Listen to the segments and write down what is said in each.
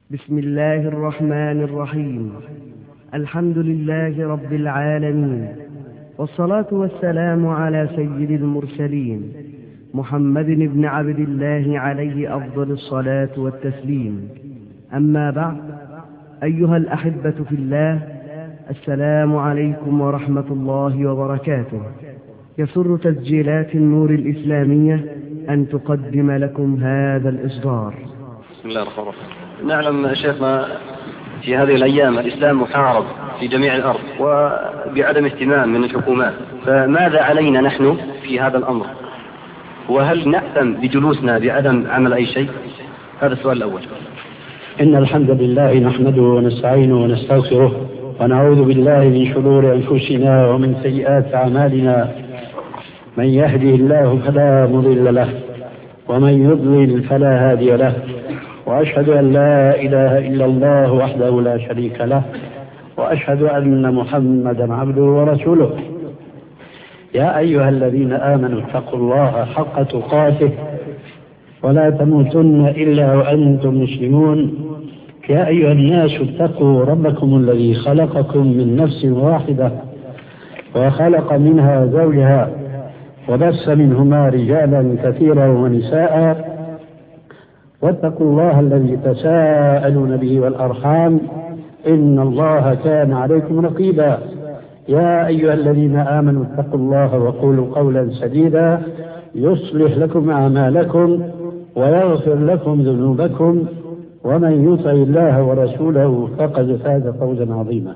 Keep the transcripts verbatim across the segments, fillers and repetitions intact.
بسم الله الرحمن الرحيم. الحمد لله رب العالمين، والصلاة والسلام على سيد المرسلين محمد بن عبد الله عليه أفضل الصلاة والتسليم. أما بعد، أيها الأحبة في الله، السلام عليكم ورحمة الله وبركاته. يسر تسجيلات النور الإسلامية أن تقدم لكم هذا الإصدار. بسم الله الرحمن الرحيم. نعلم شيخنا في هذه الأيام الإسلام محارب في جميع الأرض وبعدم اهتمام من الحكومات، فماذا علينا نحن في هذا الأمر؟ وهل نأثم بجلوسنا بعدم عمل أي شيء؟ هذا السؤال الأول. إن الحمد لله نحمده ونستعينه ونستغفره ونعوذ بالله من شرور أنفسنا ومن سيئات أعمالنا. من يهده الله فلا مضل له ومن يضلل فلا هادي له، وأشهد أن لا إله إلا الله وحده لا شريك له، وأشهد أن محمدا عبده ورسوله. يا أيها الذين آمنوا اتقوا الله حق تقاته ولا تموتن إلا وأنتم مسلمون. يا أيها الناس اتقوا ربكم الذي خلقكم من نفس واحدة وخلق منها زوجها وبث منهما رجالا كثيرا ونساء، واتقوا الله الذي تساءلون به والأرحام إن الله كان عليكم رقيبا. يا أيها الذين آمنوا اتقوا الله وقولوا قولا سديدا يصلح لكم أعمالكم ويغفر لكم ذنوبكم، ومن يطع الله ورسوله فقد فاز فوزا عظيما.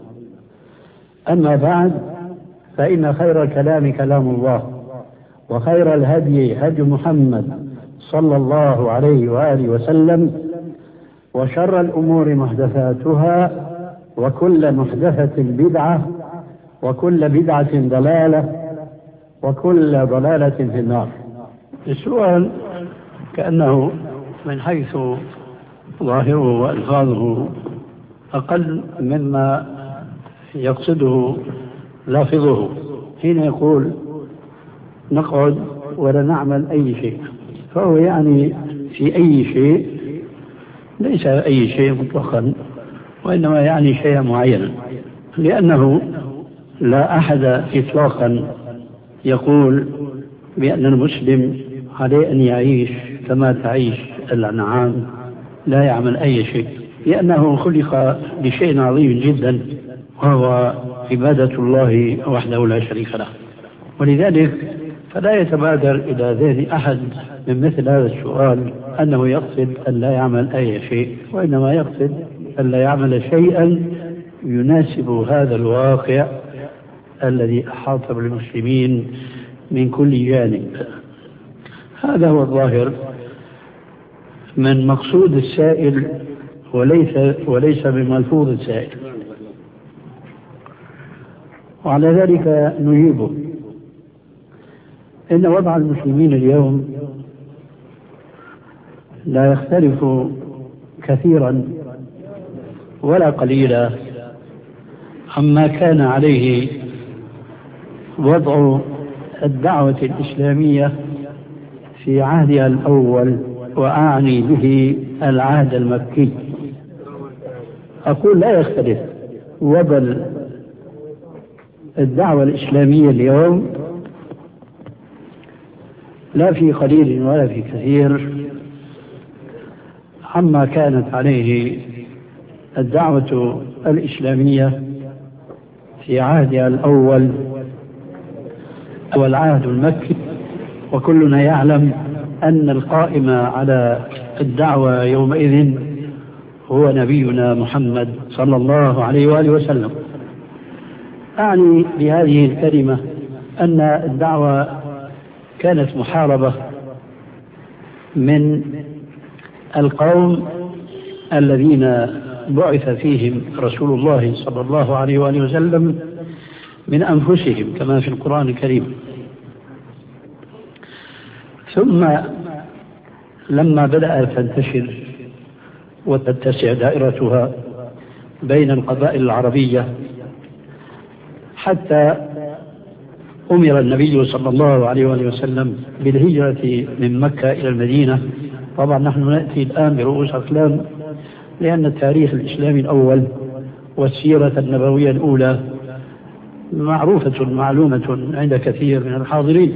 أما بعد، فإن خير الكلام كلام الله، وخير الهدي هدي محمد صلى الله عليه وآله وسلم، وشر الأمور محدثاتها، وكل محدثة بدعة، وكل بدعة ضلالة، وكل ضلالة في النار. السؤال كأنه من حيث ظاهره وألفاظه أقل مما يقصده لافظه حين يقول نقعد ولا نعمل أي شيء، فهو يعني في أي شيء، ليس أي شيء مطلقا، وإنما يعني شيء معين، لأنه لا أحد إطلاقا يقول بأن المسلم عليه أن يعيش كما تعيش الأنعام، لا يعمل أي شيء، لأنه خلق لشيء عظيم جدا، وهو عبادة الله وحده لا شريك له. ولذلك فلا يتبادر إلى ذهن أحد من مثل هذا السؤال أنه يقصد أن لا يعمل أي شيء، وإنما يقصد أن لا يعمل شيئا يناسب هذا الواقع الذي أحاط بالمسلمين من كل جانب. هذا هو الظاهر من مقصود السائل، وليس وليس من ملفوظ السائل، وعلى ذلك نجيبه. إن وضع المسلمين اليوم لا يختلف كثيرا ولا قليلا عما كان عليه وضع الدعوة الإسلامية في عهدها الأول، وأعني به العهد المكي. أقول لا يختلف وضع الدعوة الإسلامية اليوم لا في قليل ولا في كثير عما كانت عليه الدعوة الإسلامية في عهدها الأول والعهد المكي. وكلنا يعلم أن القائم على الدعوة يومئذ هو نبينا محمد صلى الله عليه وآله وسلم. أعني بهذه الكلمة أن الدعوة كانت محاربة من القوم الذين بعث فيهم رسول الله صلى الله عليه وآله وسلم من أنفسهم كما في القرآن الكريم. ثم لما بدأت تنتشر وتتسع دائرتها بين القبائل العربية، حتى أمر النبي صلى الله عليه وآله وسلم بالهجرة من مكة إلى المدينة. طبعا نحن نأتي الآن برؤوس أقلام لأن التاريخ الإسلامي الأول والسيرة النبوية الأولى معروفة معلومة عند كثير من الحاضرين،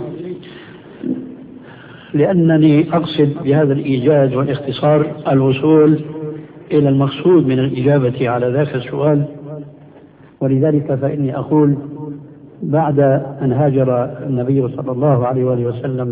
لأنني أقصد بهذا الإيجاز والاختصار الوصول إلى المقصود من الإجابة على ذاك السؤال. ولذلك فإني أقول بعد أن هاجر النبي صلى الله عليه وآله وسلم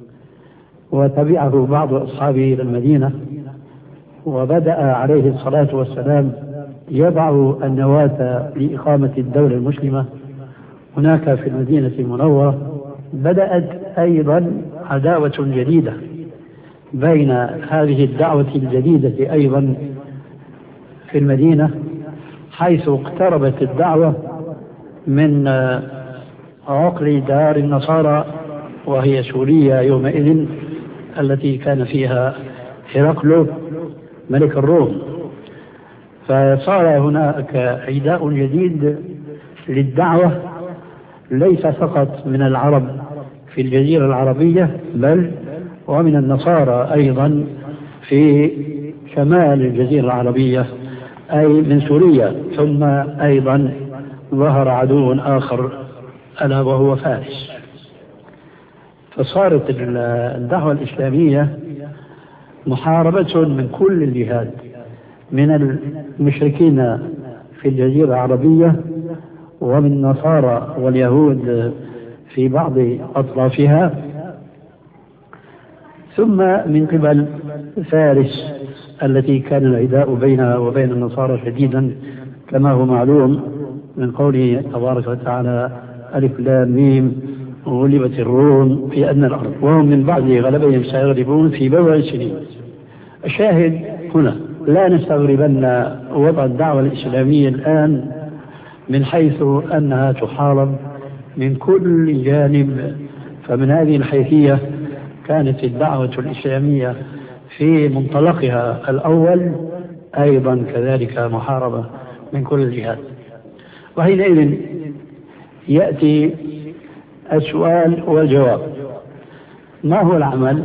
وتبعه بعض أصحابه إلى المدينة، وبدأ عليه الصلاة والسلام يضع النواة لإقامة الدولة المسلمة هناك في المدينة المنورة، بدأت أيضا عداوة جديدة بين هذه الدعوة الجديدة أيضا في المدينة، حيث اقتربت الدعوة من عقل دار النصارى وهي سوريا يومئذ التي كان فيها هرقل ملك الروم. فصار هناك عداء جديد للدعوة ليس فقط من العرب في الجزيرة العربية بل ومن النصارى أيضا في شمال الجزيرة العربية أي من سوريا، ثم أيضا ظهر عدو آخر ألا وهو فارس. فصارت الدعوة الإسلامية محاربة من كل الجهات، من المشركين في الجزيرة العربية ومن النصارى واليهود في بعض أطرافها، ثم من قبل فارس التي كان العداء بينها وبين النصارى شديدا كما هو معلوم من قوله تبارك وتعالى ألف لام ميم غلبت الروم في أدنى الأرض وهم من بعد غلبهم سيغلبون في بضع سنين. الشاهد هنا لا نستغربن وضع الدعوة الإسلامية الآن من حيث أنها تحارب من كل جانب. فمن هذه الحيثية كانت الدعوة الإسلامية في منطلقها الأول أيضا كذلك محاربة من كل الجهات. وحينئذ يأتي السؤال والجواب: ما هو العمل؟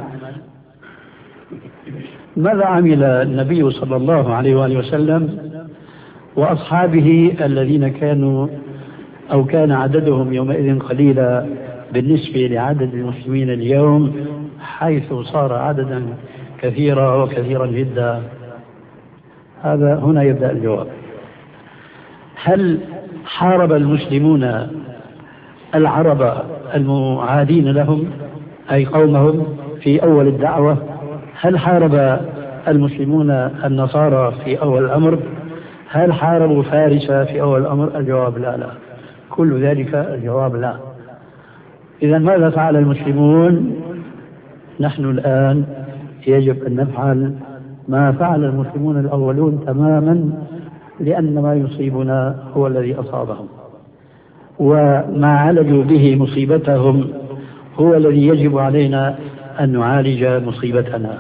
ماذا عمل النبي صلى الله عليه وآله وسلم وأصحابه الذين كانوا أو كان عددهم يومئذ قليلا بالنسبة لعدد المسلمين اليوم، حيث صار عددا كثيرا وكثيرا جدا؟ هذا هنا يبدأ الجواب. هل حارب المسلمون العرب المعادين لهم أي قومهم في أول الدعوة؟ هل حارب المسلمون النصارى في أول الأمر؟ هل حاربوا فارس في أول الأمر؟ الجواب لا لا كل ذلك الجواب لا. إذا ماذا فعل المسلمون؟ نحن الآن يجب أن نفعل ما فعل المسلمون الأولون تماما، لأن ما يصيبنا هو الذي أصابهم، وما عالجوا به مصيبتهم هو الذي يجب علينا أن نعالج مصيبتنا.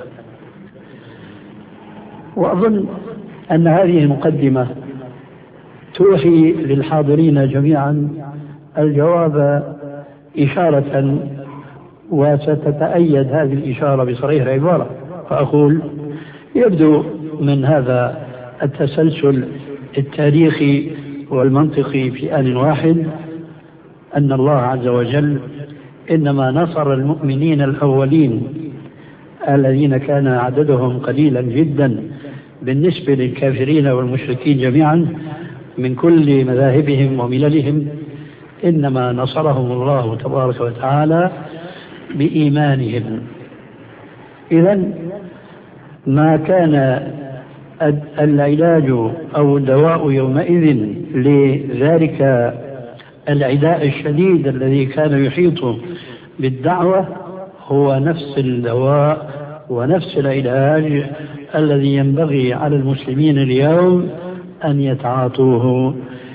وأظن أن هذه المقدمة توحي للحاضرين جميعا الجواب إشارة، وستتأيد هذه الإشارة بصريح العبارة. فأقول يبدو من هذا التسلسل التاريخي والمنطقي في آن واحد أن الله عز وجل إنما نصر المؤمنين الأولين الذين كان عددهم قليلا جدا بالنسبة للكافرين والمشركين جميعا من كل مذاهبهم ومللهم، إنما نصرهم الله تبارك وتعالى بإيمانهم. إذن ما كان العلاج أو الدواء يومئذ لذلك العداء الشديد الذي كان يحيط بالدعوة هو نفس الدواء ونفس العلاج الذي ينبغي على المسلمين اليوم أن يتعاطوه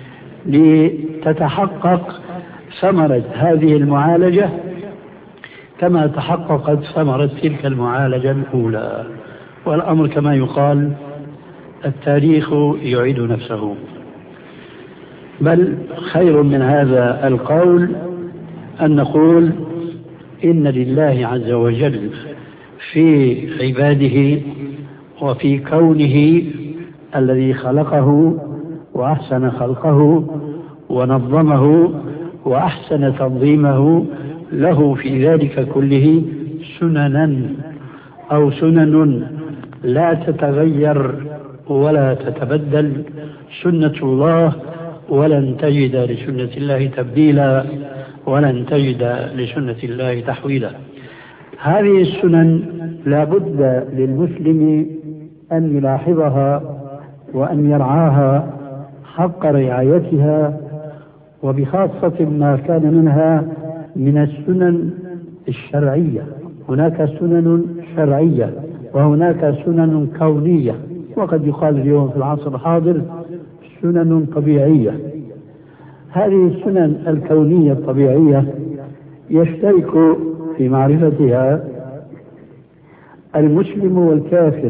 لتتحقق ثمرة هذه المعالجة كما تحققت ثمرة تلك المعالجة الأولى. والأمر كما يقال التاريخ يعيد نفسه، بل خير من هذا القول أن نقول إن لله عز وجل في عباده وفي كونه الذي خلقه وأحسن خلقه ونظمه وأحسن تنظيمه له في ذلك كله سننا أو سنن لا تتغير ولا تتبدل سنة الله، ولن تجد لسنة الله تبديلا ولن تجد لسنة الله تحويلا. هذه السنن لا بد للمسلم أن يلاحظها وأن يرعاها حق رعايتها، وبخاصة ما كان منها من السنن الشرعية. هناك سنن شرعية وهناك سنن كونية، وقد يقال اليوم في العصر الحاضر سنن طبيعية. هذه السنن الكونية الطبيعية يشترك في معرفتها المسلم والكافر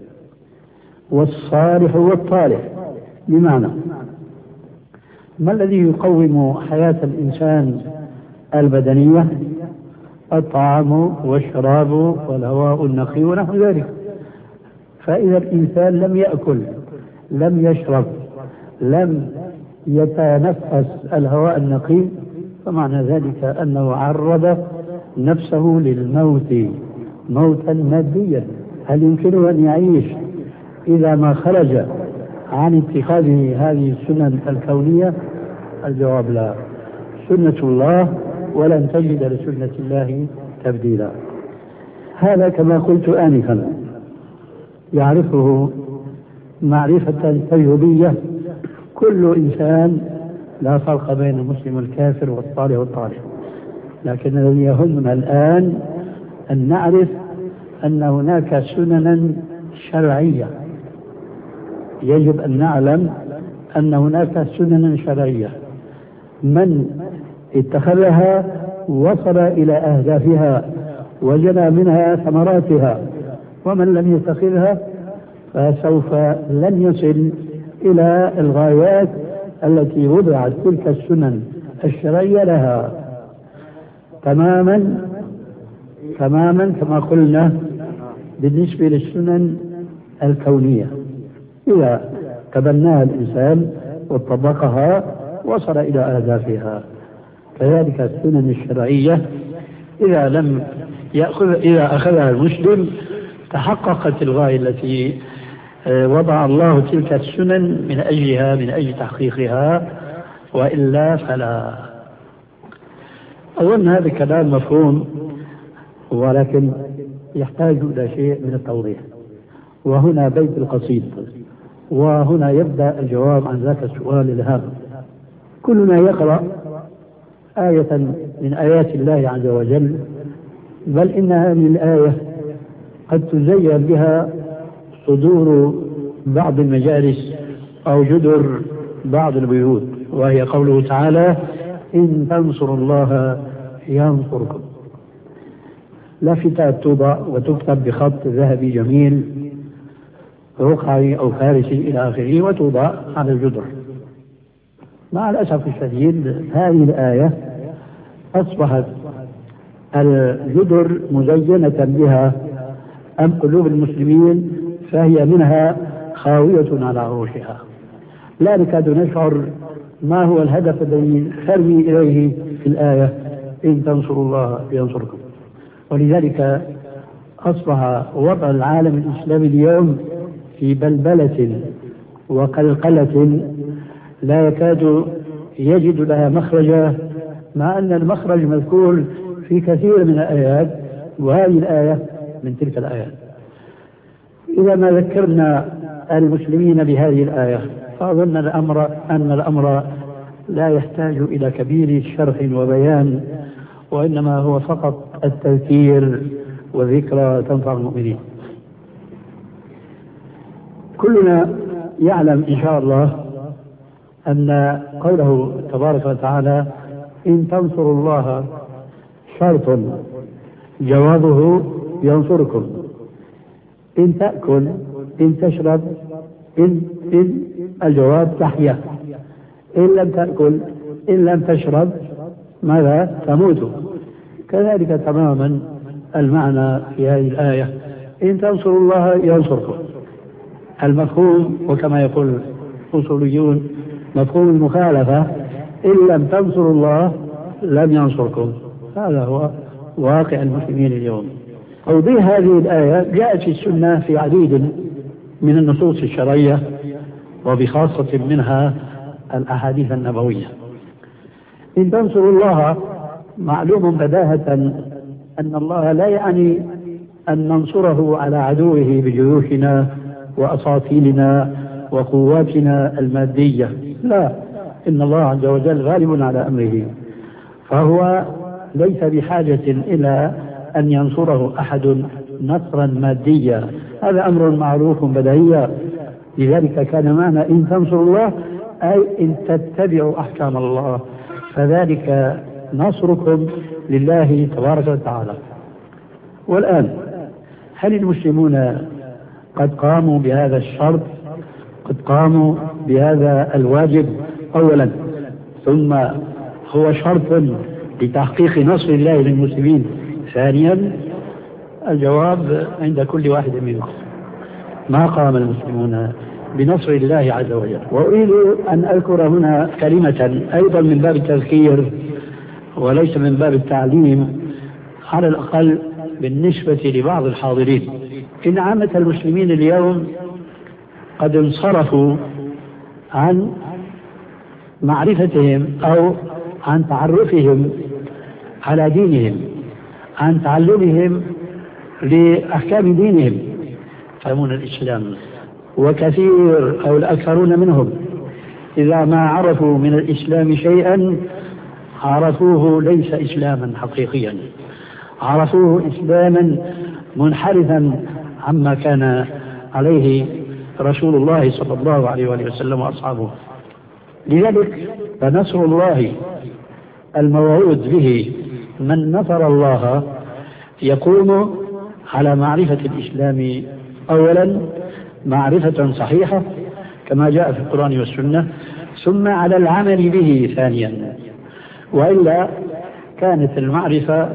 والصالح والطالح. بمعنى ما الذي يقوم حياة الإنسان البدنية؟ الطعام والشراب والهواء النقي ونحو ذلك. فإذا الإنسان لم يأكل لم يشرب لم يتنفس الهواء النقي فمعنى ذلك أنه عرض نفسه للموت موتا ماديا. هل يمكنه أن يعيش إذا ما خرج عن اتخاذه هذه السنن الكونية؟ الجواب لا. سنة الله ولن تجد لسنة الله تبديلا. هذا كما قلت آنفا يعرفه معرفة تجربية كل إنسان، لا فرق بين المسلم والكافر والصالح والطالح. لكن الذي يهمنا الآن أن نعرف أن هناك سننا شرعية. يجب أن نعلم أن هناك سننا شرعية من اتخذها وصل إلى أهدافها وجنى منها ثمراتها، ومن لم يتخذها فسوف لن يصل إلى الغايات التي وضعت تلك السنن الشرعية لها. تماما تماما كما قلنا بالنسبة للسنن الكونية، إذا تبناها الإنسان وطبقها وصل إلى أهدافها. كذلك السنن الشرعية إذا لم يأخذ إذا أخذها المسلم تحققت الغاية التي وضع الله تلك السنن من أجلها من أجل تحقيقها، وإلا فلا. أظن هذا الكلام مفهوم، ولكن يحتاج إلى شيء من التوضيح. وهنا بيت القصيد، وهنا يبدأ الجواب عن ذاك السؤال الهام. كلنا يقرأ آية من آيات الله عز وجل، بل إن هذه الآية قد تزين بها صدور بعض المجالس أو جدر بعض البيوت، وهي قوله تعالى: إن تنصروا الله ينصركم. لافتات توضع وتكتب بخط ذهبي جميل رقعي أو فارسي إلى آخره وتوضع على الجدر. مع الأسف الشديد هذه الآية أصبحت الجدر مزينة بها أم قلوب المسلمين، فهي منها خاوية على عروشها. لا نكاد نشعر ما هو الهدف الذي نرمي إليه في الآية: إن تنصروا الله ينصركم. ولذلك أصبح وضع العالم الإسلامي اليوم في بلبلة وقلقلة لا يكاد يجد لها مخرجا، مع أن المخرج مذكور في كثير من الآيات، وهذه الآية من تلك الآيات. إذا ما ذكرنا المسلمين بهذه الآية فأظن الأمر أن الأمر لا يحتاج إلى كبير شرح وبيان، وإنما هو فقط التذكير والذكرى تنفع المؤمنين. كلنا يعلم إن شاء الله أن قوله تبارك وتعالى: إن تنصروا الله شرط جوابه ينصركم. إن تأكل إن تشرب إن, إن الجواب تحيا. إن لم تأكل إن لم تشرب ماذا؟ تموت. كذلك تماما المعنى في هذه الآية: إن تنصروا الله ينصركم. المفهوم، وكما يقول الأصوليون مفهوم المخالفة، إن لم تنصروا الله لم ينصركم. هذا هو واقع المسلمين اليوم. توضيح هذه الآية جاءت في السنة في عديد من النصوص الشرعية، وبخاصة منها الأحاديث النبوية. إن تنصروا الله معلوم بداهة أن الله لا يعني أن ننصره على عدوه بجيوشنا وأساطيلنا وقواتنا المادية، لا، إن الله عز وجل غالب على أمره، فهو ليس بحاجة إلى أن ينصره أحد نصرا ماديا، هذا أمر معروف بديهيا. لذلك كان معنى إن تنصروا الله أي إن تتبعوا أحكام الله، فذلك نصركم لله تبارك وتعالى. والآن هل المسلمون قد قاموا بهذا الشرط؟ قد قاموا بهذا الواجب أولا، ثم هو شرط لتحقيق نصر الله للمسلمين ثانيا؟ الجواب عند كل واحد منكم. ما قام المسلمون بنصر الله عز وجل. وأريد أن أذكر هنا كلمة أيضا من باب التذكير وليس من باب التعليم، على الأقل بالنسبة لبعض الحاضرين. إن عامة المسلمين اليوم قد انصرفوا عن معرفتهم أو عن تعرفهم على دينهم، عن تعلمهم لأحكام دينهم، يفهمون الإسلام. وكثير أو الأكثرون منهم إذا ما عرفوا من الإسلام شيئا عرفوه ليس إسلاما حقيقيا، عرفوه إسلاما منحرفا عما كان عليه رسول الله صلى الله عليه وآله وسلم وأصحابه. لذلك فنصر الله الموعود به من نصر الله يقوم على معرفة الإسلام أولا معرفة صحيحة كما جاء في القرآن والسنة، ثم على العمل به ثانيا، وإلا كانت المعرفة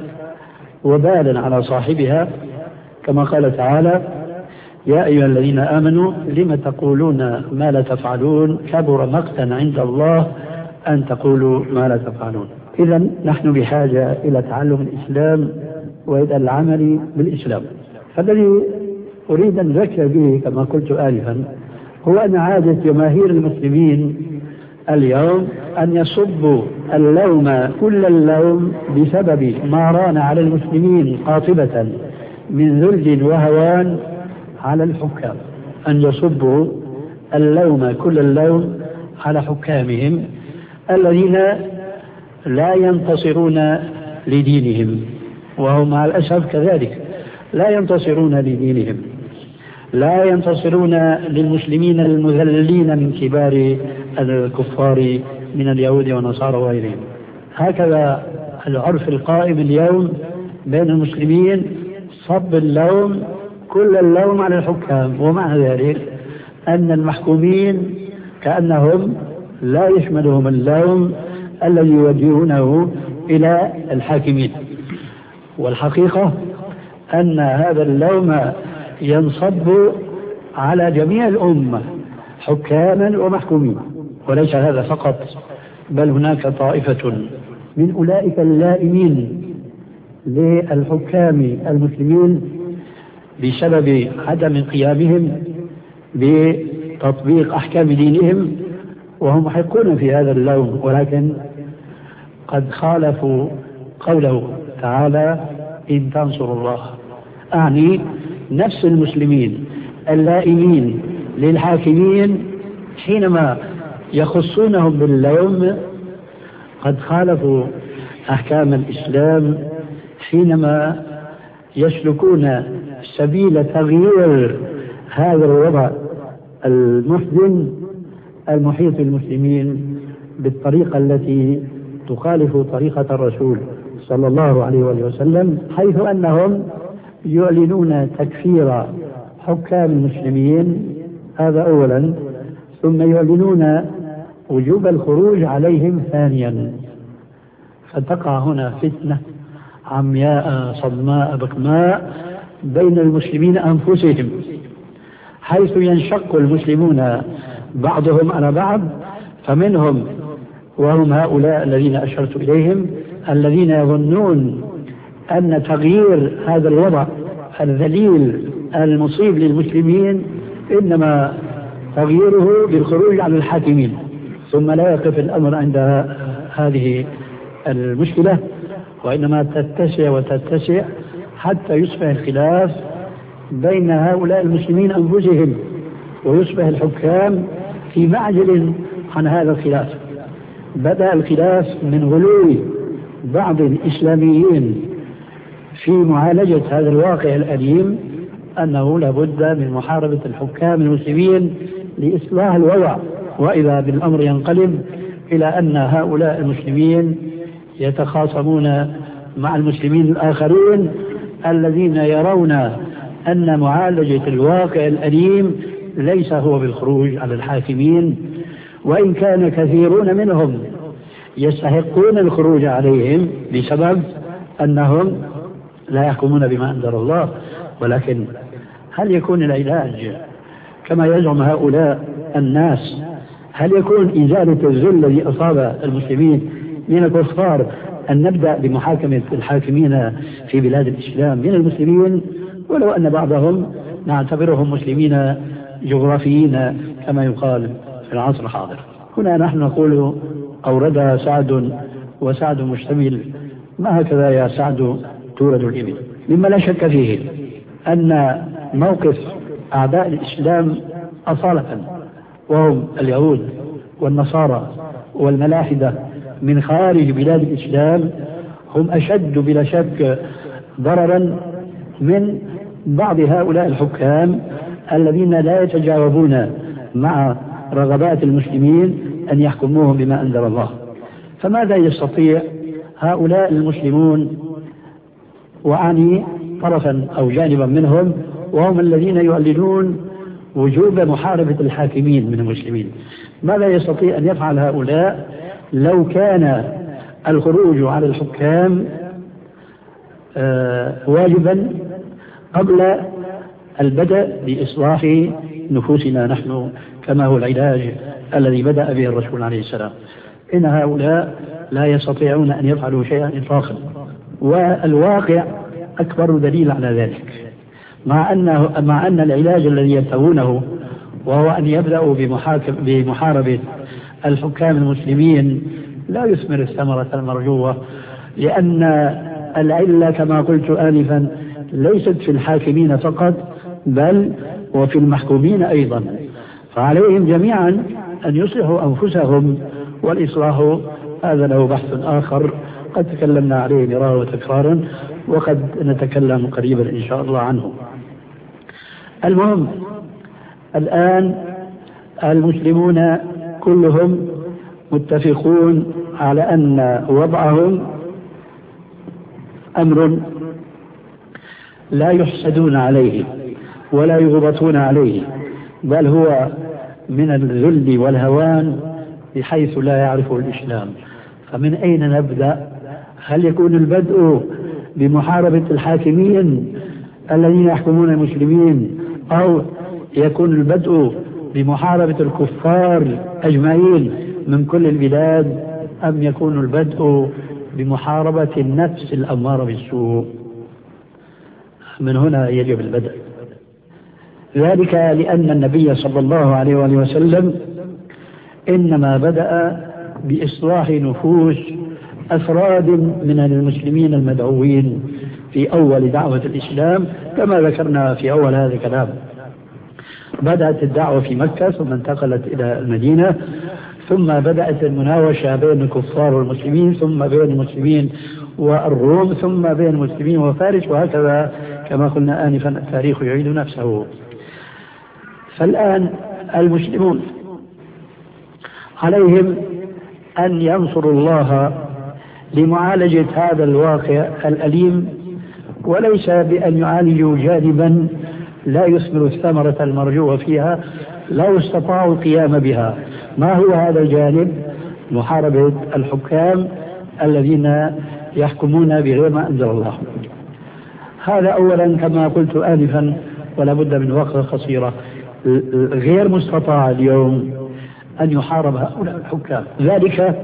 وبالا على صاحبها، كما قال تعالى: يا أيها الذين آمنوا لم تقولون ما لا تفعلون كبر مقتا عند الله أن تقولوا ما لا تفعلون. إذن نحن بحاجة إلى تعلم الإسلام وإلى العمل بالإسلام. فالذي أريد أن أذكر به كما قلت آلفا هو أن عادة جماهير المسلمين اليوم أن يصبوا اللوم كل اللوم بسبب ما ران على المسلمين قاطبة من ذل وهوان على الحكام، أن يصبوا اللوم كل اللوم على حكامهم الذين لا ينتصرون لدينهم، وهم مع الأسف كذلك لا ينتصرون لدينهم، لا ينتصرون للمسلمين المذلين من كبار الكفار من اليهود والنصارى وغيرهم. هكذا العرف القائم اليوم بين المسلمين، صب اللوم كل اللوم على الحكام، ومع ذلك أن المحكومين كأنهم لا يشملهم اللوم الذي يوجهونه إلى الحاكمين. والحقيقة أن هذا اللوم ينصب على جميع الأمة حكاما ومحكومين، وليس هذا فقط، بل هناك طائفة من أولئك اللائمين للحكام المسلمين بسبب عدم قيامهم بتطبيق أحكام دينهم، وهم محقون في هذا اللوم، ولكن قد خالفوا قوله تعالى: إن تنصروا الله. أعني نفس المسلمين اللائمين للحاكمين حينما يخصونهم باللوم قد خالفوا أحكام الإسلام حينما يسلكون سبيل تغيير هذا الوضع المحزن المحيط بالمسلمين بالطريقة التي تخالف طريقة الرسول صلى الله عليه وسلم، حيث أنهم يعلنون تكفير حكام المسلمين، هذا أولا، ثم يعلنون وجوب الخروج عليهم ثانيا. فتقع هنا فتنة عمياء صدماء بكماء بين المسلمين أنفسهم، حيث ينشق المسلمون بعضهم على بعض، فمنهم وهم هؤلاء الذين أشرت إليهم الذين يظنون أن تغيير هذا الوضع الذليل المصيب للمسلمين إنما تغييره بالخروج على الحاكمين، ثم لا يقف الأمر عند هذه المشكلة، وإنما تتسع وتتسع حتى يصبح الخلاف بين هؤلاء المسلمين أنفسهم، ويصبح الحكام في معزل عن هذا الخلاف. بدأ الخلاف من غلو بعض الإسلاميين في معالجة هذا الواقع الأليم، أنه لابد من محاربة الحكام المسلمين لإصلاح الوضع، وإذا بالأمر ينقلب إلى أن هؤلاء المسلمين يتخاصمون مع المسلمين الآخرين الذين يرون أن معالجة الواقع الأليم ليس هو بالخروج على الحاكمين، وإن كان كثيرون منهم يستحقون الخروج عليهم بسبب أنهم لا يحكمون بما أنزل الله. ولكن هل يكون العلاج كما يزعم هؤلاء الناس؟ هل يكون إزالة الذل الذي أصاب المسلمين من الكفار أن نبدأ بمحاكمة الحاكمين في بلاد الإسلام من المسلمين، ولو أن بعضهم نعتبرهم مسلمين جغرافيين كما يقال في العصر الحاضر؟ هنا نحن نقول أوردها سعد وسعد مشتمل، ما هكذا يا سعد تورد الإبل. مما لا شك فيه أن موقف أعداء الإسلام أصالة وهم اليهود والنصارى والملاحدة من خارج بلاد الإسلام هم أشد بلا شك ضررا من بعض هؤلاء الحكام الذين لا يتجاوبون مع رغبات المسلمين أن يحكموهم بما أنزل الله. فماذا يستطيع هؤلاء المسلمون، وأعني طرفا أو جانبا منهم وهم الذين يعلنون وجوب محاربة الحاكمين من المسلمين، ماذا يستطيع أن يفعل هؤلاء لو كان الخروج على الحكام آه واجبا قبل البدء بإصلاح نفوسنا نحن، كما هو العلاج الذي بدأ به الرسول عليه السلام؟ إن هؤلاء لا يستطيعون أن يفعلوا شيئا إطلاقا، والواقع أكبر دليل على ذلك. مع أنه مع أن العلاج الذي يبتغونه وهو أن يبدأوا بمحاربة الحكام المسلمين لا يثمر الثمرة المرجوة، لأن العلة كما قلت آنفا ليست في الحاكمين فقط بل وفي المحكومين أيضا، فعليهم جميعا أن يصلحوا أنفسهم، والإصلاح هذا له بحث آخر قد تكلمنا عليه مرارا وتكرارا، وقد نتكلم قريبا إن شاء الله عنه. المهم الآن المسلمون كلهم متفقون على أن وضعهم أمر لا يحسدون عليه ولا يغبطون عليه، بل هو من الذل والهوان بحيث لا يعرفه الإسلام. فمن أين نبدأ؟ هل يكون البدء بمحاربة الحاكمين الذين يحكمون المسلمين، أو يكون البدء بمحاربة الكفار أجمعين من كل البلاد، أم يكون البدء بمحاربة النفس الأمارة بالسوء؟ من هنا يجب البدء، ذلك لأن النبي صلى الله عليه وآله وسلم إنما بدأ بإصلاح نفوس أفراد من المسلمين المدعوين في أول دعوة الإسلام، كما ذكرنا في أول هذا الكلام. بدأت الدعوة في مكة، ثم انتقلت إلى المدينة، ثم بدأت المناوشة بين الكفار والمسلمين، ثم بين المسلمين والروم، ثم بين المسلمين وفارس، وهكذا كما قلنا آنفا التاريخ يعيد نفسه. فالآن المسلمون عليهم أن ينصروا الله لمعالجة هذا الواقع الأليم، وليس بأن يعالجوا جانبا لا يثمر الثمرة المرجوة فيها لو استطاعوا القيام بها. ما هو هذا الجانب؟ محاربة الحكام الذين يحكمون بغير ما أنزل الله. هذا أولا كما قلت آنفا، ولا بد من وقفة قصيرة. غير مستطاع اليوم أن يحارب هؤلاء الحكام، ذلك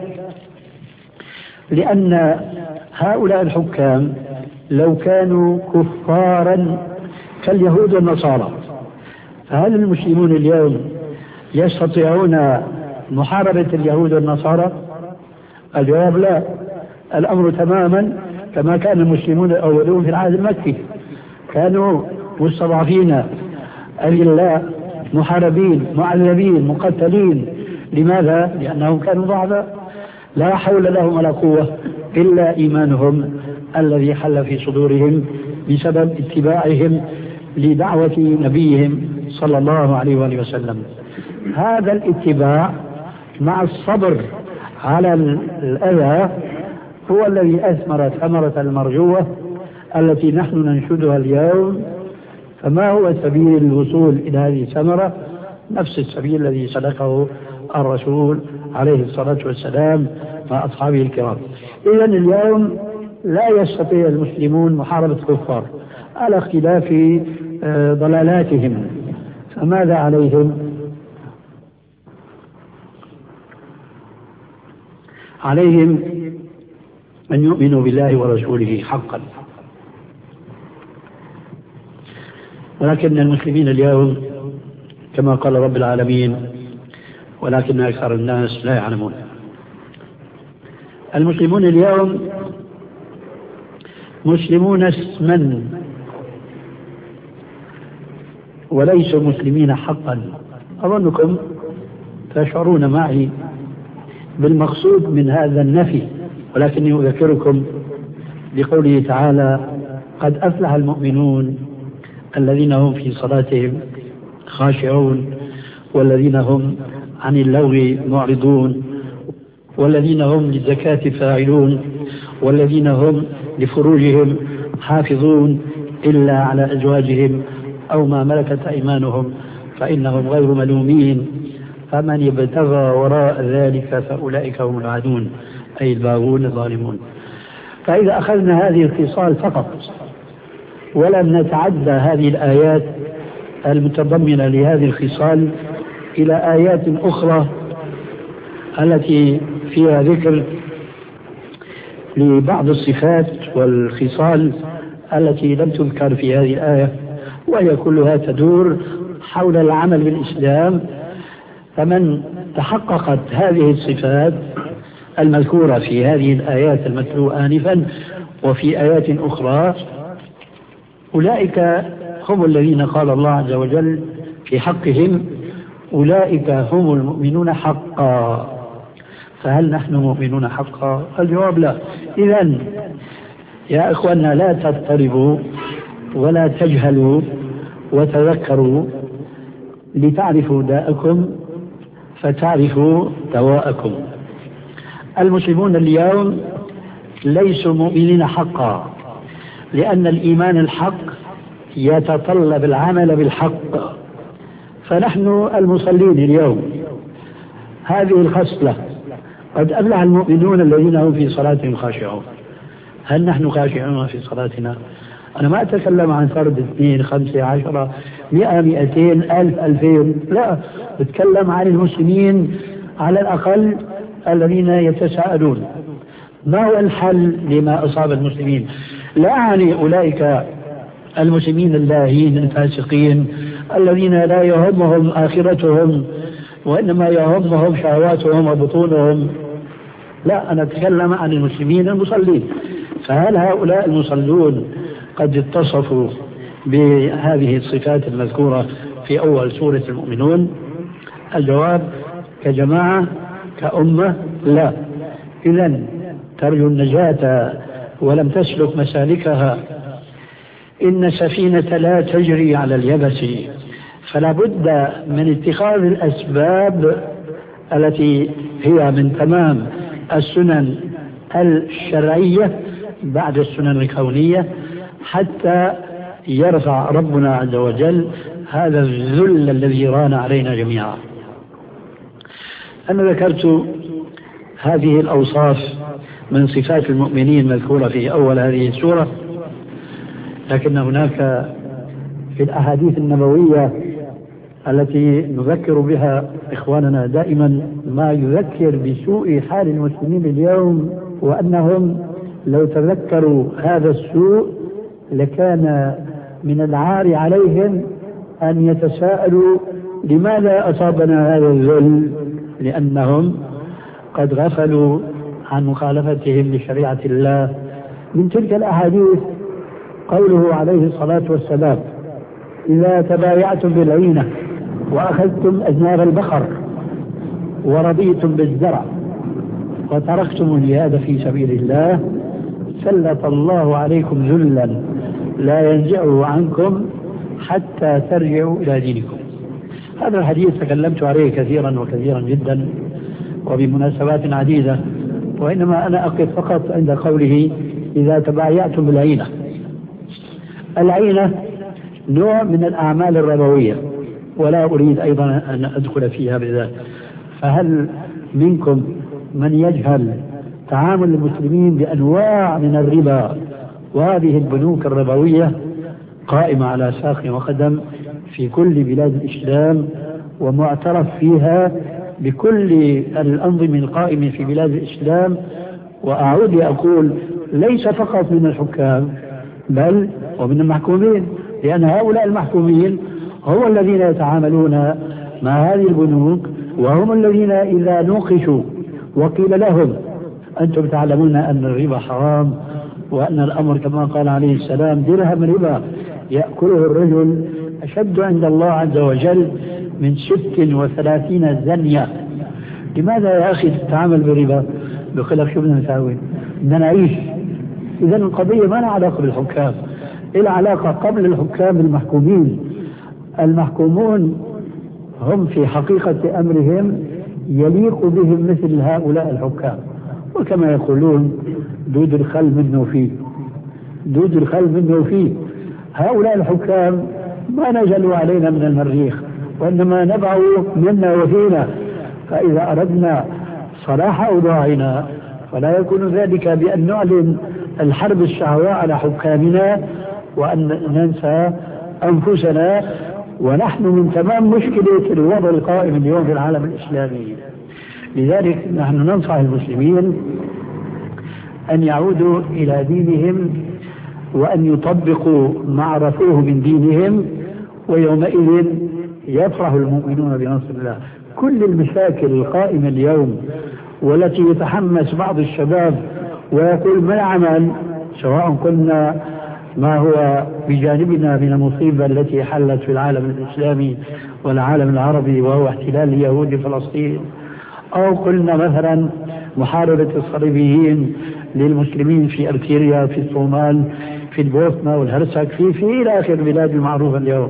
لأن هؤلاء الحكام لو كانوا كفارا كاليهود والنصارى، فهل المسلمون اليوم يستطيعون محاربة اليهود والنصارى؟ الجواب لا. الأمر تماما كما كان المسلمون الأولون في العهد المكي، كانوا مستضعفين أذلاء محاربين معذبين مقتلين. لماذا؟ لأنهم كانوا ضعفاء لا حول لهم ولا قوة إلا إيمانهم الذي حل في صدورهم بسبب اتباعهم لدعوة نبيهم صلى الله عليه وآله وسلم. هذا الاتباع مع الصبر على الأذى هو الذي أثمر ثمرة المرجوة التي نحن ننشدها اليوم. فما هو سبيل الوصول إلى هذه الثمرة؟ نفس السبيل الذي سلكه الرسول عليه الصلاة والسلام مع أصحابه الكرام. إذن اليوم لا يستطيع المسلمون محاربة الكفار على اختلاف ضلالاتهم، فماذا عليهم؟ عليهم أن يؤمنوا بالله ورسوله حقا. ولكن المسلمين اليوم كما قال رب العالمين ولكن أكثر الناس لا يعلمون. المسلمون اليوم مسلمون اسما وليسوا مسلمين حقا. أظنكم تشعرون معي بالمقصود من هذا النفي، ولكني أذكركم بقوله تعالى قد أفلح المؤمنون الذين هم في صلاتهم خاشعون والذين هم عن اللغو معرضون والذين هم للزكاة فاعلون والذين هم لفروجهم حافظون إلا على أزواجهم أو ما ملكت أيمانهم فإنهم غير ملومين فمن يبتغى وراء ذلك فأولئك هم العادون أي الباغون الظالمون. فإذا أخذنا هذه الخصال فقط ولم نتعدى هذه الآيات المتضمنة لهذه الخصال إلى آيات أخرى التي فيها ذكر لبعض الصفات والخصال التي لم تذكر في هذه الآية، وهي كلها تدور حول العمل بالإسلام. فمن تحققت هذه الصفات المذكورة في هذه الآيات المتلوة آنفا وفي آيات أخرى أولئك هم الذين قال الله عز وجل في حقهم أولئك هم المؤمنون حقا. فهل نحن مؤمنون حقا؟ الجواب لا. إذن يا إخواننا لا تضطربوا ولا تجهلوا وتذكروا لتعرفوا داءكم فتعرفوا دواءكم. المسلمون اليوم ليسوا مؤمنين حقا لأن الإيمان الحق يتطلب العمل بالحق. فنحن المصلين اليوم هذه الخصلة قد أفلح المؤمنون الذين هم في صلاتهم خاشعون. هل نحن خاشعون في صلاتنا؟ أنا ما أتكلم عن فرد اثنين خمسة عشرة مئة مئتين ألف ألفين، لا، أتكلم عن المسلمين على الأقل الذين يتساءلون ما هو الحل لما أصاب المسلمين. لا أعني أولئك المسلمين اللاهين الفاسقين الذين لا يهمهم آخرتهم وإنما يهمهم شهواتهم وبطونهم، لا، أنا أتكلم عن المسلمين المصلين. فهل هؤلاء المصلون قد اتصفوا بهذه الصفات المذكورة في أول سورة المؤمنون؟ الجواب كجماعة كأمة لا. إذن ترجو النجاة ولم تسلك مسالكها. إن السفينة لا تجري على اليبس، فلا بد من اتخاذ الأسباب التي هي من تمام السنن الشرعية بعد السنن الكونية حتى يرفع ربنا عز وجل هذا الذل الذي ران علينا جميعا. أنا ذكرت هذه الأوصاف من صفات المؤمنين مذكورة في أول هذه السورة، لكن هناك في الأحاديث النبوية التي نذكر بها إخواننا دائما ما يذكر بسوء حال المسلمين اليوم، وأنهم لو تذكروا هذا السوء لكان من العار عليهم أن يتساءلوا لماذا أصابنا هذا الذل، لأنهم قد غفلوا عن مخالفتهم لشريعة الله. من تلك الأحاديث قوله عليه الصلاة والسلام: إذا تبايعتم بالعينة وأخذتم أذناب البقر ورضيتم بالزرع وتركتم الجهاد في سبيل الله سلط الله عليكم ذلا لا ينزعه عنكم حتى ترجعوا إلى دينكم. هذا الحديث تكلمت عليه كثيرا وكثيرا جدا وبمناسبات عديدة، وإنما أنا أقف فقط عند قوله إذا تبايعتم بالعينة. العينة نوع من الأعمال الربوية، ولا أريد أيضا أن أدخل فيها بالذات. فهل منكم من يجهل تعامل المسلمين بأنواع من الربا، وهذه البنوك الربوية قائمة على ساق وقدم في كل بلاد الإسلام ومعترف فيها بكل الأنظمة القائمة في بلاد الإسلام. وأعود أقول ليس فقط من الحكام بل ومن المحكومين، لأن هؤلاء المحكومين هم الذين يتعاملون مع هذه البنوك، وهم الذين إذا نوقشوا وقيل لهم أنتم تعلمون أن الربا حرام وأن الأمر كما قال عليه السلام درهم ربا يأكله الرجل أشد عند الله عز وجل من ست وثلاثين زنية، لماذا يا أخي تتعامل بالربا؟ بقول لك شو بدنا نسوي؟ بدنا نعيش. إذا القضية ما لها علاقة بالحكام، إلى علاقة قبل الحكام بالمحكومين. المحكومون هم في حقيقة أمرهم يليق بهم مثل هؤلاء الحكام، وكما يقولون دود الخل منه فيه، دود الخل منه فيه. هؤلاء الحكام ما نزلوا علينا من المريخ، وإنما نبعوا منا وفينا. فإذا أردنا صلاح أوضاعنا فلا يكون ذلك بأن نعلن الحرب الشهواء على حكامنا وأن ننسى أنفسنا، ونحن من تمام مشكلة الوضع القائم اليوم في العالم الإسلامي. لذلك نحن ننصح المسلمين أن يعودوا إلى دينهم وأن يطبقوا ما عرفوه من دينهم، ويومئذ يفرح المؤمنون بنصر الله. كل المشاكل القائمة اليوم والتي يتحمس بعض الشباب ويقول ما العمل، سواء قلنا ما هو بجانبنا من المصيبة التي حلت في العالم الإسلامي والعالم العربي وهو احتلال اليهود فلسطين، أو قلنا مثلا محاربة الصليبيين للمسلمين في أرتيريا، في الصومال، في البوسنة والهرسك، في في إلى آخر البلاد المعروفة اليوم.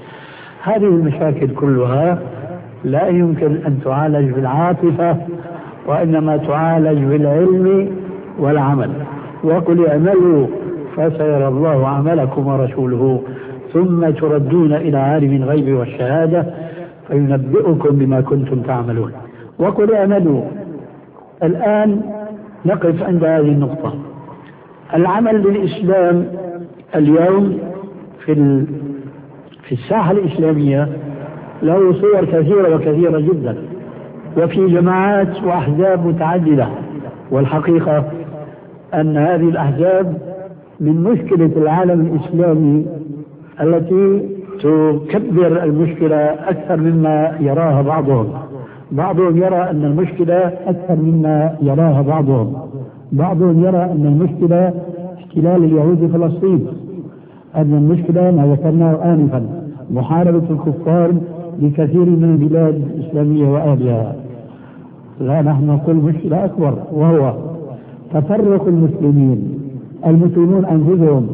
هذه المشاكل كلها لا يمكن أن تعالج بالعاطفة، وإنما تعالج بالعلم والعمل. وقل اعملوا فسيرى الله عملكم ورسوله ثم تردون إلى عالم الغيب والشهادة فينبئكم بما كنتم تعملون. وقل اعملوا. الآن نقف عند هذه النقطة. العمل للإسلام اليوم في في الساحة الإسلامية له صور كثيرة وكثيرة جدا، وفي جماعات وأحزاب متعددة. والحقيقة أن هذه الأحزاب من مشكلة العالم الإسلامي التي تكبر المشكلة أكثر مما يراها بعضهم. بعضهم يرى أن المشكلة أكثر مما يراها بعضهم. بعضهم يرى أن المشكلة احتلال اليهود فلسطين، أن المشكلة ما ذكرناه آنفا محاربة الكفار لكثير من البلاد الإسلامية وأهلها. لا، نحن نقول مشكلة أكبر، وهو تفرق المسلمين. المسلمون أنفسهم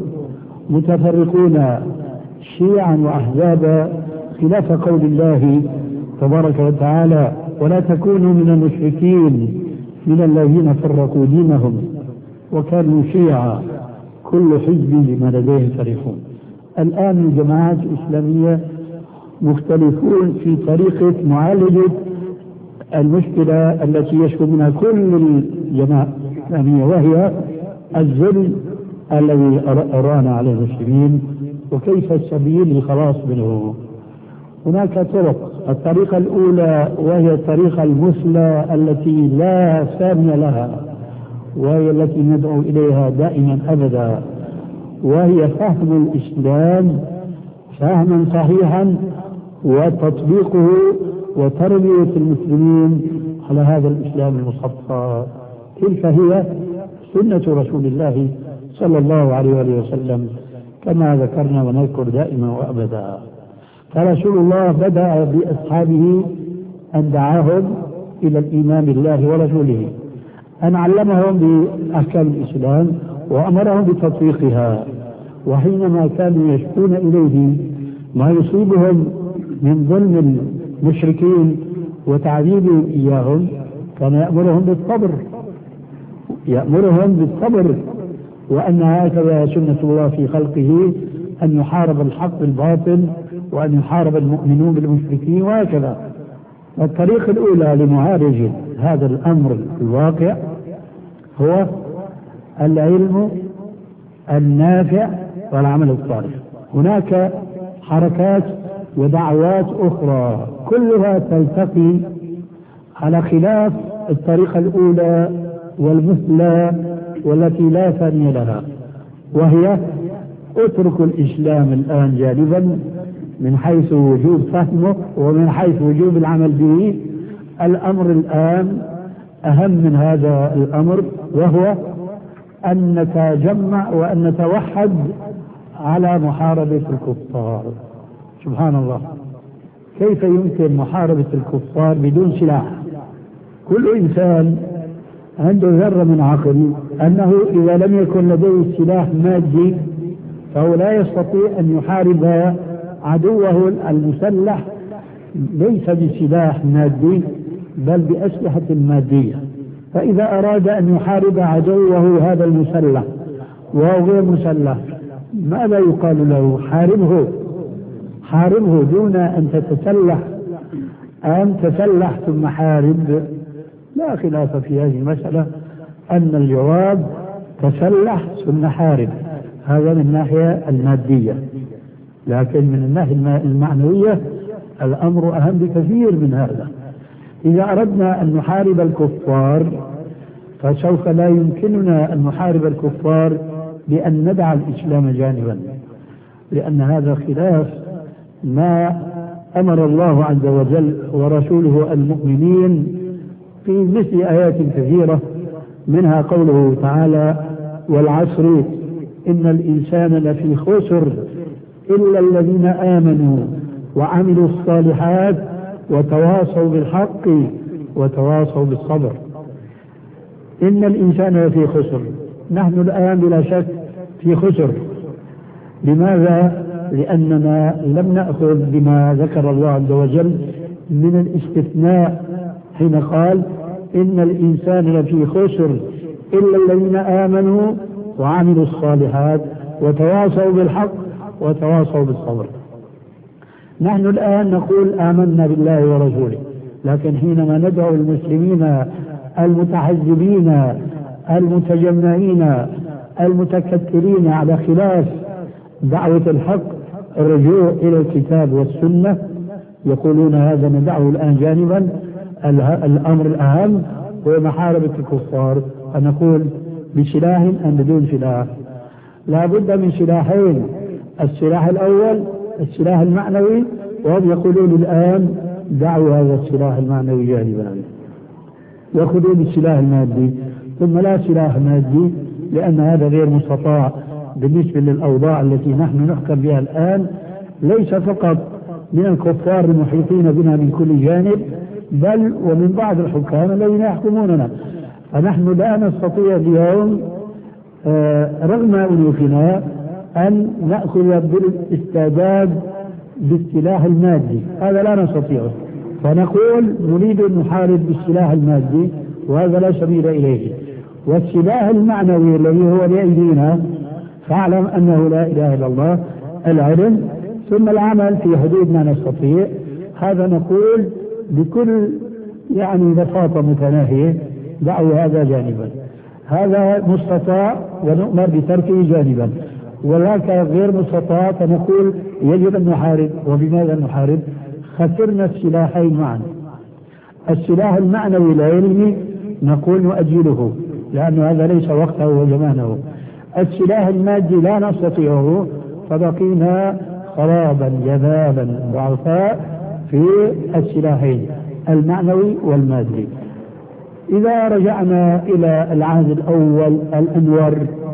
متفرقون شيعا وأحزابا خلاف قول الله تبارك وتعالى: ولا تكونوا من المشركين من الذين فرقوا دينهم وكانوا شيعا كل حزب بما لديه فرحون. الآن الجماعات الإسلامية مختلفون في طريقة معالجة المشكلة التي يشكو منها كل الجماعات الإسلامية، وهي الذل الذي أرانا على المسلمين وكيف السبيل للخلاص منه. هناك طرق. الطريقة الأولى وهي الطريقة المثلى التي لا ثاني لها، وهي التي ندعو إليها دائما أبدا، وهي فهم الإسلام فهما صحيحا وتطبيقه وتربية المسلمين على هذا الإسلام المصفى. تلك هي سنة رسول الله صلى الله عليه وسلم كما ذكرنا ونذكر دائما وأبدا. فرسول الله بدأ بأصحابه أن دعاهم إلى الإيمان بالله ورسوله، أن علمهم بأحكام الإسلام وأمرهم بتطبيقها. وحينما كانوا يشكون إليه ما يصيبهم من ظلم المشركين وتعذيبهم إياهم كان يأمرهم بالصبر، يأمرهم بالصبر، وأن هكذا سنة الله في خلقه أن يحارب الحق بالباطل وأن يحارب المؤمنون بالمشركين وهكذا. الطريقة الأولى لمعالجة هذا الأمر الواقع هو العلم النافع والعمل الصالح. هناك حركات ودعوات أخرى كلها تلتقي على خلاف الطريقة الأولى والمثلى والتي لا ثاني لها، وهي اترك الإسلام الآن جانبا من حيث وجوب فهمه ومن حيث وجوب العمل به. الأمر الآن أهم من هذا الأمر، وهو أن نتجمع وأن نتوحد على محاربة الكفار. سبحان الله، كيف يمكن محاربة الكفار بدون سلاح؟ كل إنسان عنده ذرة من عقل أنه إذا لم يكن لديه سلاح مادي فهو لا يستطيع أن يحارب عدوه المسلح ليس بسلاح مادي بل بأسلحة مادية. فإذا أراد أن يحارب عدوه هذا المسلح وهو غير مسلح ماذا يقال له؟ حاربه، حاربه دون أن تتسلح. أن تسلح ثم حارب، لا خلاف في هذه المسألة أن الجواب تسلح ثم حارب، هذا من الناحية المادية. لكن من الناحية المعنوية الأمر أهم بكثير من هذا. إذا أردنا أن نحارب الكفار فسوف لا يمكننا أن نحارب الكفار بأن ندع الإسلام جانبا، لأن هذا خلاف ما أمر الله عز وجل ورسوله المؤمنين في مثل آيات كثيرة، منها قوله تعالى: والعصر إن الإنسان لفي خسر إلا الذين آمنوا وعملوا الصالحات وتواصوا بالحق وتواصوا بالصبر. إن الإنسان لفي خسر، نحن الآن بلا شك في خسر. لماذا؟ لأننا لم نأخذ بما ذكر الله عز وجل من الاستثناء حين قال: إن الإنسان لفي خسر إلا الذين آمنوا وعملوا الصالحات وتواصوا بالحق وتواصوا بالصبر. نحن الآن نقول آمنا بالله ورسوله، لكن حينما ندعو المسلمين المتحزبين المتجمعين المتكتلين على خلاف دعوة الحق الرجوع إلى الكتاب والسنة، يقولون هذا ندعه الآن جانبا، الأمر الأهم هو محاربة الكفار. فنقول بسلاح أم بدون سلاح؟ لا بد من سلاحين: السلاح الأول السلاح المعنوي، وهم يقولون الآن دعوا هذا السلاح المعنوي جانبا، يأخذون بالسلاح المادي. ثم لا سلاح مادي، لأن هذا غير مستطاع بالنسبة للأوضاع التي نحن نحكم بها الآن، ليس فقط من الكفار المحيطين بنا من كل جانب، بل ومن بعض الحكام الذين يحكموننا. فنحن لا نستطيع اليوم رغم أنوفنا أن نأخذ بالاستعداد بالسلاح المادي، هذا لا نستطيعه. فنقول نريد أن نحارب بالسلاح المادي، وهذا لا سبيل إليه. والسلاح المعنوي الذي هو بأيدينا فاعلم أنه لا إله إلا الله، العلم ثم العمل في حدود ما نستطيع. هذا نقول بكل يعني بساطة متناهية: دعوا هذا جانبا، هذا مستطاع ونؤمر بتركه جانبا، وذاك غير مستطاع فنقول يجب أن نحارب. وبماذا نحارب؟ خسرنا السلاحين معا. السلاح المعنوي العلمي نقول نؤجله لأن هذا ليس وقته وزمانه. السلاح المادي لا نستطيعه، فبقينا خرابا جذابا ضعفاء في السلاحين المعنوي والمادي. إذا رجعنا إلى العهد الأول الأنور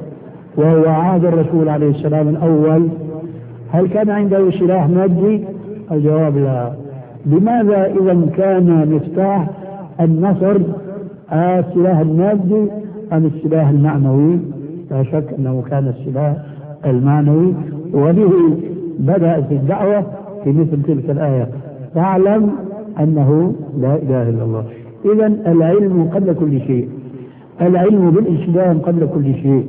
وهو عهد الرسول عليه السلام الأول، هل كان عنده سلاح مادي؟ الجواب لا. لماذا إذا كان مفتاح النصر السلاح المادي أم السلاح المعنوي؟ لا شك أنه كان السلاح المعنوي، وبه بدأت الدعوة في مثل تلك الآية: فاعلم أنه لا إله إلا الله. إذن العلم قبل كل شيء، العلم بالإسلام قبل كل شيء،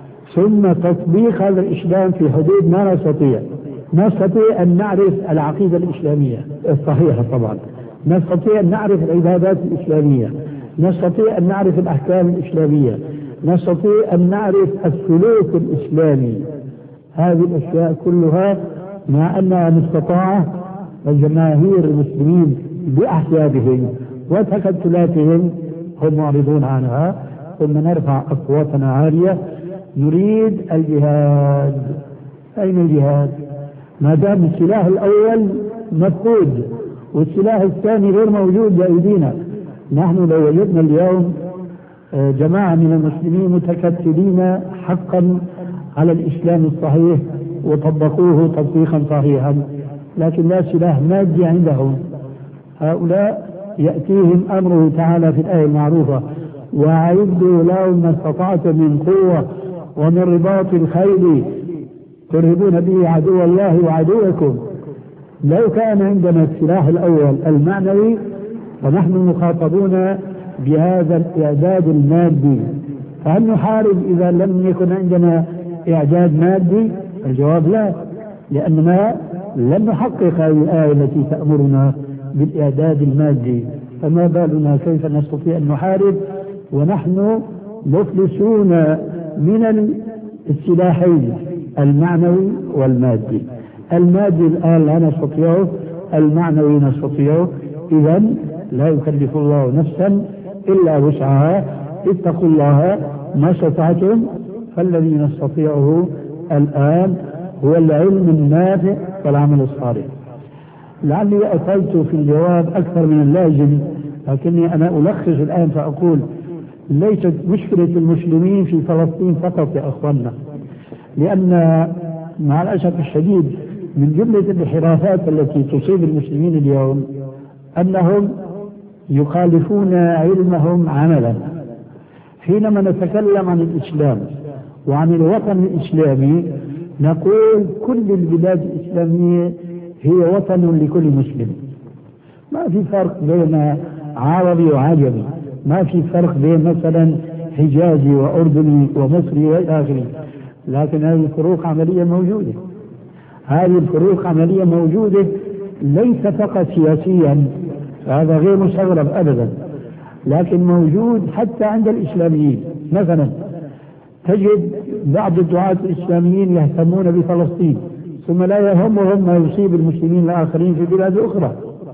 ثم تطبيق هذا الإسلام في حدود ما نستطيع. نستطيع أن نعرف العقيدة الإسلامية الصحيحة طبعا، نستطيع أن نعرف العبادات الإسلامية، نستطيع أن نعرف الأحكام الإسلامية، نستطيع أن نعرف السلوك الإسلامي. هذه الأشياء كلها مع أنها مستطاعة الجماهير المسلمين بأحزابهم وتكتلاتهم هم معرضون عنها. ثم نرفع أصواتنا عالية: نريد الجهاد. أين الجهاد؟ ما دام السلاح الأول مفقود والسلاح الثاني غير موجود بأيدينا. نحن لو وجدنا اليوم جماعة من المسلمين متكتلين حقا على الإسلام الصحيح وطبقوه تطبيقا صحيحا، لكن لا سلاح مادي عندهم، هؤلاء يأتيهم أمره تعالى في الآية المعروفة: وأعدوا لهم ما استطعتم من قوة ومن رباط الخيل ترهبون به عدو الله وعدوكم. لو كان عندنا السلاح الأول المعنوي فنحن مخاطبون بهذا الإعداد المادي، فهل نحارب إذا لم يكن عندنا إعداد مادي؟ الجواب لا، لأننا لم نحقق هذه الآية التي تأمرنا بالإعداد المادي، فما بالنا كيف نستطيع أن نحارب ونحن مفلسون من السلاحين المعنوي والمادي. المادي الآن لا نستطيعه، المعنوي نستطيعه. إذن لا يكلف الله نفسا إلا وسعها، اتقوا الله ما استطعتم. فالذي نستطيعه الآن هو العلم النافع والعمل الصالح. لعلي أطلت في الجواب أكثر من اللازم، لكني أنا ألخص الآن فأقول: ليست مشكلة المسلمين في فلسطين فقط يا أخوانا، لأن مع الأسف الشديد من جملة الانحرافات التي تصيب المسلمين اليوم أنهم يخالفون علمهم عملا. حينما نتكلم عن الإسلام وعن الوطن الإسلامي نقول كل البلاد الإسلامية هي وطن لكل مسلم، ما في فرق بين عربي وعجمي، ما في فرق بين مثلا حجازي وأردني ومصري وإلى آخره. لكن هذه الفروق عملية موجودة، هذه الفروق عملية موجودة ليس فقط سياسيا، هذا غير مستغرب أبدا، لكن موجود حتى عند الإسلاميين. مثلا تجد بعض الدعاة الإسلاميين يهتمون بفلسطين ثم لا يهمهم ما يصيب المسلمين الآخرين في بلاد أخرى.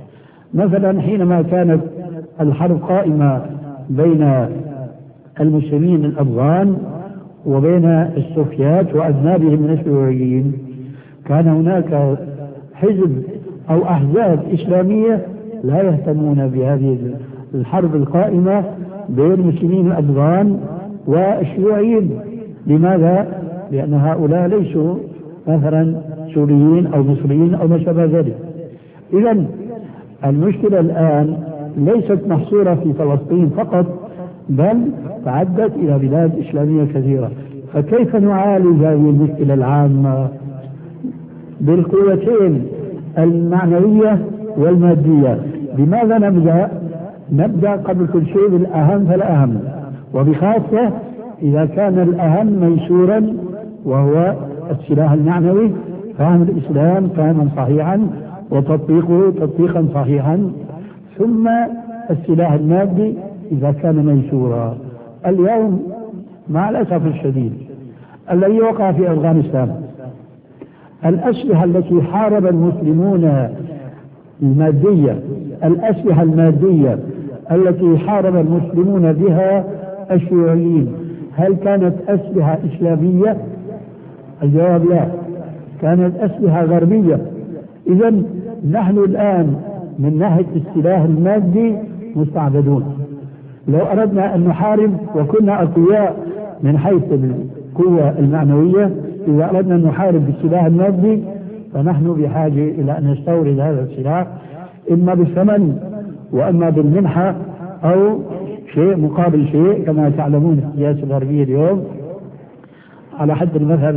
مثلا حينما كانت الحرب قائمة بين المسلمين الأفغان وبين السوفيات وأذنابهم من الشيوعيين، كان هناك حزب أو أحزاب إسلامية لا يهتمون بهذه الحرب القائمة بين المسلمين الأفغان والشيوعيين. لماذا؟ لأن هؤلاء ليسوا مثلا سوريين أو مصريين أو ما شابه ذلك. إذن المشكلة الآن ليست محصورة في فلسطين فقط، بل تعدت إلى بلاد إسلامية كثيرة. فكيف نعالج هذه المشكلة العامة؟ بالقوتين المعنوية والمادية. بماذا نبدأ؟ نبدأ قبل كل شيء بالأهم فالأهم، وبخاصة إذا كان الأهم ميسورا وهو السلاح المعنوي، فهم الإسلام فهما صحيحا وتطبيقه تطبيقا صحيحا، ثم السلاح المادي إذا كان ميسورا. اليوم مع الأسف الشديد الذي وقع في أفغانستان، الأسلحة التي حارب المسلمون المادية، الأسلحة المادية التي حارب المسلمون بها الشيوعيين، هل كانت أسلحة إسلامية؟ الجواب لا، كانت أسلحة غربية. إذا نحن الآن من ناحية السلاح المادي مستعبدون. لو أردنا أن نحارب وكنا أقوياء من حيث القوة المعنوية، إذا أردنا أن نحارب بالسلاح المادي فنحن بحاجة إلى أن نستورد هذا السلاح إما بالثمن وإما بالمنحة أو شيء مقابل شيء، كما تعلمون السياسة الغربية اليوم على حد المثل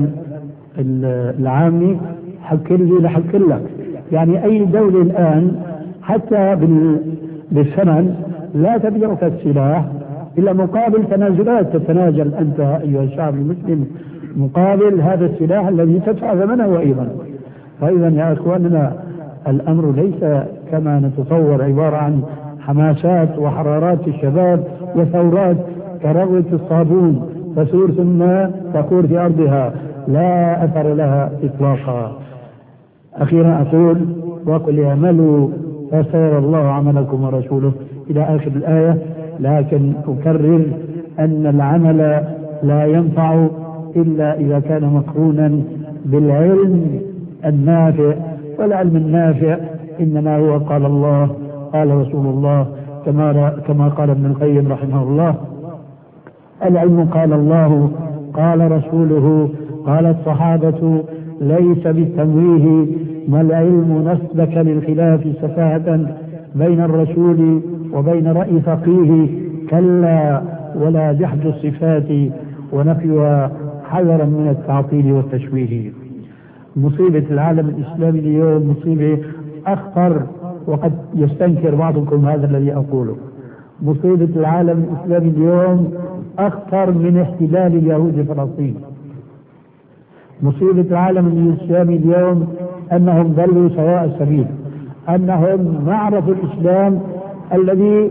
العامي حكر لي لحكر لك. يعني أي دولة الآن حتى بالثمن لا تبيعك السلاح إلا مقابل تنازلات، تتنازل أنت أيها الشعب المسلم مقابل هذا السلاح الذي تدفع ثمنه أيضا. فإذا يا أخواننا الأمر ليس كما نتصور عبارة عن حماسات وحرارات الشباب وثورات كرغوة الصابون تثور ثم تكور في أرضها لا أثر لها إطلاقا. أخيرا أقول وقل اعملوا فسيرى الله عملكم ورسوله إلى آخر الآية، لكن أكرر أن العمل لا ينفع إلا إذا كان مقرونا بالعلم النافع، والعلم النافع إنما هو قال الله قال رسول الله، كما كما قال ابن القيم رحمه الله: العلم قال الله قال رسوله قال الصحابة، ليس بالتمويه ما العلم نسبك للخلاف سفاهة بين الرسول وبين رأي فقيه، كلا ولا جحد الصفات ونفيها حذرا من التعطيل والتشويه. مصيبة العالم الإسلامي اليوم مصيبة أخطر، وقد يستنكر بعضكم هذا الذي أقوله. مصيبة العالم الإسلامي اليوم أخطر من احتلال اليهود فلسطين. مصيبة العالم الإسلامي اليوم أنهم ضلوا سواء السبيل، أنهم ما عرفوا الإسلام الذي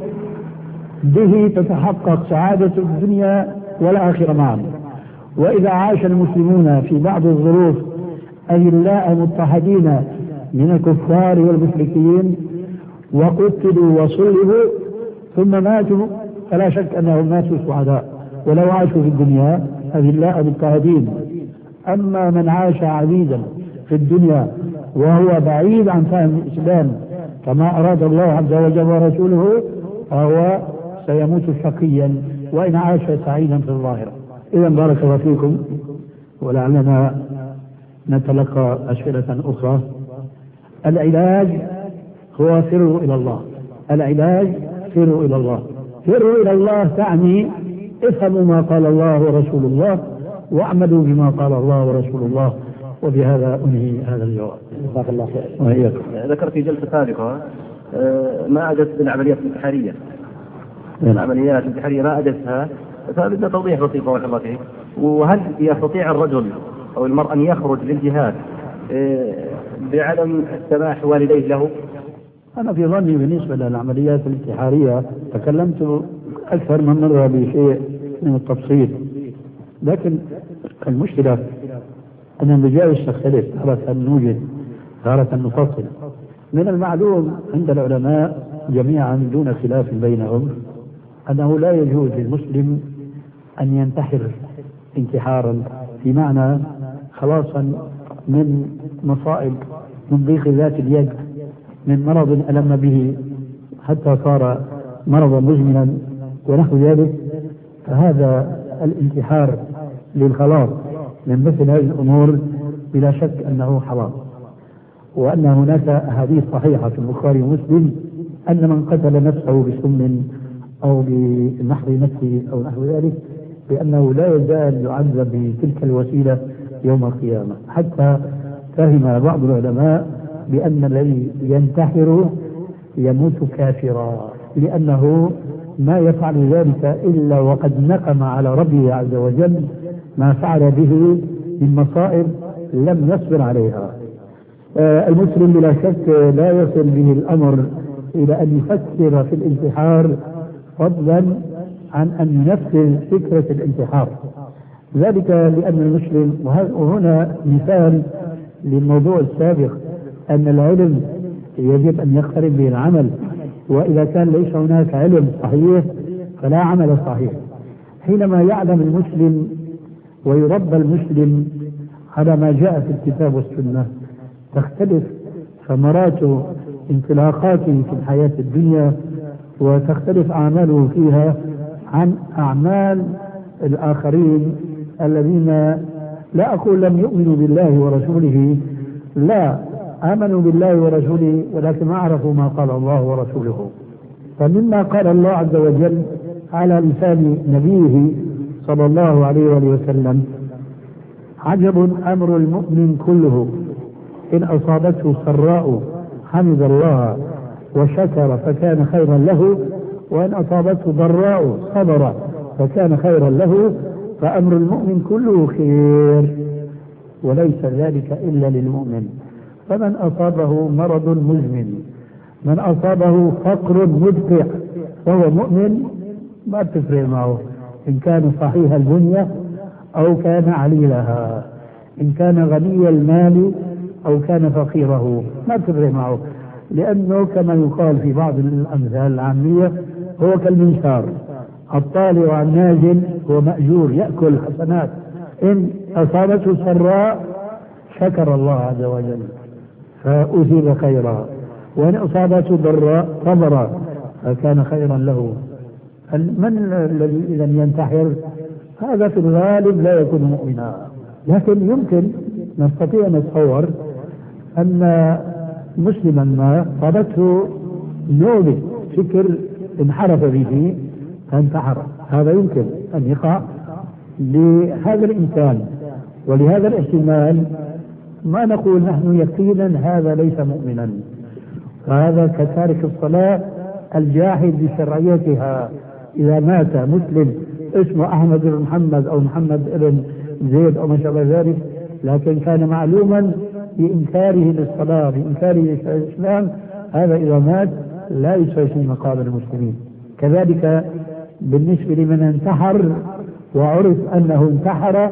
به تتحقق سعادة الدنيا والآخرة معا. وإذا عاش المسلمون في بعض الظروف أذلاء مضطهدين من الكفار والمشركين وقتلوا وصلبوا ثم ماتوا، فلا شك أنهم ماتوا سعداء ولو عاشوا في الدنيا أذلاء مضطهدين. أما من عاش عبيدا في الدنيا وهو بعيد عن فهم الإسلام كما أراد الله عز وجل ورسوله فهو سيموت شقيا وإن عاش سعيدا في الظاهرة. إذا بارك الله فيكم، ولعلنا نتلقى أسئلة أخرى. العلاج هو فروا إلى الله. العلاج فروا إلى الله. فروا إلى الله تعني افهموا ما قال الله ورسول الله واعملوا بما قال الله ورسول الله. وبهذا أنهي هذا الجواب. جزاك الله خير. ذكرت في جلسة سابقة ما أجت بالعمليات الانتحارية. العمليات الانتحارية ما أجتها، فبدنا توضيح بسيط بارك الله فيك. وهل يستطيع الرجل أو المرأة أن يخرج للجهاد بعدم سماح والديه له؟ أنا في ظني بالنسبة للعمليات الانتحارية تكلمت أكثر من مرة بشيء من التفصيل، لكن المشكلة أن المجالس تختلف، تارة نوجد تارة نفصل. من المعلوم عند العلماء جميعا دون خلاف بينهم أنه لا يجوز للمسلم أن ينتحر انتحارا في معنى خلاصا من مصائب، من ضيق ذات اليد، من مرض ألم به حتى صار مرضا مزمنا ونحو ذلك. فهذا الانتحار للخلاص من مثل هذه الأمور بلا شك أنه حرام، وأن هناك أحاديث صحيحة في البخاري ومسلم أن من قتل نفسه بسم أو بنحر نفسه أو نحو ذلك بأنه لا يزال يعذب بتلك الوسيلة يوم القيامة. حتى فهم بعض العلماء بأن الذي ينتحر يموت كافرا، لأنه ما يفعل ذلك إلا وقد نقم على ربه عز وجل ما فعل به من مصائب لم يصبر عليها. آه المسلم بلا شك لا يصل به الأمر إلى أن يفكر في الانتحار فضلا عن أن ينفذ فكرة الانتحار. ذلك لأن المسلم، وهنا مثال للموضوع السابق، أن العلم يجب أن يقترب به العمل، وإذا كان ليس هناك علم صحيح فلا عمل صحيح. حينما يعلم المسلم ويربى المسلم على ما جاء في الكتاب والسنة تختلف ثمرات انطلاقاته في الحياة الدنيا، وتختلف أعماله فيها عن أعمال الآخرين الذين لا أقول لم يؤمنوا بالله ورسوله، لا، آمنوا بالله ورسوله ولكن ما عرفوا ما قال الله ورسوله. فمما قال الله عز وجل على لسان نبيه صلى الله عليه وآله وسلم: عجب أمر المؤمن كله، إن أصابته سراء حمد الله وشكر فكان خيرا له، وإن أصابته ضراء صبر فكان خيرا له، فأمر المؤمن كله خير، وليس ذلك إلا للمؤمن. فمن أصابه مرض مزمن، من أصابه فقر مدقع، فهو مؤمن، ما تفرق معه إن كان صحيح البنية أو كان عليلها، إن كان غني المال أو كان فقيره، ما تفرق معه، لأنه كما يقال في بعض الأمثال العامية هو كالمنشار، الطالع عن نازل هو مأجور يأكل حسنات. إن أصابته سراء شكر الله عز وجل فأثيب خيرا، وإن أصابته ضراء صبر فكان خيرا له. من الذي إذا ينتحر؟ هذا في الغالب لا يكون مؤمنا، لكن يمكن نستطيع أن نتصور أن مسلما ما صابته نوبة فكر انحرف به فانتحر، هذا يمكن أن يقع لهذا الإنسان. ولهذا الاحتمال ما نقول نحن يقينا هذا ليس مؤمنا، فهذا كتارك الصلاة الجاحد بشرعيتها. إذا مات مسلم اسمه أحمد بن محمد أو محمد بن زيد أو ما شابه ذلك، لكن كان معلوما بإنكاره للصلاة بإنكاره للإسلام، هذا إذا مات لا يسوي في مقابل المسلمين. كذلك بالنسبة لمن انتحر وعرف أنه انتحر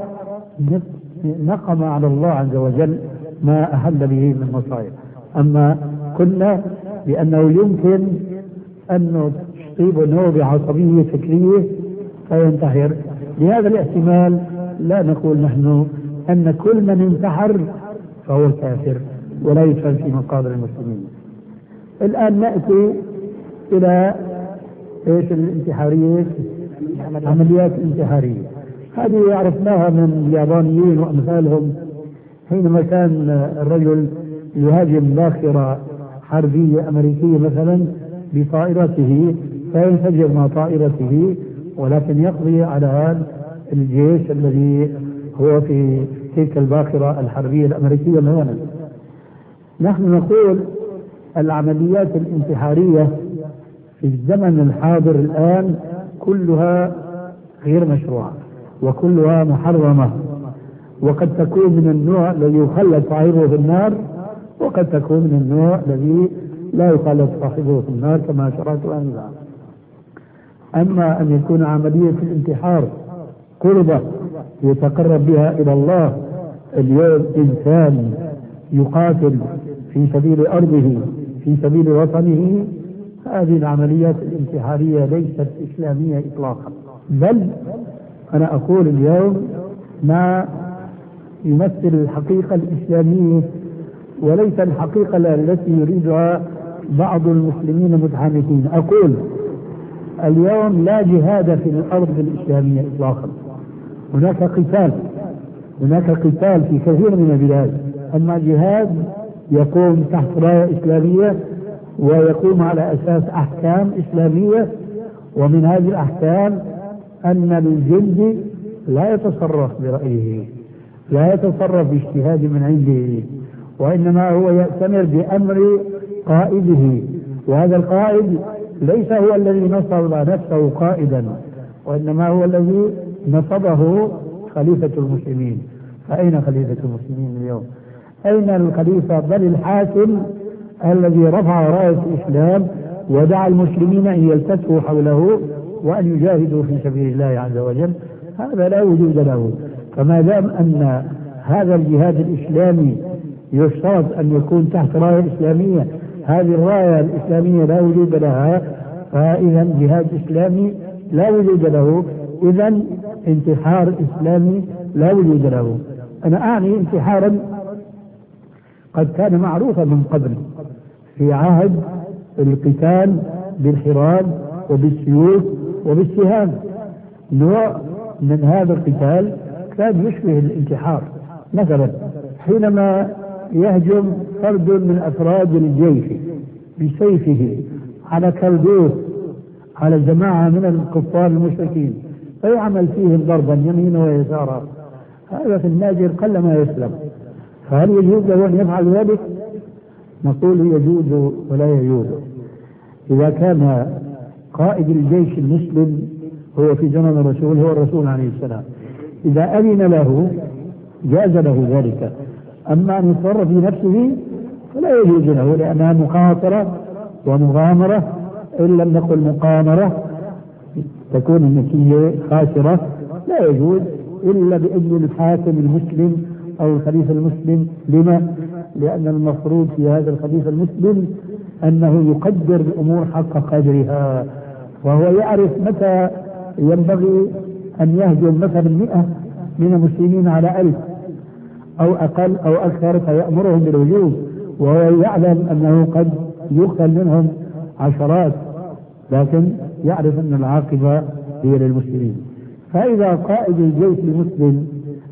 نقم على الله عز وجل ما أحل به من مصائب. أما قلنا بأنه يمكن أن تصيب نوبة عصبية فكرية فينتحر، لهذا الاحتمال لا نقول نحن أن كل من انتحر فهو كافر ولا يدخل في مقابل المسلمين. الآن نأتي إلى إيش الانتحارية، عمليات انتحارية. هذه عرفناها من اليابانيين وأمثالهم، حينما كان الرجل يهاجم باخرة حربية أمريكية مثلا بطائرته فينفجر مع طائرته، ولكن يقضي على هذا الجيش الذي هو في تلك الباخرة الحربية الأمريكية مثلا. نحن نقول العمليات الانتحارية في الزمن الحاضر الآن كلها غير مشروعة وكلها محرمة، وقد تكون من النوع الذي يخلد صاحبه في النار، وقد تكون من النوع الذي لا يخلد صاحبه في النار كما شرعت أنها. أما أن يكون عملية الانتحار قربة يتقرب بها إلى الله، اليوم إنسان يقاتل في سبيل أرضه في سبيل وطنه، هذه العمليات الانتحارية ليست إسلامية إطلاقا، بل أنا أقول اليوم ما يمثل الحقيقة الإسلامية وليس الحقيقة التي يريدها بعض المسلمين المتحامسين. أقول اليوم لا جهاد في الأرض الإسلامية إطلاقا، هناك قتال هناك قتال في كثير من البلاد، أما جهاد يقوم تحت راية إسلامية ويقوم على أساس أحكام إسلامية، ومن هذه الأحكام أن الجندي لا يتصرف برأيه، لا يتصرف باجتهاد من عنده، وإنما هو يأتمر بأمر قائده، وهذا القائد ليس هو الذي نصب نفسه قائدا، وإنما هو الذي نصبه خليفة المسلمين. فأين خليفة المسلمين اليوم؟ أين الخليفة بل الحاكم الذي رفع راية الإسلام ودعا المسلمين أن يلتفوا حوله وأن يجاهدوا في سبيل الله عز وجل؟ هذا لا وجود له. فما دام أن هذا الجهاد الإسلامي يشترط أن يكون تحت راية إسلامية هذه الراية الإسلامية لا وجود لها، فإذا جهاد إسلامي لا وجود له، إذا انتحار إسلامي لا وجود له. أنا أعني انتحارا قد كان معروفا من قبل في عهد القتال بالحراب وبالسيوف وبالسهام. نوع من هذا القتال كان يشبه الانتحار. مثلا حينما يهجم فرد من أفراد الجيش بسيفه على كردوس على جماعة من الكفار المشركين فيعمل فيهم ضربا يمينا ويسارا، هذا في النادر قلما يسلم، فهل يجوز له أن يفعل ذلك؟ نقول يجوز ولا يجوز. إذا كان قائد الجيش المسلم هو في زمن الرسول هو الرسول عليه السلام، إذا أذن له جاز له ذلك. أما أن يتصرف في نفسه فلا يجوز له، لأنها مخاطرة ومغامرة، إن لم نقل مقامرة تكون النتيجة خاسرة. لا يجوز إلا بإذن الحاكم المسلم أو الخليفة المسلم. لما؟ لأن المفروض في هذا الخليفة المسلم أنه يقدر الأمور حق قدرها، وهو يعرف متى ينبغي أن يهجم مثلا مئة من المسلمين على ألف أو أقل أو أكثر فيأمرهم بالهجوم، وهو يعلم أنه قد يقتل منهم عشرات، لكن يعرف أن العاقبة هي للمسلمين. فإذا قائد الجيش المسلم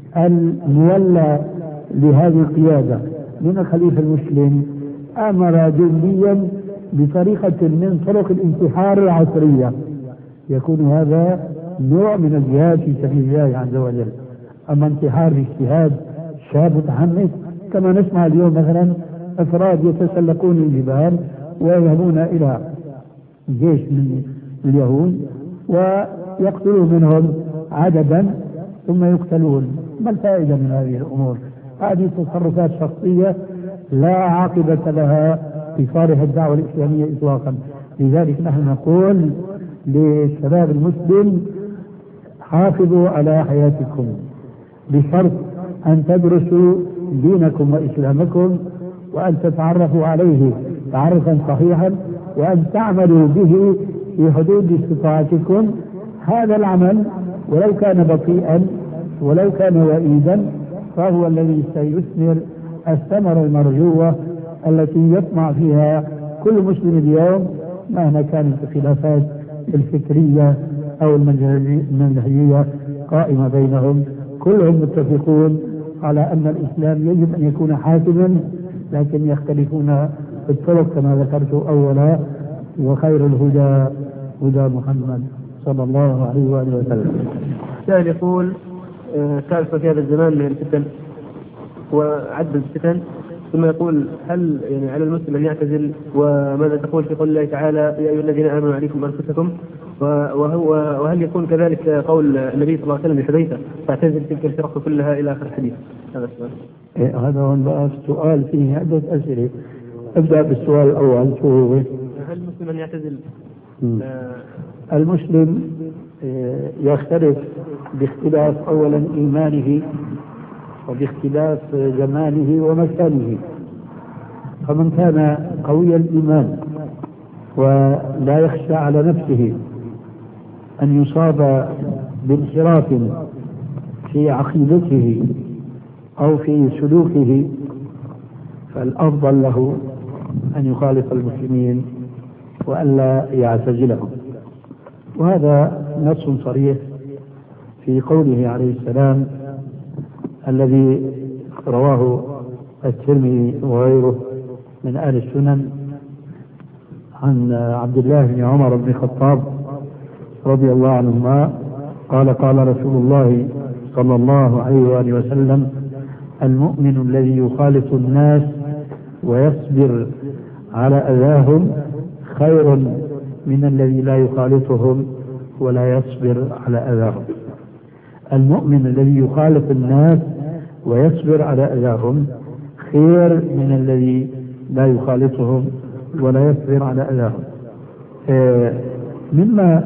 المولى لهذه القيادة من الخليفة المسلم أمر جنديا بطريقة من طرق الانتحار العصرية، يكون هذا نوع من الجهاد في سبيل الله عز وجل. أما انتحار باجتهاد شاب متحمس كما نسمع اليوم مثلا أفراد يتسلقون الجبال ويذهبون إلى جيش من اليهود ويقتلون منهم عددا ثم يقتلون. ما الفائدة من هذه الأمور؟ هذه تصرفات شخصية لا عاقبة لها في صالح الدعوة الإسلامية إطلاقا. لذلك نحن نقول للشباب المسلم حافظوا على حياتكم بشرط أن تدرسوا دينكم وإسلامكم وأن تتعرفوا عليه تعرفا صحيحا وأن تعملوا به في حدود استطاعتكم. هذا العمل ولو كان بطيئا ولو كان وئيدا فهو الذي سيثمر الثمرة المرجوة التي يطمع فيها كل مسلم اليوم مهما كانت الخلافات الفكرية أو المنهجية قائمة بينهم. كلهم متفقون على أن الإسلام يجب أن يكون حاكما، لكن يختلفون في الطرق كما ذكرت أولا. وخير الهدى هدى محمد صلى الله عليه وآله وسلم. سائل يقول كارثة في هذا الزمان من الفتن وعدد الفتن، ثم يقول هل يعني على المسلم أن يعتزل؟ وماذا تقول في قول الله تعالى يا أيها الذين آمنوا عليكم أنفسكم؟ وهو وهل يكون كذلك قول النبي صلى الله عليه وسلم لحذيفة فاعتزل تلك الفرق كلها إلى آخر الحديث؟ هذا السؤال. إيه هذا هو السؤال فيه عدة أسئلة. أبدأ بالسؤال الأول شو هو؟ هل المسلم أن يعتزل؟ آه المسلم يختلف باختلاف أولا إيمانه وباختلاف زمانه ومكانه. فمن كان قوي الإيمان ولا يخشى على نفسه أن يصاب بانحراف في عقيدته أو في سلوكه فالأفضل له أن يخالف المسلمين وألا يعتزلهم. وهذا نص صريح في قوله عليه السلام الذي رواه الترمذي وغيره من أهل السنن عن عبد الله بن عمر بن الخطاب رضي الله عنهما قال قال رسول الله صلى الله عليه وآله وسلم المؤمن الذي يخالط الناس ويصبر على أذاهم خير من الذي لا يخالطهم ولا يصبر على أذاهم. المؤمن الذي يخالط الناس ويصبر على أذاهم خير من الذي لا يخالطهم ولا يصبر على أذاهم. مما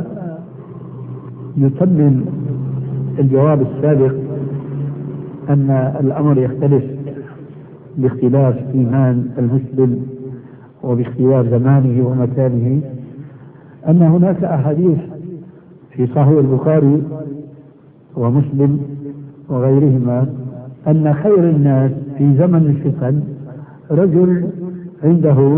يتمم الجواب السابق أن الأمر يختلف باختلاف إيمان المسلم وباختيار زمانه ومكانه أن هناك أحاديث في صحيح البخاري ومسلم وغيرهما أن خير الناس في زمن الفتن رجل عنده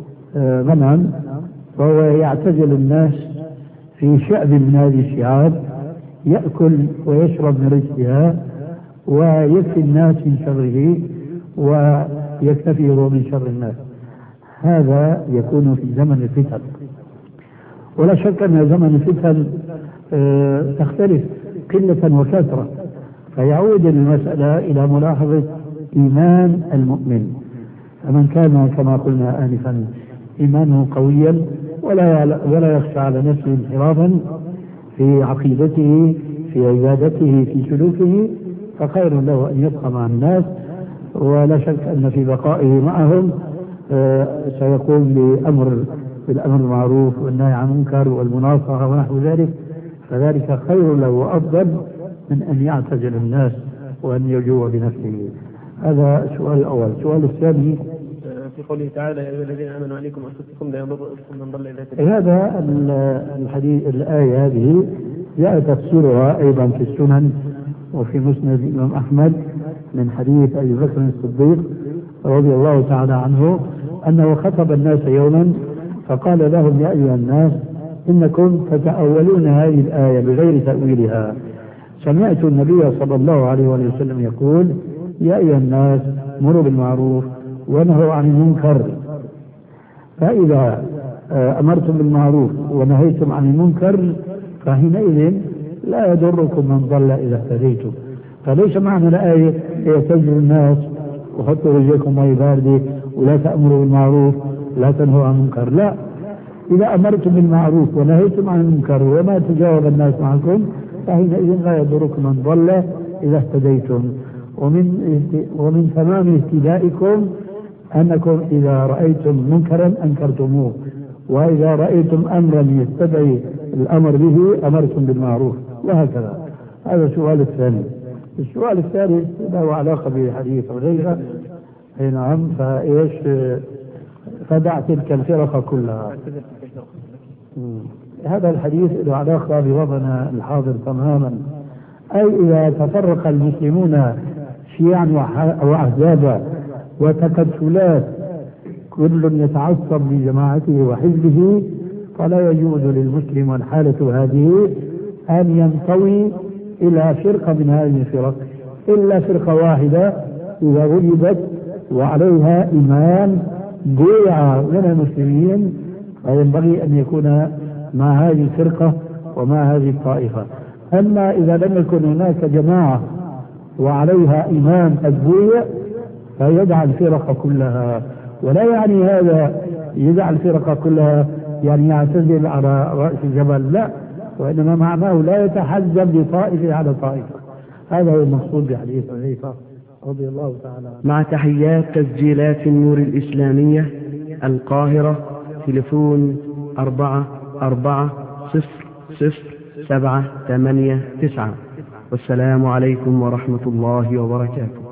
غنم وهو يعتزل الناس في شعب من هذه الشعاب يأكل ويشرب من رزقها ويكفي الناس من شره ويكتفي هو من شر الناس. هذا يكون في زمن الفتن، ولا شك أن زمن الفتن تختلف قلة وكثرة، فيعود المسألة إلى ملاحظة إيمان المؤمن. فمن كان كما قلنا آنفا إيمانه قويا ولا ولا يخشى على نفسه انحرافا في عقيدته في عبادته في سلوكه فخير له أن يبقى مع الناس، ولا شك أن في بقائه معهم سيقوم بأمر بالأمر المعروف والنهي عن المنكر والمناصحة ونحو ذلك، فذلك خير له وأفضل من أن يعتزل الناس وأن يجوع بنفسه. هذا السؤال الأول. السؤال الثاني في قوله تعالى: يا أيها الذين آمنوا عليكم أنفسكم لا يضركم من ضل إذا اهتديتم. هذا الحديث الآية هذه جاء تفسيرها أيضا في السنن وفي مسند الإمام أحمد من حديث أبي بكر الصديق رضي الله تعالى عنه أنه خطب الناس يوما فقال لهم: يا أيها الناس إنكم تتأولون هذه الآية بغير تأويلها. سمعت النبي صلى الله عليه وسلم يقول: يا أيها الناس مروا بالمعروف ونهوا عن المنكر، فإذا أمرتم بالمعروف ونهيتم عن المنكر فحينئذ لا يضركم من ضل إذا اهتديتم. فليس معنى الآية يعتزلوا الناس وحطوا رجلكم ماء باردة ولا تأمروا بالمعروف لا تنهوا عن المنكر، لا، إذا أمرتم بالمعروف ونهيتم عن المنكر وما تجاوب الناس معكم فحينئذ لا يضركم من ضل إذا اهتديتم. ومن ومن تمام اهتدائكم أنكم إذا رأيتم منكرا أنكرتموه، وإذا رأيتم أمرا يستدعي الأمر به أمرتم بالمعروف، وهكذا. هذا السؤال الثاني. السؤال الثالث له علاقة بحديث غيره. نعم. فإيش فدع تلك الفرق كلها. هذا الحديث له علاقة بوضعنا الحاضر تماما، أي إذا تفرق المسلمون شيعا وأحزابا وتكتلات كل يتعصب لجماعته وحزبه فلا يجوز للمسلم والحالة هذه أن ينطوي إلى فرقة من هذه الفرق إلا فرقة واحدة إذا وجدت وعليها إمام بيعة من المسلمين، فينبغي أن يكون مع هذه الفرقة ومع هذه الطائفة. أما إذا لم يكن هناك جماعة وعليها إمام أدوية فيدع الفرقة كلها، ولا يعني هذا يدع الفرقة كلها يعني يعتزل على رأس الجبل، لا، وإنما معناه لا يتحزب لطائفة على طائفة. هذا هو المقصود بحديث حذيفة رضي الله تعالى عنه. مع تحيات تسجيلات النور الإسلامية القاهرة، تليفون أربعة أربعة صفر صفر سبعة ثمانية تسعة. والسلام عليكم ورحمة الله وبركاته.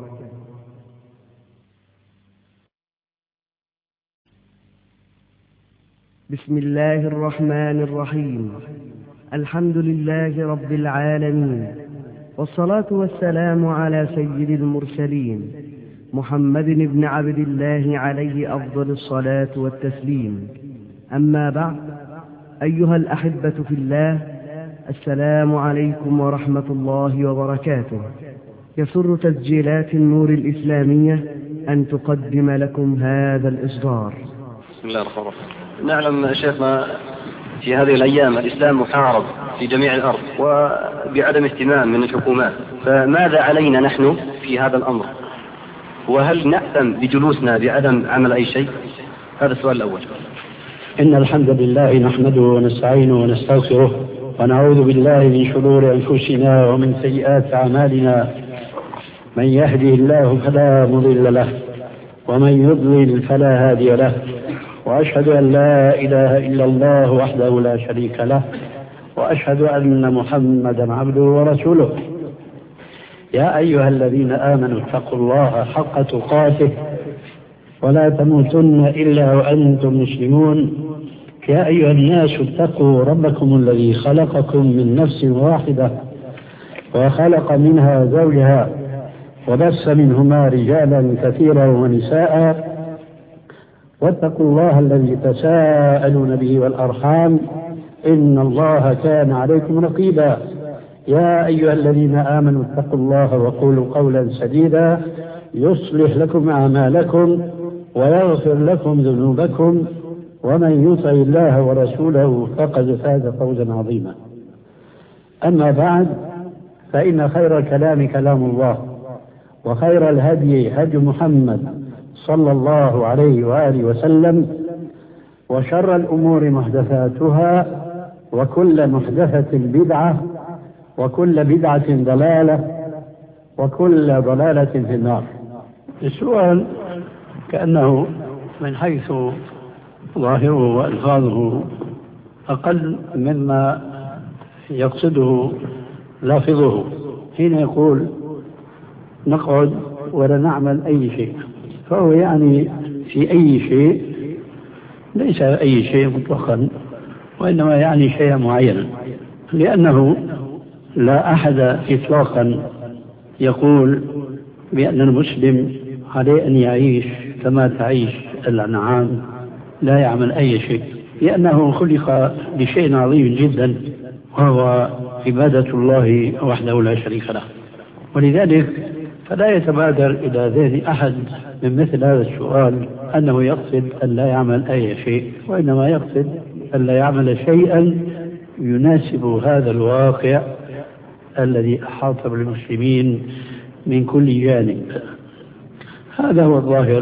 بسم الله الرحمن الرحيم. الحمد لله رب العالمين، والصلاة والسلام على سيد المرسلين محمد بن عبد الله عليه أفضل الصلاة والتسليم. أما بعد، أيها الأحبة في الله، السلام عليكم ورحمة الله وبركاته. يسر تسجيلات النور الإسلامية أن تقدم لكم هذا الإصدار. بسم الله الرحمن الرحيم. نعلم شيخنا في هذه الأيام الإسلام محارب في جميع الأرض وبعدم اهتمام من الحكومات، فماذا علينا نحن في هذا الأمر؟ وهل نأثم بجلوسنا بعدم عمل أي شيء؟ هذا السؤال الأول. إن الحمد لله نحمده ونستعينه ونستغفره ونعوذ بالله من شرور أنفسنا ومن سيئات أعمالنا. من يهده الله فلا مضل له ومن يضلل فلا هادي له، وأشهد أن لا إله إلا الله وحده لا شريك له، وأشهد أن محمدا عبده ورسوله. يا أيها الذين آمنوا اتقوا الله حق تقاته ولا تموتن إلا وأنتم مسلمون. يا أيها الناس اتقوا ربكم الذي خلقكم من نفس واحدة وخلق منها زوجها وبث منهما رجالا كثيرا ونساء واتقوا الله الذي تساءلون به والأرحام إن الله كان عليكم رقيبا. يا أيها الذين آمنوا اتقوا الله وقولوا قولا سديدا يصلح لكم أعمالكم ويغفر لكم ذنوبكم ومن يطع الله ورسوله فقد فاز فوزا عظيما. أما بعد، فإن خير الكلام كلام الله، وخير الهدي هدي محمد صلى الله عليه وآله وسلم، وشر الأمور محدثاتها، وكل محدثة بدعة، وكل بدعة ضلالة، وكل ضلالة في النار. السؤال كأنه من حيث ظاهره وألفاظه أقل مما يقصده لافظه حين يقول نقعد ولا نعمل أي شيء، فهو يعني في أي شيء ليس أي شيء مطلقا، وإنما يعني شيء معين، لأنه لا أحد إطلاقا يقول بأن المسلم عليه أن يعيش كما تعيش الأنعام لا يعمل أي شيء، لأنه خلق لشيء عظيم جدا وهو عبادة الله وحده لا شريك له. ولذلك فلا يتبادر إلى ذهن أحد من مثل هذا السؤال أنه يقصد أن لا يعمل أي شيء، وإنما يقصد أن لا يعمل شيئا يناسب هذا الواقع الذي أحاط بالمسلمين من كل جانب. هذا هو الظاهر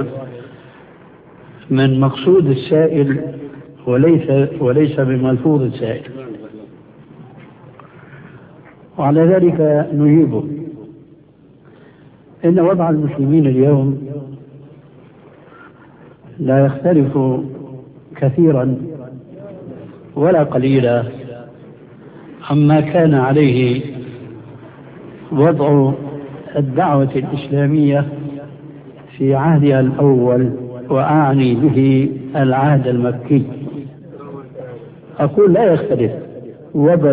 من مقصود السائل وليس وليس من ملفوظ السائل، وعلى ذلك نجيبه. إن وضع المسلمين اليوم لا يختلف كثيرا ولا قليلا عما كان عليه وضع الدعوة الإسلامية في عهدها الأول، وأعني به العهد المكي. أقول لا يختلف وضع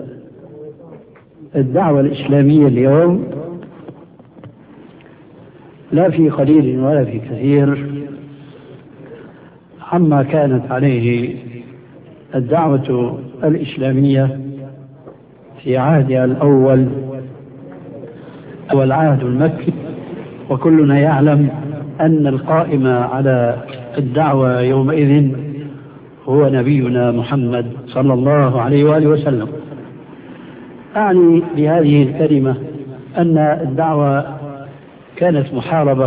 الدعوة الإسلامية اليوم لا في قليل ولا في كثير عما كانت عليه الدعوة الإسلامية في عهدها الأول والعهد المكي. وكلنا يعلم أن القائم على الدعوة يومئذ هو نبينا محمد صلى الله عليه وآله وسلم. أعني بهذه الكلمة أن الدعوة كانت محاربة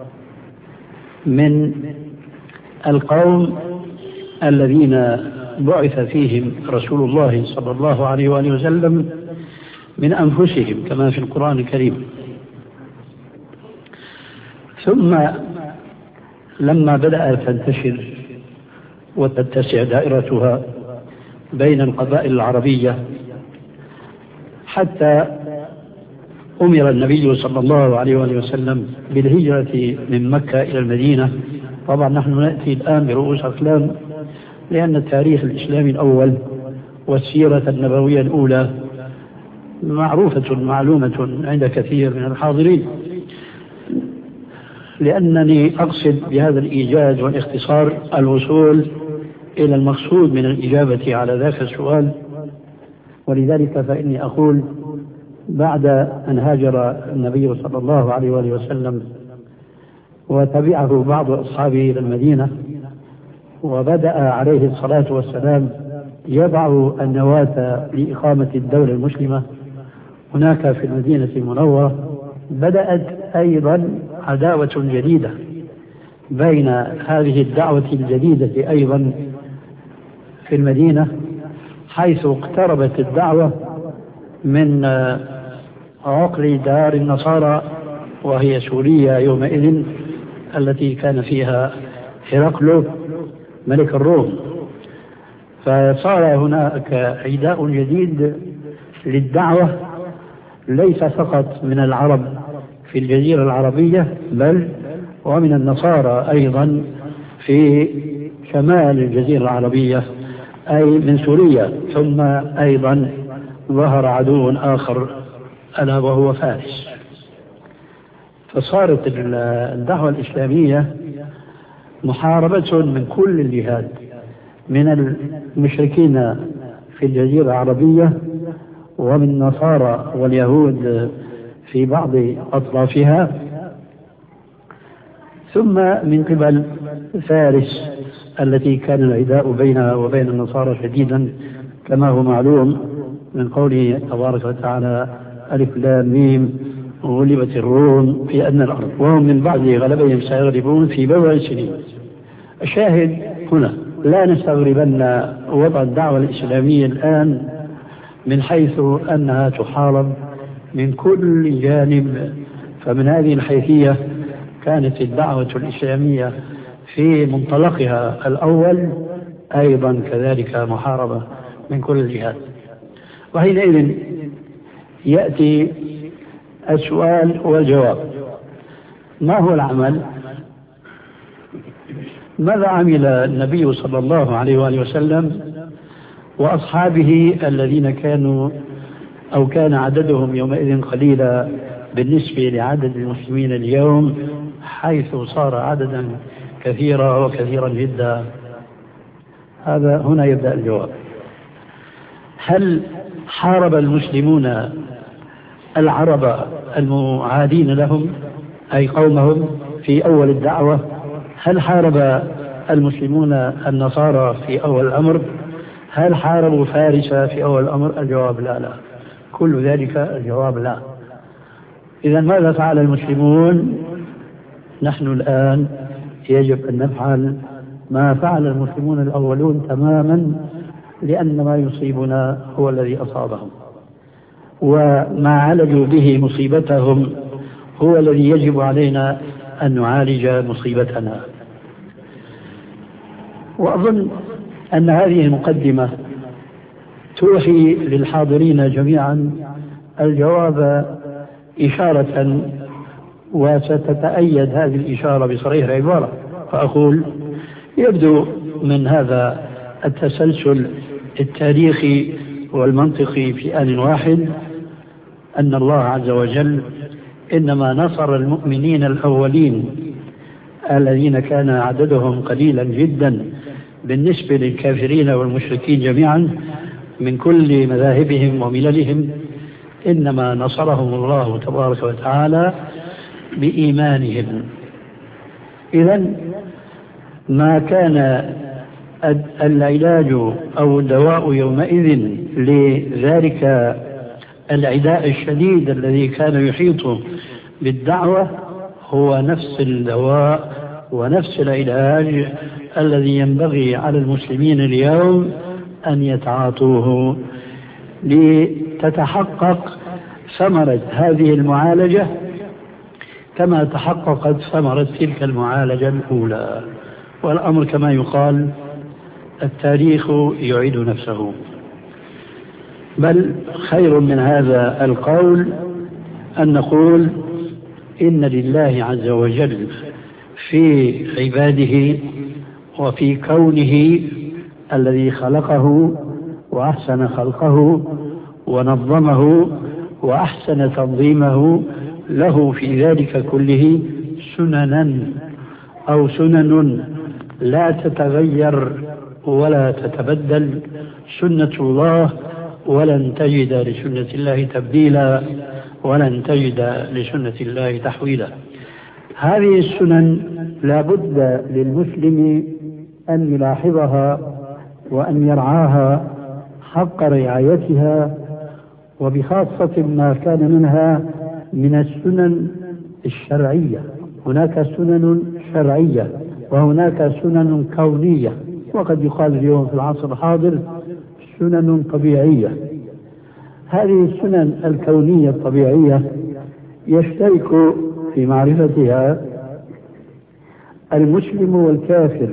من القوم الذين بعث فيهم رسول الله صلى الله عليه وآله وسلم من أنفسهم كما في القرآن الكريم. ثم لما بدأت تنتشر وتتسع دائرتها بين القبائل العربية حتى أمر النبي صلى الله عليه وآله وسلم بالهجرة من مكة إلى المدينة. طبعا نحن نأتي الآن برؤوس أقلام، لأن التاريخ الإسلامي الأول والسيرة النبوية الأولى معروفة معلومة عند كثير من الحاضرين. لأنني أقصد بهذا الإيجاز والاختصار الوصول إلى المقصود من الإجابة على ذاك السؤال. ولذلك فإني أقول بعد أن هاجر النبي صلى الله عليه وآله وسلم وتبعه بعض أصحابه إلى المدينة، وبدأ عليه الصلاة والسلام يضع النواة لإقامة الدولة المسلمة هناك في المدينة المنورة، بدأت أيضا عداوة جديدة بين هذه الدعوة الجديدة أيضا في المدينة، حيث اقتربت الدعوة من عقر دار النصارى وهي سوريا يومئذ التي كان فيها هرقل ملك الروم. فصار هناك عداء جديد للدعوة ليس فقط من العرب في الجزيرة العربية، بل ومن النصارى أيضا في شمال الجزيرة العربية أي من سوريا، ثم أيضا ظهر عدو آخر ألا وهو فارس. فصارت الدعوة الإسلامية محاربة من كل الجهات، من المشركين في الجزيرة العربية ومن النصارى واليهود في بعض أطرافها، ثم من قبل فارس التي كان العداء بينها وبين النصارى شديدا كما هو معلوم من قوله تبارك وتعالى ألف لام ميم غلبت الروم في أدنى الأرض وهم من بعد غلبهم سيغلبون في بضع سنين. الشاهد هنا لا نستغربن وضع الدعوة الإسلامية الآن من حيث أنها تحارب من كل جانب، فمن هذه الحيثية كانت الدعوة الإسلامية في منطلقها الأول أيضا كذلك محاربة من كل الجهات. وحينئذ يأتي السؤال والجواب: ما هو العمل؟ ماذا عمل النبي صلى الله عليه وآله وسلم وأصحابه الذين كانوا أو كان عددهم يومئذ قليلا بالنسبة لعدد المسلمين اليوم، حيث صار عددا كثيرا وكثيرا جدا؟ هذا هنا يبدأ الجواب. هل حارب المسلمون العرب المعادين لهم أي قومهم في أول الدعوة؟ هل حارب المسلمون النصارى في أول الأمر؟ هل حاربوا فارس في أول الأمر؟ الجواب لا لا، كل ذلك الجواب لا. إذا ماذا فعل المسلمون؟ نحن الآن يجب أن نفعل ما فعل المسلمون الأولون تماما، لأن ما يصيبنا هو الذي أصابهم، وما عالجوا به مصيبتهم هو الذي يجب علينا أن نعالج مصيبتنا. وأظن أن هذه المقدمة توحي للحاضرين جميعا الجواب إشارة، وستتأيد هذه الإشارة بصريح العبارة، فأقول: يبدو من هذا التسلسل التاريخي والمنطقي في آن واحد أن الله عز وجل إنما نصر المؤمنين الأولين الذين كان عددهم قليلا جدا بالنسبة للكافرين والمشركين جميعا من كل مذاهبهم ومللهم، إنما نصرهم الله تبارك وتعالى بإيمانهم. إذن ما كان العلاج أو الدواء يومئذ لذلك العداء الشديد الذي كان يحيط بالدعوة هو نفس الدواء ونفس العلاج الذي ينبغي على المسلمين اليوم أن يتعاطوه لتتحقق ثمرة هذه المعالجة كما تحققت ثمرة تلك المعالجة الأولى. والأمر كما يقال: التاريخ يعيد نفسه. بل خير من هذا القول أن نقول إن لله عز وجل في عباده وفي كونه الذي خلقه وأحسن خلقه ونظمه وأحسن تنظيمه له في ذلك كله سننا أو سنن لا تتغير ولا تتبدل، سنة الله، ولن تجد لسنة الله تبديلا ولن تجد لسنة الله تحويلا. هذه السنن لا بد للمسلم أن يلاحظها وأن يرعاها حق رعايتها، وبخاصة ما كان منها من السنن الشرعية. هناك سنن شرعية وهناك سنن كونية، وقد يقال اليوم في العصر الحاضر سنن طبيعية. هذه السنن الكونية الطبيعية يشترك في معرفتها المسلم والكافر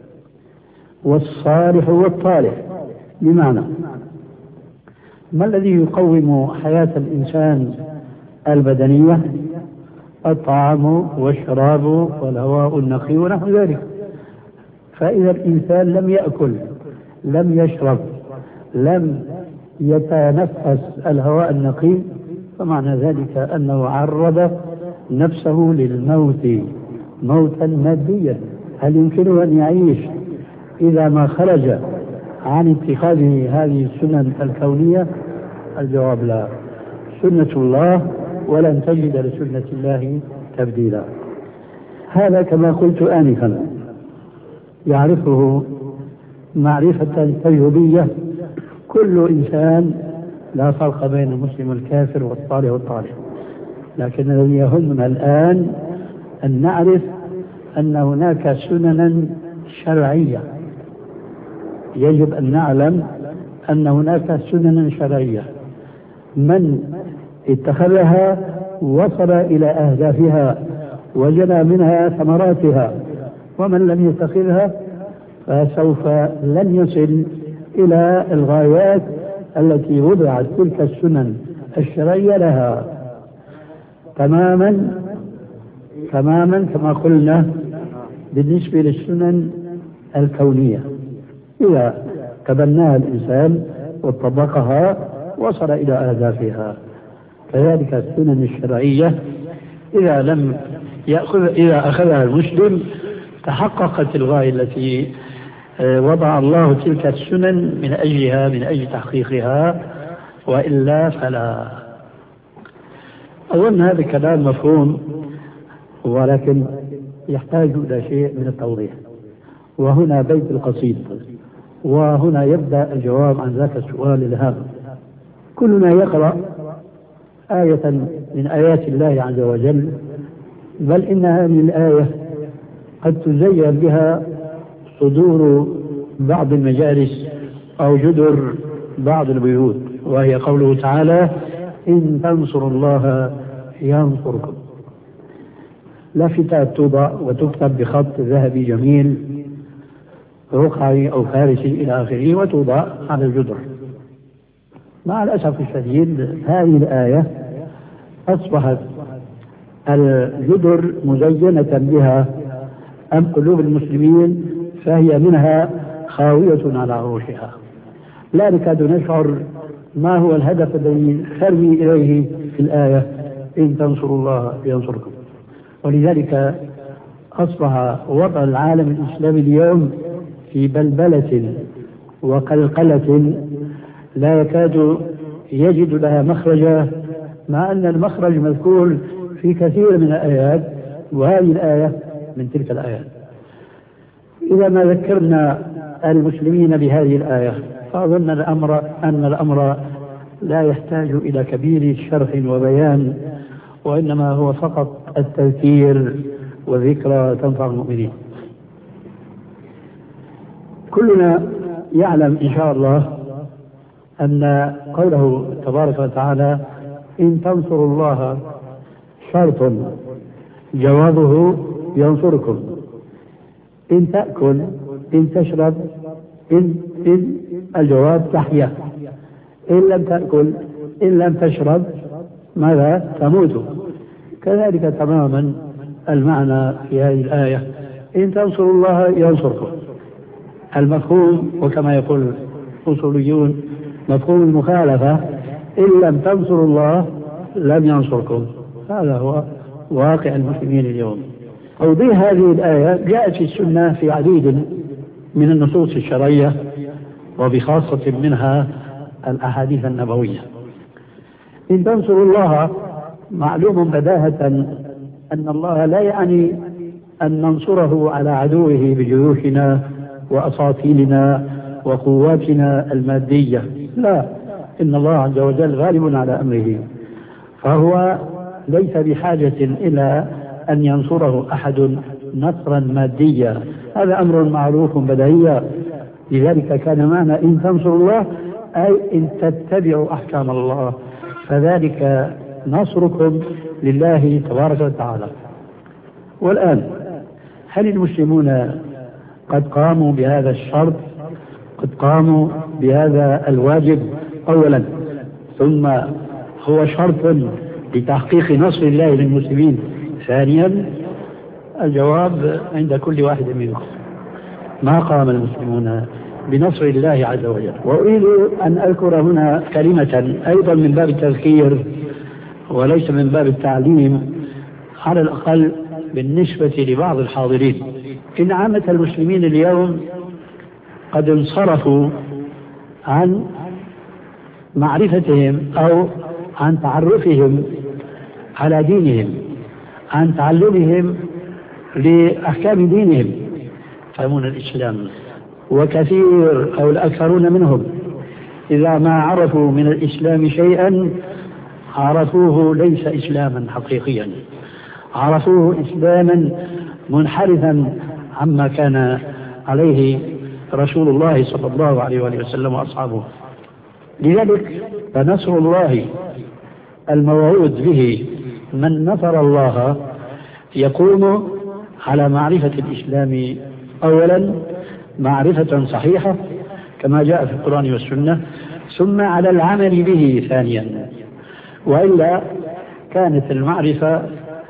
والصالح والطالح. بمعنى: ما الذي يقوم حياة الإنسان البدنية؟ الطعام والشراب والهواء النقي ونحو ذلك. فإذا الإنسان لم يأكل لم يشرب لم يتنفس الهواء النقي فمعنى ذلك أنه عرض نفسه للموت موتا ماديا. هل يمكنه أن يعيش إذا ما خرج عن اتخاذه هذه السنن الكونية؟ الجواب لا. سنة الله ولن تجد لسنة الله تبديلا. هذا كما قلت آنفا يعرفه معرفة تجربية كل إنسان، لا فرق بين المسلم والكافر والصالح والطالح. لكن الذي يهمنا الآن أن نعرف أن هناك سننا شرعية، يجب أن نعلم أن هناك سننا شرعية من اتخذها وصل إلى أهدافها وجنى منها ثمراتها، ومن لم يتخذها فسوف لن يصل إلى الغايات التي وضعت تلك السنن الشرعية لها. تماما تماما كما قلنا بالنسبة للسنن الكونية، إذا تبناها الإنسان وطبقها وصل إلى أهدافها. كذلك السنن الشرعية إذا لم يأخذ إذا أخذها المسلم تحققت الغاية التي وضع الله تلك السنن من أجلها من أجل تحقيقها، وإلا فلا. أظن هذا الكلام مفهوم، ولكن يحتاج إلى شيء من التوضيح. وهنا بيت القصيد، وهنا يبدأ الجواب عن ذاك السؤال الهام. كلنا يقرأ آية من آيات الله عز وجل، بل إن هذه الآية قد تزين بها صدور بعض المجالس أو جدر بعض البيوت، وهي قوله تعالى: إن تنصروا الله ينصركم. لافتات توضع وتكتب بخط ذهبي جميل رقعي أو فارسي إلى آخره وتوضع على الجدر. مع الأسف الشديد هذه الآية أصبحت الجدر مزينة بها أم قلوب المسلمين، فهي منها خاوية على عروشها. لا نكاد نشعر ما هو الهدف الذي نرمي إليه في الآية: إن تنصروا الله ينصركم. ولذلك أصبح وضع العالم الإسلامي اليوم في بلبلة وقلقلة لا يكاد يجد لها مخرجا، مع أن المخرج مذكور في كثير من الآيات، وهذه الآية من تلك الآيات. إذا ما ذكرنا المسلمين بهذه الآية فأظن الأمر أن الأمر لا يحتاج إلى كبير شرح وبيان، وإنما هو فقط التذكير والذكرى تنفع المؤمنين. كلنا يعلم إن شاء الله أن قوله تبارك وتعالى: إن تنصروا الله شرط جوابه ينصركم. إن تأكل إن تشرب إن, إن الجواب تحيا. إن لم تأكل إن لم تشرب ماذا؟ تموت. كذلك تماما المعنى في هذه الآية: إن تنصروا الله ينصركم. المفهوم وكما يقول الأصوليون مفهوم المخالفة: إن لم تنصروا الله لم ينصركم. هذا هو واقع المسلمين اليوم. توضيح هذه الآية جاءت في السنة في عديد من النصوص الشرعية، وبخاصة منها الأحاديث النبوية. إن تنصروا الله معلوم بداهة أن الله لا يعني أن ننصره على عدوه بجيوشنا وأساطيلنا وقواتنا المادية، لا، إن الله عز وجل غالب على أمره، فهو ليس بحاجة إلى أن ينصره أحد نصرا ماديا. هذا أمر معروف بديهيا. لذلك كان معنى إن تنصروا الله أي إن تتبعوا أحكام الله، فذلك نصركم لله تبارك وتعالى. والآن هل المسلمون قد قاموا بهذا الشرط؟ قد قاموا بهذا الواجب أولا، ثم هو شرط لتحقيق نصر الله للمسلمين ثانيا الجواب عند كل واحد منكم. ما قام المسلمون بنصر الله عز وجل. وأريد أن أذكر هنا كلمة أيضا من باب التذكير وليس من باب التعليم، على الأقل بالنسبة لبعض الحاضرين. إن عامة المسلمين اليوم قد انصرفوا عن معرفتهم أو عن تعرفهم على دينهم، عن تعلمهم لأحكام دينهم، يفهمون الإسلام. وكثير أو الأكثرون منهم إذا ما عرفوا من الإسلام شيئا عرفوه ليس إسلاما حقيقيا، عرفوه إسلاما منحرفا عما كان عليه رسول الله صلى الله عليه وآله وسلم وأصحابه. لذلك فنصر الله الموعود به من نصر الله يقوم على معرفة الإسلام أولا معرفة صحيحة كما جاء في القرآن والسنة، ثم على العمل به ثانيا، وإلا كانت المعرفة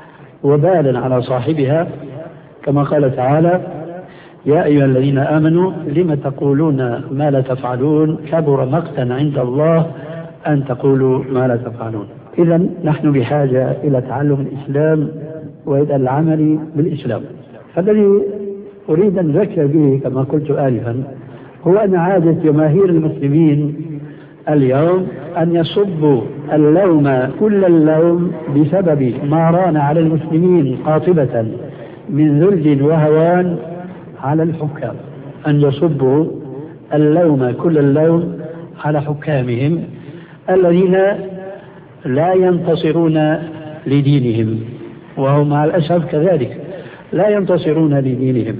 وبالا على صاحبها، كما قال تعالى: يا أيها الذين آمنوا لم تقولون ما لا تفعلون كبر مقتا عند الله أن تقولوا ما لا تفعلون. إذا نحن بحاجة إلى تعلم الإسلام وإلى العمل بالإسلام. فالذي أريد أن أذكر به كما قلت آلفا هو أن عادة جماهير المسلمين اليوم أن يصبوا اللوم كل اللوم بسبب ما ران على المسلمين قاطبة من ذل وهوان على الحكام، أن يصبوا اللوم كل اللوم على حكامهم الذين لا ينتصرون لدينهم، وهم مع الأسف كذلك لا ينتصرون لدينهم،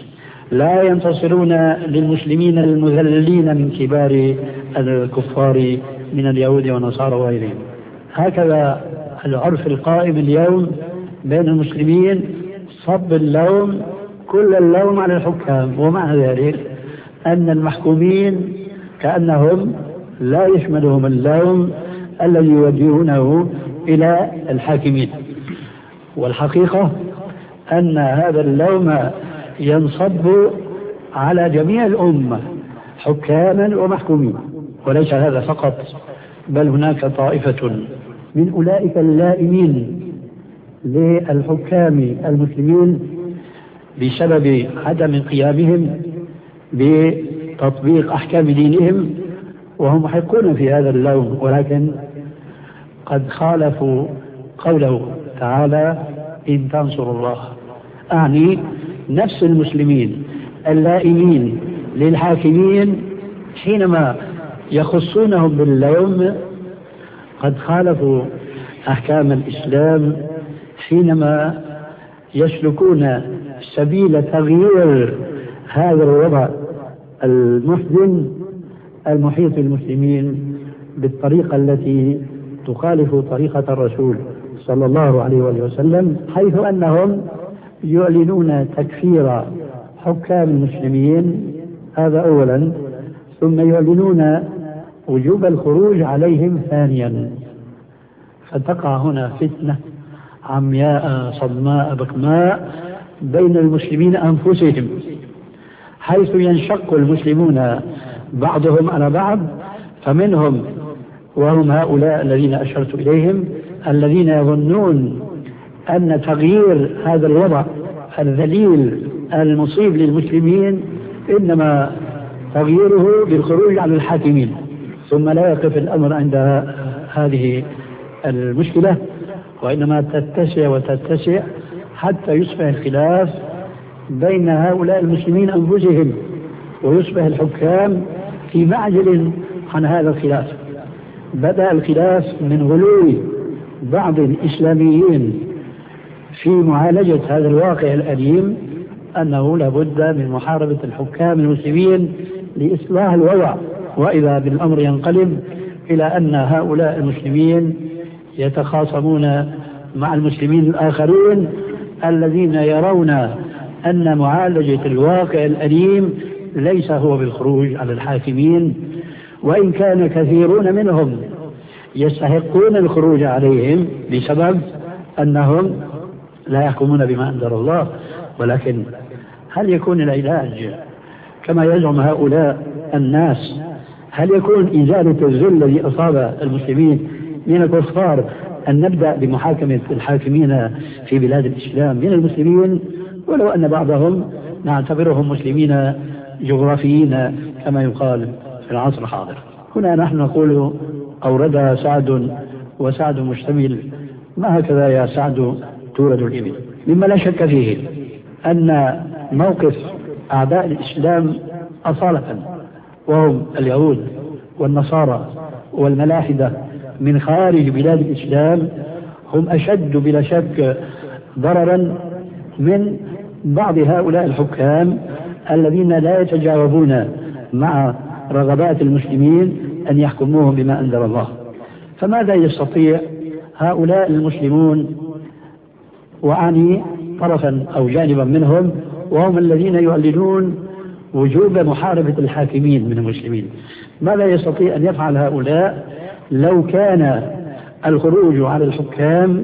لا ينتصرون للمسلمين المذلين من كبار الكفار من اليهود والنصارى وغيرهم. هكذا العرف القائم اليوم بين المسلمين صب اللوم كل اللوم على الحكام، ومع ذلك أن المحكومين كأنهم لا يشملهم اللوم الذي يوجهونه إلى الحاكمين. والحقيقة أن هذا اللوم ينصب على جميع الأمة حكاما ومحكومين، وليس هذا فقط، بل هناك طائفة من أولئك اللائمين للحكام المسلمين بسبب عدم قيامهم بتطبيق أحكام دينهم، وهم محقون في هذا اللوم، ولكن قد خالفوا قوله تعالى: إن تنصروا الله. أعني نفس المسلمين اللائمين للحاكمين حينما يخصونهم باللوم قد خالفوا أحكام الإسلام حينما يسلكون سبيل تغيير هذا الوضع المحزن المحيط بالمسلمين بالطريقة التي تخالف طريقة الرسول صلى الله عليه وسلم، حيث أنهم يعلنون تكفير حكام المسلمين، هذا أولا، ثم يعلنون وجوب الخروج عليهم ثانيا. فتقع هنا فتنة عمياء صدماء بكماء بين المسلمين أنفسهم، حيث ينشق المسلمون بعضهم على بعض، فمنهم وهم هؤلاء الذين أشرت إليهم الذين يظنون أن تغيير هذا الوضع الذليل المصيب للمسلمين إنما تغييره بالخروج على الحاكمين، ثم لا يقف الأمر عند هذه المشكلة، وإنما تتسع وتتسع حتى يصبح الخلاف بين هؤلاء المسلمين أنفسهم، ويصبح الحكام في معزل عن هذا الخلاف. بدأ الخلاف من غلو بعض الإسلاميين في معالجة هذا الواقع الأليم، أنه لابد من محاربة الحكام المسلمين لإصلاح الوضع، وإذا بالأمر ينقلب إلى أن هؤلاء المسلمين يتخاصمون مع المسلمين الآخرين الذين يرون أن معالجة الواقع الأليم ليس هو بالخروج على الحاكمين، وإن كان كثيرون منهم يستحقون الخروج عليهم بسبب أنهم لا يحكمون بما أنزل الله، ولكن هل يكون العلاج كما يزعم هؤلاء الناس؟ هل يكون إزالة الذل الذي أصاب المسلمين من الكفار أن نبدأ بمحاكمة الحاكمين في بلاد الإسلام من المسلمين، ولو أن بعضهم نعتبرهم مسلمين جغرافيين كما يقال في العصر الحاضر؟ هنا نحن نقول أورد سعد وسعد مشتمل، ما هكذا يا سعد تورد الإبل. مما لا شك فيه أن موقف أعداء الإسلام أصالة وهم اليهود والنصارى والملاحدة من خارج بلاد الإسلام هم أشد بلا شك ضررا من بعض هؤلاء الحكام الذين لا يتجاوبون مع رغبات المسلمين أن يحكموهم بما أنزل الله. فماذا يستطيع هؤلاء المسلمون، وأعني طرفا أو جانبا منهم وهم الذين يعلنون وجوب محاربة الحاكمين من المسلمين، ماذا يستطيع أن يفعل هؤلاء لو كان الخروج على الحكام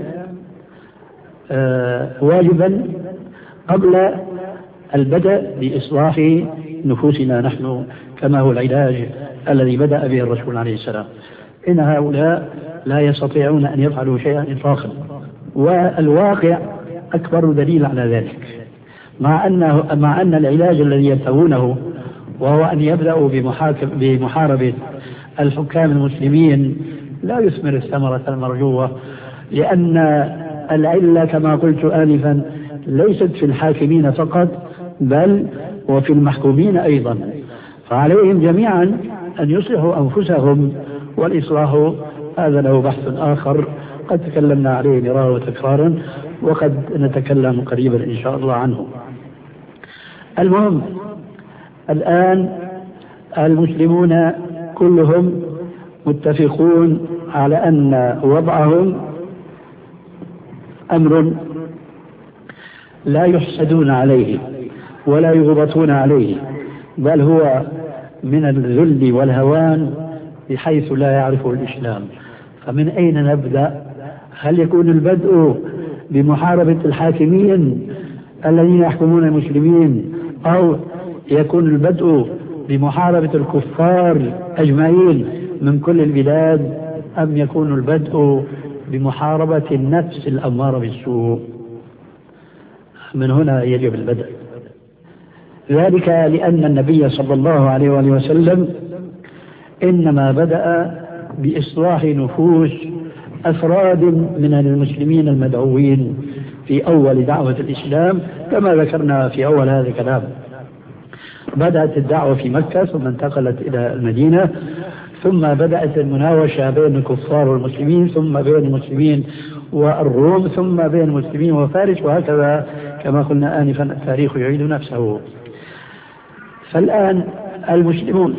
آه واجبا قبل البدء بإصلاح نفوسنا نحن كما هو العلاج الذي بدأ به الرسول عليه السلام؟ إن هؤلاء لا يستطيعون أن يفعلوا شيئا إطلاقا، والواقع أكبر دليل على ذلك. مع أنه مع أن العلاج الذي يبتغونه وهو أن يبدأوا بمحاربة الحكام المسلمين لا يثمر الثمرة المرجوة، لأن العلة كما قلت آنفا ليست في الحاكمين فقط بل وفي المحكومين أيضا، فعليهم جميعا أن يصلحوا أنفسهم، والإصلاح هذا له بحث آخر قد تكلمنا عليه مرارا وتكرارا وقد نتكلم قريبا إن شاء الله عنه. المهم الآن المسلمون كلهم متفقون على أن وضعهم أمر لا يحسدون عليه ولا يغبطون عليه، بل هو من الذل والهوان بحيث لا يعرفه الإسلام. فمن أين نبدأ؟ هل يكون البدء بمحاربة الحاكمين الذين يحكمون المسلمين، أو يكون البدء بمحاربة الكفار أجمعين من كل البلاد، أم يكون البدء بمحاربة النفس الأمارة بالسوء؟ من هنا يجب البدء، ذلك لأن النبي صلى الله عليه وآله وسلم إنما بدأ بإصلاح نفوس أفراد من المسلمين المدعوين في أول دعوة الإسلام كما ذكرنا في أول هذا الكلام. بدأت الدعوة في مكة ثم انتقلت إلى المدينة، ثم بدأت المناوشة بين الكفار والمسلمين، ثم بين المسلمين والروم، ثم بين المسلمين وفارس، وهكذا كما قلنا آنفا التاريخ يعيد نفسه. فالآن المسلمون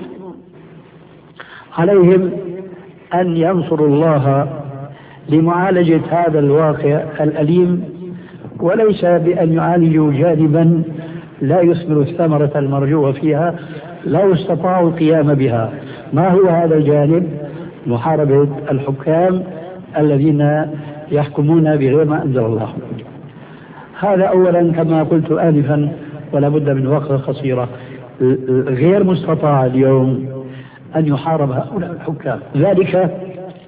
عليهم أن ينصروا الله لمعالجة هذا الواقع الأليم، وليس بأن يعالجوا جانبا لا يثمر الثمرة المرجوة فيها لو استطاعوا القيام بها. ما هو هذا الجانب؟ محاربة الحكام الذين يحكمون بغير ما أنزل الله. هذا أولا كما قلت آنفا، ولا بد من وقفة قصيرة. غير مستطاع اليوم أن يحارب هؤلاء الحكام، ذلك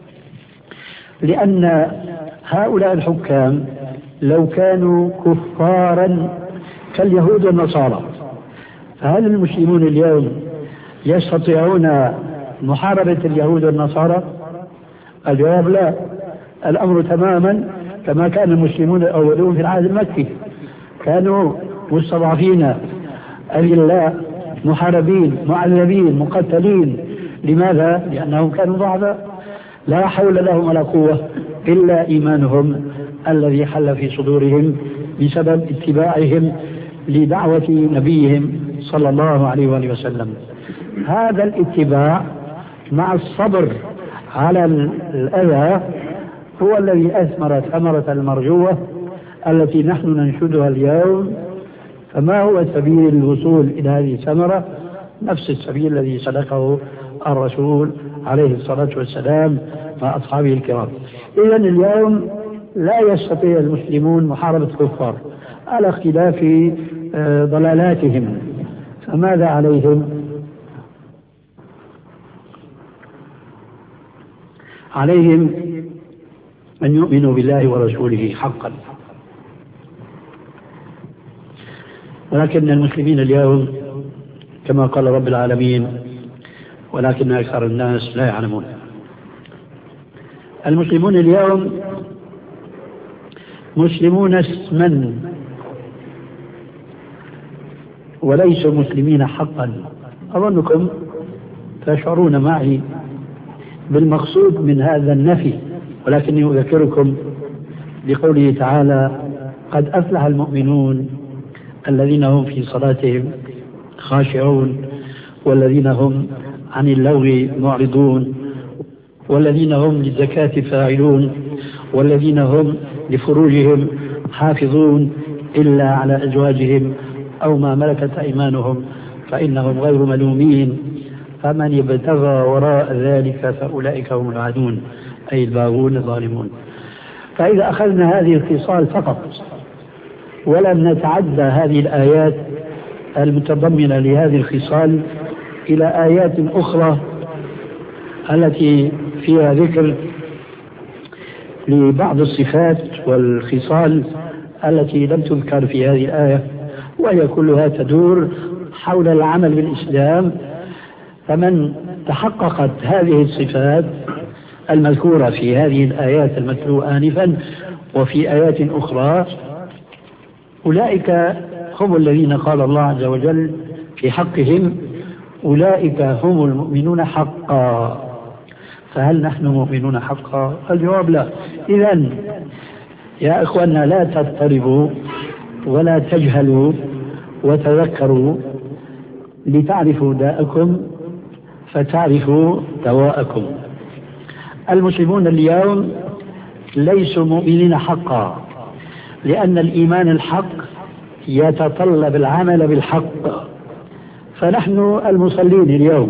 لأن هؤلاء الحكام لو كانوا كفارا كاليهود والنصارى، فهل المسلمون اليوم يستطيعون محاربة اليهود والنصارى؟ الجواب لا. الأمر تماما كما كان المسلمون الأولون في العهد المكي، كانوا مستضعفين أذلاء محاربين معذبين مقتلين. لماذا؟ لأنهم كانوا ضعفاء لا حول لهم ولا قوة إلا إيمانهم الذي حل في صدورهم بسبب اتباعهم لدعوة نبيهم صلى الله عليه وآله وسلم. هذا الاتباع مع الصبر على الأذى هو الذي أثمر ثمرة المرجوة التي نحن ننشدها اليوم. فما هو سبيل الوصول إلى هذه الثمرة؟ نفس السبيل الذي سلكه الرسول عليه الصلاة والسلام مع أصحابه الكرام. إذن اليوم لا يستطيع المسلمون محاربة الكفار على اختلاف ضلالاتهم، فماذا عليهم؟ عليهم أن يؤمنوا بالله ورسوله حقا. ولكن المسلمين اليوم كما قال رب العالمين ولكن أكثر الناس لا يعلمون. المسلمون اليوم مسلمون اسما وليسوا مسلمين حقا. أظنكم تشعرون معي بالمقصود من هذا النفي، ولكني أذكركم بقوله تعالى: قد أفلح المؤمنون الذين هم في صلاتهم خاشعون والذين هم عن اللغو معرضون والذين هم للزكاة فاعلون والذين هم لفروجهم حافظون إلا على أزواجهم أو ما ملكت أيمانهم فإنهم غير ملومين فمن يبتغى وراء ذلك فأولئك هم العادون، أي الباغون الظالمون. فإذا أخذنا هذه الخصال فقط ولم نتعدى هذه الآيات المتضمنة لهذه الخصال إلى آيات أخرى التي فيها ذكر لبعض الصفات والخصال التي لم تذكر في هذه الآية، وهي كلها تدور حول العمل بالإسلام. فمن تحققت هذه الصفات المذكورة في هذه الآيات المتلوة آنفا وفي آيات أخرى، أولئك هم الذين قال الله عز وجل في حقهم: أولئك هم المؤمنون حقا. فهل نحن مؤمنون حقا؟ الجواب لا. إذن يا إخواننا لا تضطربوا ولا تجهلوا وتذكروا لتعرفوا داءكم فتعرفوا دواءكم. المسلمون اليوم ليسوا مؤمنين حقا، لأن الإيمان الحق يتطلب العمل بالحق. فنحن المصلين اليوم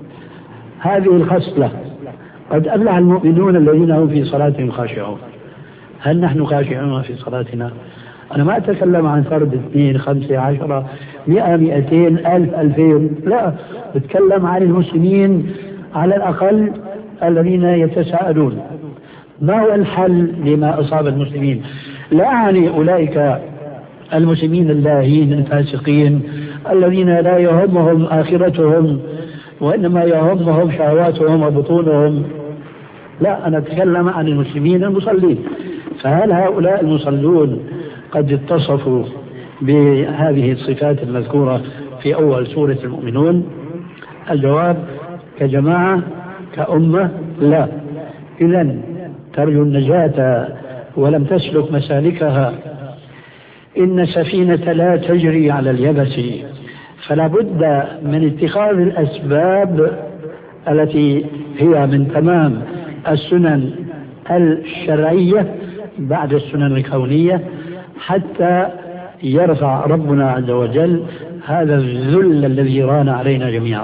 هذه الخصلة: قد أفلح المؤمنون الذين هم في صلاتهم خاشعون. هل نحن خاشعون في صلاتنا؟ أنا ما أتكلم عن فرد اثنين خمسة عشرة مئة مئتين ألف ألفين، لا، أتكلم عن المسلمين على الأقل الذين يتساءلون ما هو الحل لما أصاب المسلمين. لا أعني أولئك المسلمين اللاهين الفاسقين الذين لا يهمهم آخرتهم وإنما يهمهم شهواتهم وبطونهم، لا، أنا أتكلم عن المسلمين المصلين. فهل هؤلاء المصلون قد اتصفوا بهذه الصفات المذكورة في أول سورة المؤمنون؟ الجواب: كجماعة كأمة لا. إذن ترجو النجاة ولم تسلك مسالكها. إن السفينة لا تجري على اليبس، فلا بد من اتخاذ الأسباب التي هي من تمام السنن الشرعية بعد السنن الكونية حتى يرفع ربنا عز وجل هذا الذل الذي ران علينا جميعا.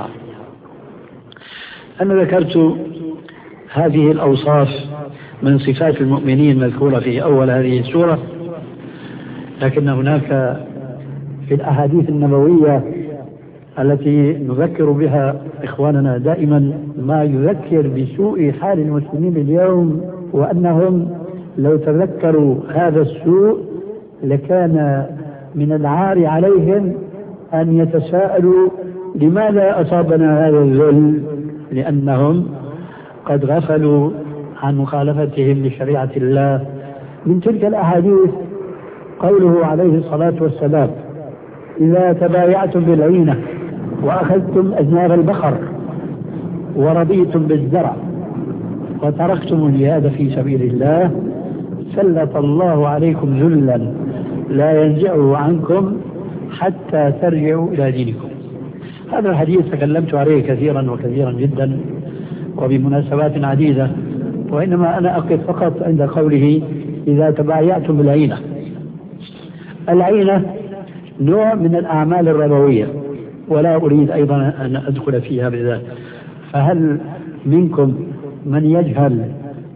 أنا ذكرت هذه الأوصاف من صفات المؤمنين مذكورة في أول هذه السورة، لكن هناك في الأحاديث النبوية التي نذكر بها إخواننا دائما ما يذكر بسوء حال المسلمين اليوم، وأنهم لو تذكروا هذا السوء لكان من العار عليهم أن يتساءلوا لماذا أصابنا هذا الذل، لأنهم قد غفلوا عن مخالفتهم لشريعة الله. من تلك الأحاديث قوله عليه الصلاة والسلام: إذا تبايعتم بالعينة وأخذتم أذناب البقر ورضيتم بالزرع وتركتم الجهاد في سبيل الله سلط الله عليكم ذلا لا ينزعه عنكم حتى ترجعوا إلى دينكم. هذا الحديث تكلمت عليه كثيرا وكثيرا جدا وبمناسبات عديدة، وإنما أنا أقف فقط عند قوله: إذا تبايعتم بالعينة. العينة نوع من الأعمال الربوية، ولا أريد أيضا أن أدخل فيها بالذات. فهل منكم من يجهل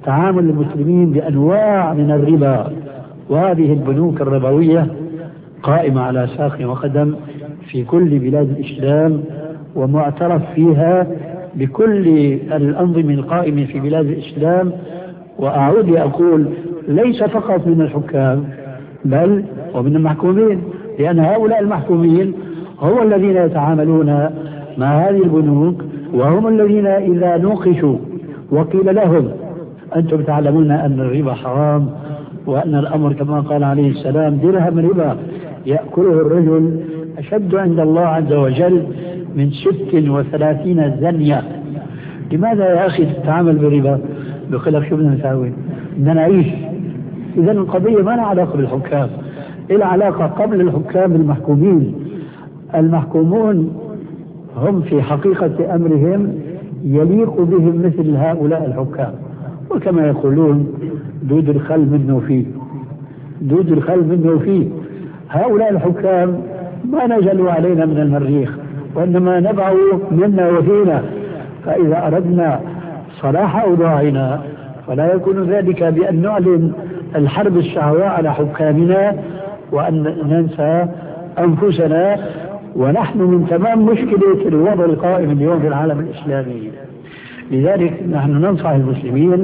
تعامل المسلمين بأنواع من الربا، وهذه البنوك الربوية قائمة على ساق وقدم في كل بلاد الإسلام، ومعترف فيها بكل الأنظمة القائمة في بلاد الإسلام. وأعود أقول ليس فقط من الحكام بل ومن المحكومين، لأن هؤلاء المحكومين هم الذين يتعاملون مع هذه البنوك، وهم الذين إذا نوقشوا وقيل لهم أنتم تعلمون أن الربا حرام وأن الأمر كما قال عليه السلام درهم ربا يأكله الرجل أشد عند الله عز وجل من ست وثلاثين زنية، لماذا يا أخي تتعامل بالربا؟ بقول لك شو بدنا نسوي؟ بدنا نعيش. إذن القضية ما لها علاقة بالحكام، إلها علاقة قبل الحكام بالمحكومين. المحكومون هم في حقيقة أمرهم يليق بهم مثل هؤلاء الحكام، وكما يقولون دود الخل منه فيه، دود الخل منه فيه. هؤلاء الحكام ما نزلوا علينا من المريخ، وإنما نبعوا منا وفينا، فإذا أردنا صلاح أوضاعنا فلا يكون ذلك بأن نعلن الحرب الشهواء على حكامنا وأن ننسى أنفسنا، ونحن من تمام مشكلة الوضع القائم اليوم في العالم الإسلامي. لذلك نحن ننصح المسلمين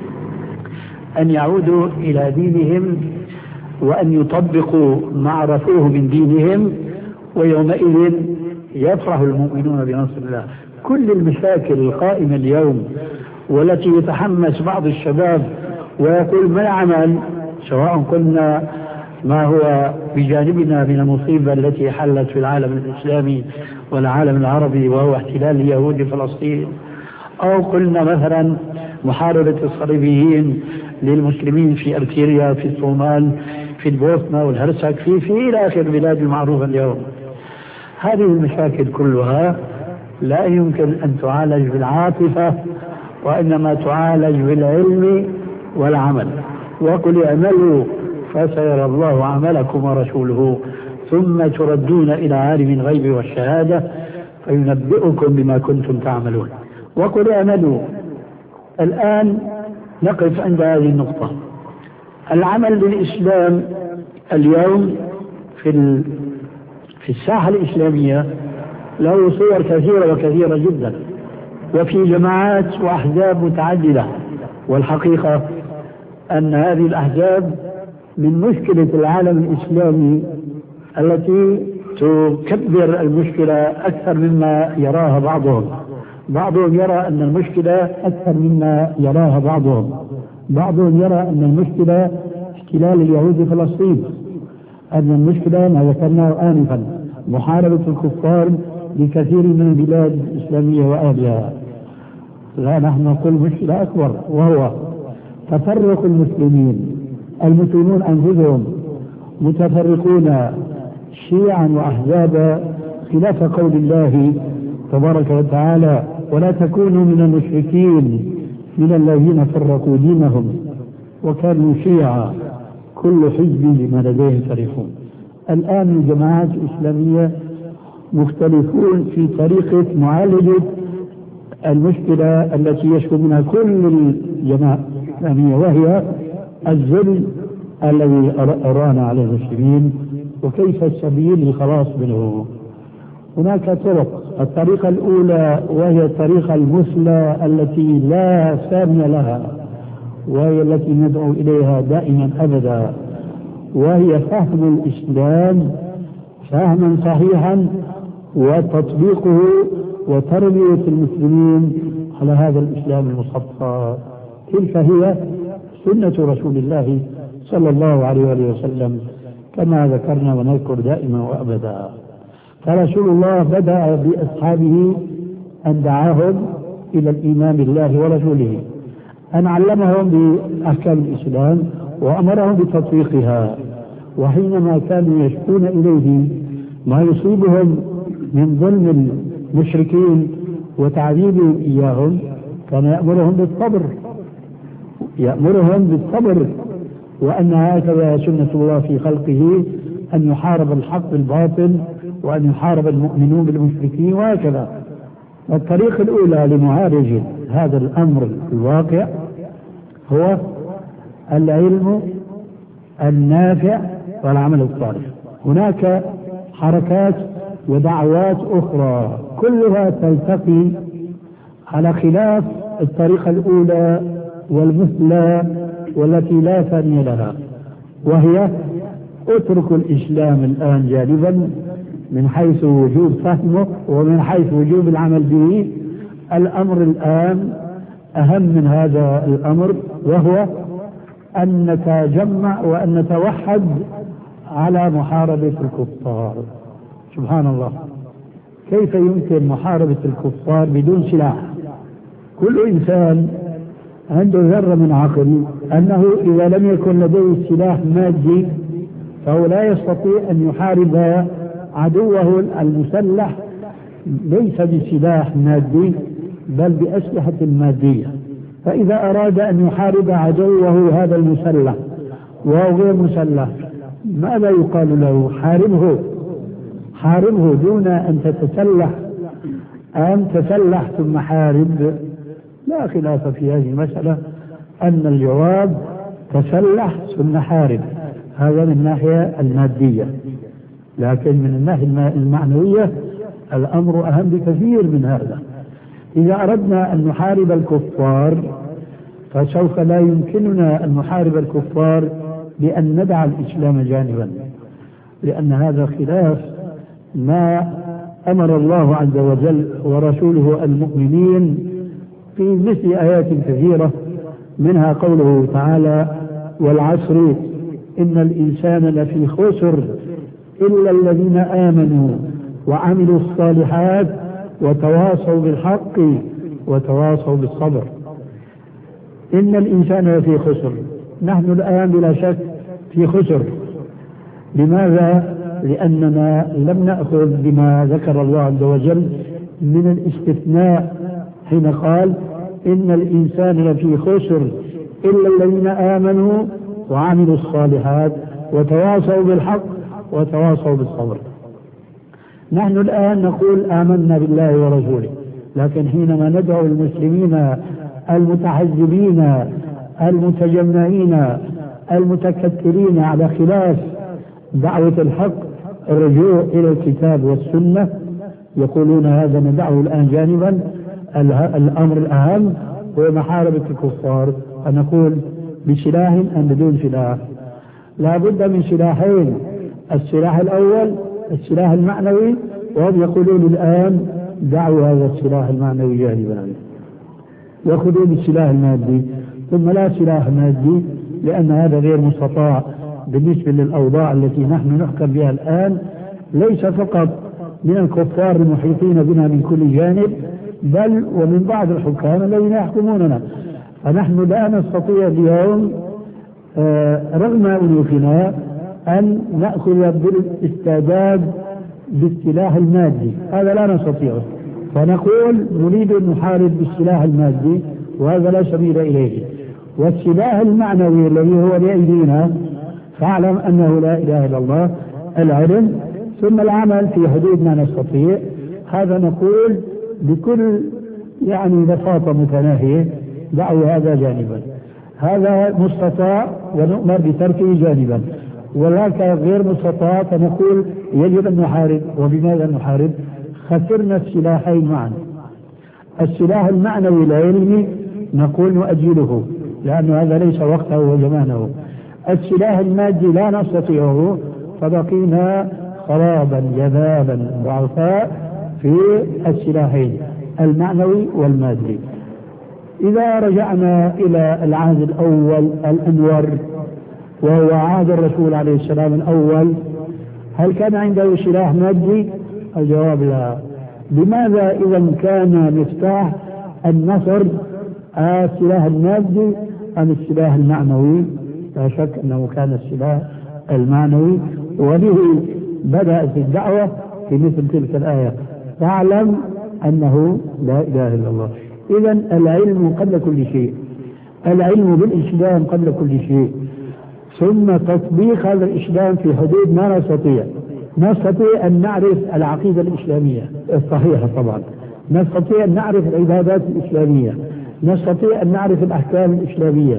أن يعودوا إلى دينهم وأن يطبقوا ما عرفوه من دينهم، ويومئذ يفرح المؤمنون بنصر الله. كل المشاكل القائمة اليوم والتي يتحمس بعض الشباب ويقول ما العمل، سواء قلنا ما هو بجانبنا من المصيبة التي حلت في العالم الإسلامي والعالم العربي وهو احتلال اليهود فلسطين، أو قلنا مثلا محاربة الصليبيين للمسلمين في أرتيريا، في الصومال، في البوسنة والهرسك، في في إلى آخر البلاد المعروفة اليوم. هذه المشاكل كلها لا يمكن أن تعالج بالعاطفة، وإنما تعالج بالعلم والعمل. وقل اعملوا فسيرى الله عملكم ورسوله ثم تردون إلى عالم الغيب والشهادة فينبئكم بما كنتم تعملون. وقل اعملوا. الآن نقف عند هذه النقطة. العمل للإسلام اليوم في في الساحة الإسلامية له صور كثيرة وكثيرة جدا، وفي جماعات وأحزاب متعددة، والحقيقة أن هذه الأحزاب من مشكلة العالم الإسلامي التي تكبر المشكلة أكثر مما يراها بعضهم. بعضهم يرى أن المشكلة أكثر مما يراها بعضهم. بعضهم يرى أن المشكلة احتلال اليهود في فلسطين، أن المشكلة ما ذكرناه آنفا محاربة الكفار لكثير من البلاد الإسلامية وأهلها. لا، نحن نقول مشكلة أكبر، وهو تفرق المسلمين. المسلمون أنفسهم متفرقون شيعا وأحزابا خلاف قول الله تبارك وتعالى ولا تكونوا من المشركين من الذين فرقوا دينهم وكانوا شيعا كل حزب بما لديهم فرحون. الآن الجماعات الإسلامية مختلفون في طريقة معالجة المشكلة التي يشكو منها كل الجماعات الإسلامية، وهي الذل الذي أرانا على المسلمين وكيف السبيل للخلاص منه. هناك طرق. الطريقة الأولى وهي الطريقة المثلى التي لا ثانية لها، وهي التي ندعو إليها دائما أبدا، وهي فهم الإسلام فهما صحيحا وتطبيقه وتربية المسلمين على هذا الإسلام المصطفى. تلك هي سنة رسول الله صلى الله عليه وسلم كما ذكرنا ونذكر دائما وأبدا. فرسول الله بدأ بأصحابه أن دعاهم إلى الإيمان بالله ورسوله، أن علمهم بأحكام الإسلام وأمرهم بتطبيقها. وحينما كانوا يشكون إليه ما يصيبهم من ظلم المشركين وتعذيبهم إياهم كان يأمرهم بالصبر، يأمرهم بالصبر، وأن هكذا سنة الله في خلقه أن يحارب الحق بالباطل وأن يحارب المؤمنون بالمشركين وهكذا. الطريقة الأولى لمعالجة هذا الأمر الواقع هو العلم النافع والعمل الصالح. هناك حركات ودعوات أخرى كلها تلتقي على خلاف الطريقة الأولى والمثلى والتي لا ثانية لها، وهي اترك الإسلام الآن جانبا من حيث وجوب فهمه ومن حيث وجوب العمل به. الأمر الآن أهم من هذا الأمر، وهو أن نتجمع وأن نتوحد على محاربة الكفار. سبحان الله، كيف يمكن محاربة الكفار بدون سلاح؟ كل إنسان عنده ذرة من عقل أنه إذا لم يكن لديه سلاح مادي فهو لا يستطيع أن يحارب عدوه المسلح ليس بسلاح مادي بل بأسلحة مادية. فإذا أراد أن يحارب عدوه هذا المسلح وهو غير مسلح ماذا يقال له؟ حاربه، حاربه دون أن تتسلح، أن تسلح ثم حارب. لا خلاف في هذه المسألة أن الجواب تسلح ثم حارب، هذا من الناحية المادية. لكن من الناحية المعنوية الأمر أهم بكثير من هذا. إذا أردنا أن نحارب الكفار فسوف لا يمكننا أن نحارب الكفار بأن ندع الإسلام جانبا، لأن هذا خلاف ما أمر الله عز وجل ورسوله المؤمنين في مثل آيات كثيرة، منها قوله تعالى: والعصر إن الإنسان لفي خسر إلا الذين آمنوا وعملوا الصالحات وتواصوا بالحق وتواصوا بالصبر. إن الإنسان لفي خسر، نحن الآن بلا شك في خسر. لماذا؟ لأننا لم نأخذ بما ذكر الله عز وجل من الاستثناء حين قال: إن الإنسان لفي خسر إلا الذين آمنوا وعملوا الصالحات وتواصوا بالحق وتواصوا بالصبر. نحن الآن نقول آمنا بالله ورسوله، لكن حينما ندعو المسلمين المتحزبين المتجمعين المتكتلين على خلاف دعوة الحق الرجوع إلى الكتاب والسنة، يقولون هذا ندعه الآن جانبا، الأمر الأهم هو محاربة الكفار. فنقول بسلاح أم بدون سلاح؟ لا بد من سلاحين، السلاح الأول السلاح المعنوي، وهم يقولون الآن دعوا هذا السلاح المعنوي جانبا يأخذون السلاح المادي. ثم لا سلاح مادي لأن هذا غير مستطاع بالنسبة للأوضاع التي نحن نحكم بها الآن، ليس فقط من الكفار المحيطين بنا من كل جانب، بل ومن بعض الحكام الذين يحكموننا. فنحن لا نستطيع اليوم آه رغم أنوفنا أن نأخذ بالاستعداد بالسلاح المادي، هذا لا نستطيعه. فنقول نريد أن نحارب بالسلاح المادي، وهذا لا سبيل إليه. والسلاح المعنوي الذي هو بأيدينا فاعلم أنه لا إله إلا الله، العلم ثم العمل في حدود ما نستطيع. هذا نقول بكل يعني بساطة متناهية دعوا هذا جانبا، هذا مستطاع ونؤمر بتركه جانبا، وذاك غير مستطاع فنقول يجب أن نحارب. وبماذا نحارب؟ خسرنا السلاحين معا. السلاح المعنوي العلمي نقول نؤجله لأن هذا ليس وقته وزمانه. السلاح المادي لا نستطيعه، فبقينا خرابا جذابا ضعفاء في السلاحين المعنوي والمادي. إذا رجعنا إلى العهد الأول الأنور وهو عهد الرسول عليه السلام الأول، هل كان عنده سلاح مادي؟ الجواب لا. لماذا إذا كان مفتاح النصر السلاح المادي أم السلاح المعنوي؟ لا شك أنه كان السلاح المعنوي، وبه بدأت الدعوة في مثل تلك الآية: فاعلم أنه لا إله إلا الله. إذن العلم قبل كل شيء، العلم بالإسلام قبل كل شيء، ثم تطبيق هذا الإسلام في حدود ما نستطيع. نستطيع أن نعرف العقيدة الإسلامية الصحيحة طبعا، نستطيع أن نعرف العبادات الإسلامية، نستطيع أن نعرف الأحكام الإسلامية،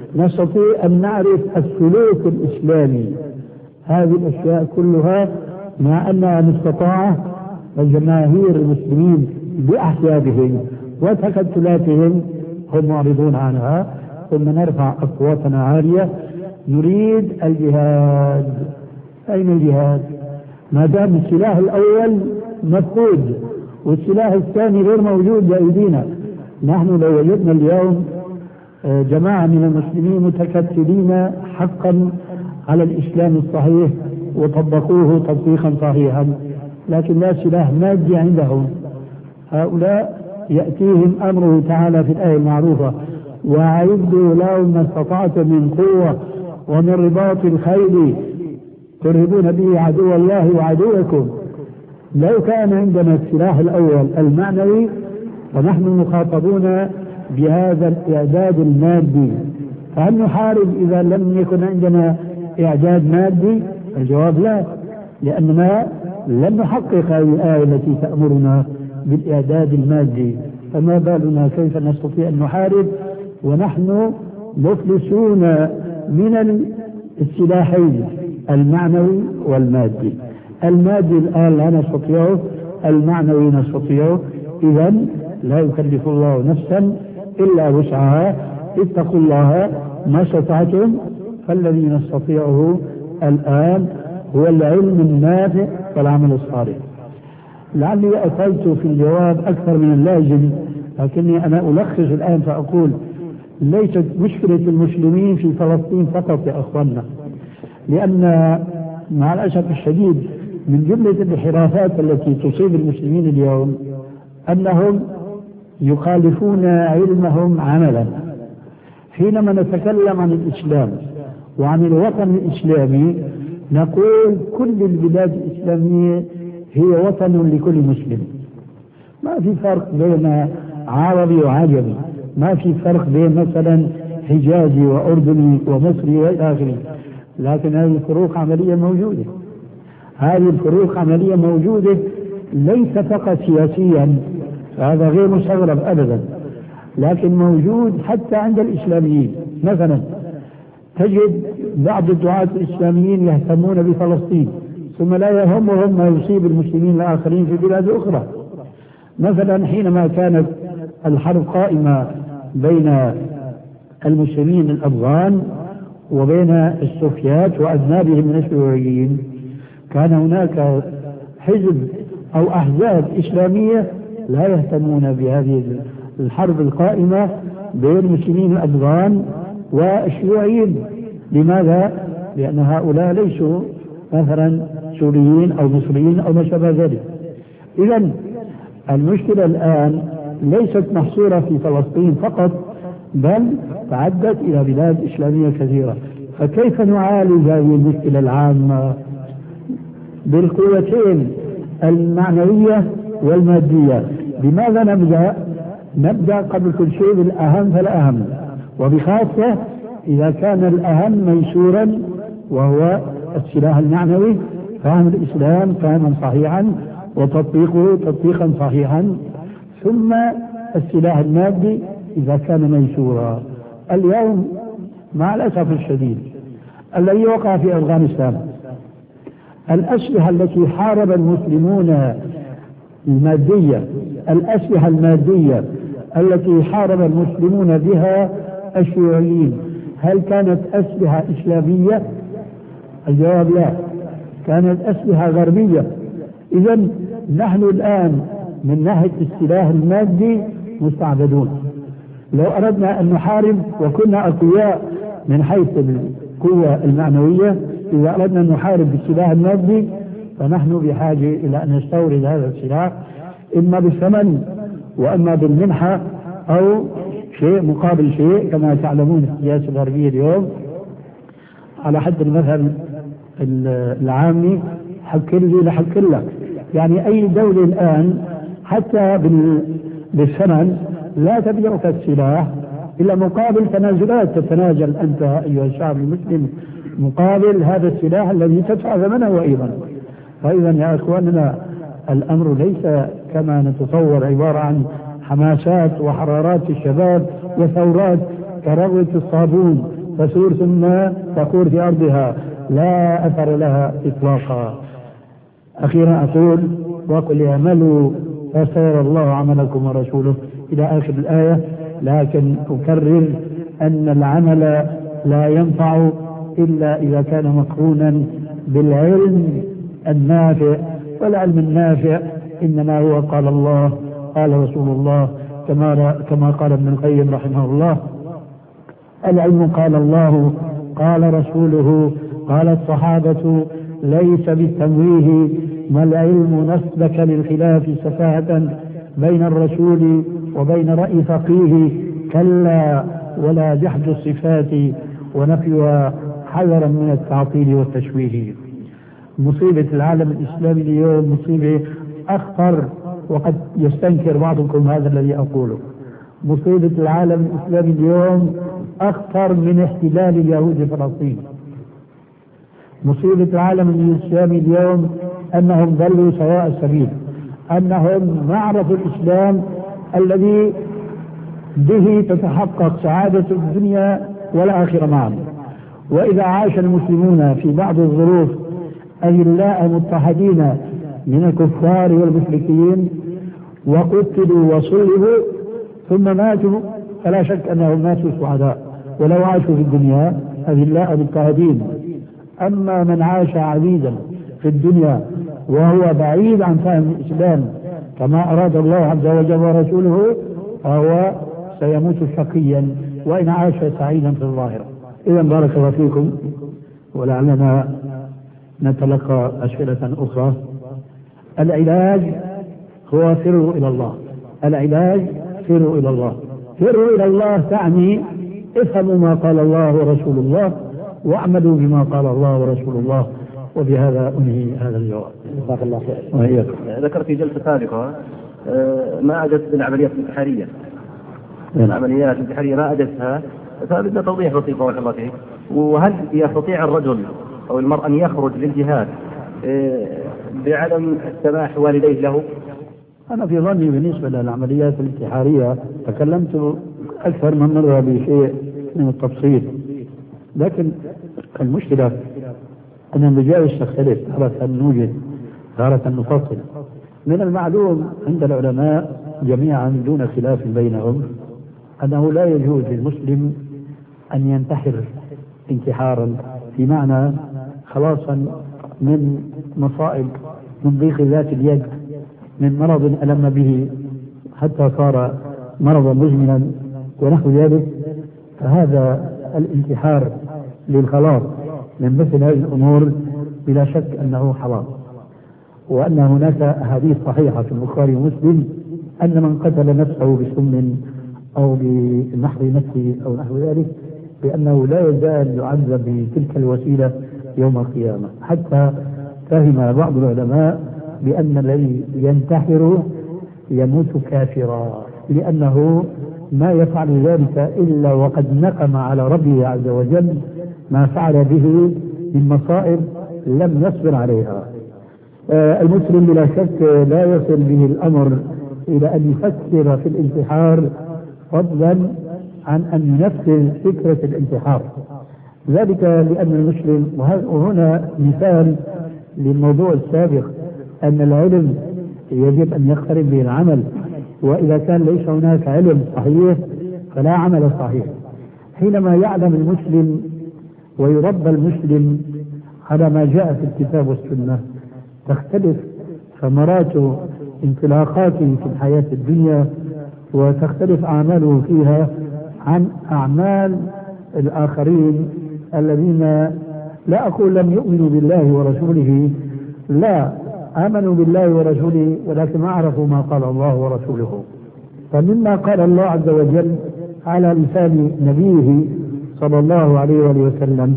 نستطيع أن نعرف السلوك الإسلامي. هذه الأشياء كلها مع أنها مستطاعة الجماهير المسلمين بأحزابهم وتكتلاتهم هم معرضون عنها. ثم نرفع أصواتنا عالية نريد الجهاد. أين الجهاد؟ ما دام السلاح الأول مفقود والسلاح الثاني غير موجود بأيدينا. نحن لو وجدنا اليوم جماعة من المسلمين متكتلين حقا على الإسلام الصحيح وطبقوه تطبيقا صحيحا، لكن لا سلاح مادي عندهم، هؤلاء يأتيهم أمره تعالى في الآية المعروفة: وأعدوا لهم ما استطعتم من قوة ومن رباط الخيل ترهبون به عدو الله وعدوكم. لو كان عندنا السلاح الأول المعنوي فنحن مخاطبون بهذا الإعداد المادي، فهل نحارب إذا لم يكن عندنا إعداد مادي؟ الجواب لا، لأننا لم نحقق هذه الآية التي تأمرنا بالإعداد المادي، فما بالنا كيف نستطيع أن نحارب ونحن مفلسون من السلاحين المعنوي والمادي. المادي الآن لا نستطيعه، المعنوي نستطيعه. إذن لا يكلف الله نفسا إلا وسعها، اتقوا الله ما استطعتم. فالذي نستطيعه الآن هو العلم النافع والعمل الصالح. لعلي أطلت في الجواب أكثر من اللازم، لكني أنا ألخص الآن فأقول: ليست مشكلة المسلمين في فلسطين فقط يا أخوانا، لأن مع الأسف الشديد من جملة الانحرافات التي تصيب المسلمين اليوم أنهم يخالفون علمهم عملا. حينما نتكلم عن الإسلام وعن الوطن الإسلامي نقول كل البلاد الإسلامية هي وطن لكل مسلم، ما في فرق بين عربي وعجمي، ما في فرق بين مثلا حجازي وأردني ومصري وإلى آخره. لكن هذه الفروق عملية موجودة، هذه الفروق عملية موجودة ليس فقط سياسيا، هذا غير مستغرب أبدا، لكن موجود حتى عند الإسلاميين. مثلا تجد بعض الدعاة الإسلاميين يهتمون بفلسطين ثم لا يهمهم ما يصيب المسلمين الآخرين في بلاد أخرى. مثلا حينما كانت الحرب قائمة بين المسلمين الأفغان وبين السوفيات وأذنابهم من الشيوعيين، كان هناك حزب أو أحزاب إسلامية لا يهتمون بهذه الحرب القائمة بين المسلمين الأفغان والشيوعيين. لماذا؟ لأن هؤلاء ليسوا مثلا سوريين أو مصريين أو ما شابه ذلك. إذن المشكلة الآن ليست محصورة في فلسطين فقط، بل تعدت إلى بلاد إسلامية كثيرة. فكيف نعالج هذه المشكلة العامة؟ بالقوتين المعنوية والمادية. بماذا نبدأ؟ نبدأ قبل كل شيء بالأهم فالأهم، وبخاصة إذا كان الأهم ميسورا وهو السلاح المعنوي، فهم الإسلام فهما صحيحا وتطبيقه تطبيقا صحيحا، ثم السلاح المادي إذا كان ميسورا. اليوم مع الأسف الشديد الذي وقع في أفغانستان، الأسلحة التي حارب المسلمون المادية، الأسلحة المادية التي حارب المسلمون بها الشيوعيين، هل كانت أسلحة إسلامية؟ الجواب لا، كانت أسلحة غربية. إذن نحن الآن من ناحية السلاح المادي مستعبدون. لو أردنا أن نحارب وكنا أقوياء من حيث القوة المعنوية، إذا أردنا أن نحارب بالسلاح المادي فنحن بحاجة إلى أن نستورد هذا السلاح إما بالثمن وإما بالمنحة أو شيء مقابل شيء، كما تعلمون السياسة الغربية اليوم على حد المثل العامي حق لي لحق لك. يعني أي دولة الآن حتى بالثمن لا تبيعك السلاح إلا مقابل تنازلات، تتنازل أنت أيها الشعب المسلم مقابل هذا السلاح الذي تدفع ثمنه أيضا. فإذا يا أخواننا الأمر ليس كما نتصور عبارة عن حماسات وحرارات الشباب وثورات كروة الصابون تسور ثم تقور في أرضها لا أثر لها إطلاقا. أخيرا أقول وقل اعملوا فسيرى الله عملكم ورسوله إلى آخر الآية، لكن أكرر أن العمل لا ينفع إلا إذا كان مقرونا بالعلم النافع، والعلم النافع إنما هو قال الله قال رسول الله، كما كما قال ابن القيم رحمه الله: العلم قال الله قال رسوله قال الصحابة، ليس بالتمويه ما العلم نسبك للخلاف سفاهة بين الرسول وبين رأي فقيه، كلا ولا جحد الصفات ونفيها حذرا من التعطيل والتشويه. مصيبة العالم الإسلامي اليوم مصيبة أخطر، وقد يستنكر بعضكم هذا الذي أقوله. مصيبة العالم الإسلامي اليوم أخطر من احتلال اليهود فلسطين. مصيبة العالم الإسلامي اليوم أنهم ضلوا سواء السبيل، أنهم معرفوا الإسلام الذي به تتحقق سعادة الدنيا والآخرة معا. وإذا عاش المسلمون في بعض الظروف أذلاء مضطهدين من الكفار والمشركين وقتلوا وصلبوا ثم ماتوا، فلا شك أنهم ماتوا سعداء ولو عاشوا في الدنيا أذلاء مضطهدين. أما من عاش عبيدا في الدنيا وهو بعيد عن فهم الإسلام كما أراد الله عز وجل ورسوله، فهو سيموت شقيا وإن عاش سعيدا في الظاهرة. إذا بارك الله فيكم، ولعلنا نتلقى أسئلة أخرى. العلاج هو فروا إلى الله. العلاج فروا إلى الله. فروا إلى الله تعني افهموا ما قال الله ورسول الله واعملوا بما قال الله ورسول الله. وبهذا أنهي هذا الجواب. جزاك الله خير. ذكر في جلسة سابقة ما أجت العمليات الانتحارية. العمليات الانتحارية ما أجتها، فبدنا توضيح بسيط بارك الله فيك. وهل يستطيع الرجل أو المرأة أن يخرج للجهاد بعدم السماح والديه له؟ أنا في ظني بالنسبة للعمليات الانتحارية تكلمت أكثر من مرة بشيء من التفصيل، لكن المشكلة أن المجالس تختلف، تارة نوجد تارة نفصل. من المعلوم عند العلماء جميعا دون خلاف بينهم أنه لا يجوز للمسلم أن ينتحر انتحارا في معنى خلاصا من مصائب، من ضيق ذات اليد، من مرض ألم به حتى صار مرضا مزمنا ونحو ذلك. فهذا الانتحار للخلاص من مثل هذه الأمور بلا شك أنه حرام، وأن هناك أحاديث صحيحة في البخاري ومسلم أن من قتل نفسه بسم أو بنحر نفسه أو نحو ذلك بأنه لا يزال يعذب بتلك الوسيلة يوم القيامة. حتى فهم بعض العلماء بأن الذي ينتحر يموت كافرا، لأنه ما يفعل ذلك إلا وقد نقم على ربه عز وجل ما فعل به من مصائب لم يصبر عليها. آه المسلم بلا شك لا يصل به الأمر إلى أن يفكر في الانتحار فضلا عن أن ينفذ فكرة الانتحار، ذلك لأن المسلم، وهنا مثال للموضوع السابق، أن العلم يجب أن يقترن به العمل، وإذا كان ليس هناك علم صحيح فلا عمل صحيح. حينما يعلم المسلم ويربى المسلم على ما جاء في الكتاب والسنة تختلف ثمرات انطلاقاته في الحياة الدنيا وتختلف أعماله فيها عن أعمال الآخرين الذين لا أقول لم يؤمنوا بالله ورسوله، لا، آمنوا بالله ورسوله ولكن ما عرفوا ما قال الله ورسوله. فمما قال الله عز وجل على لسان نبيه صلى الله عليه وآله وسلم: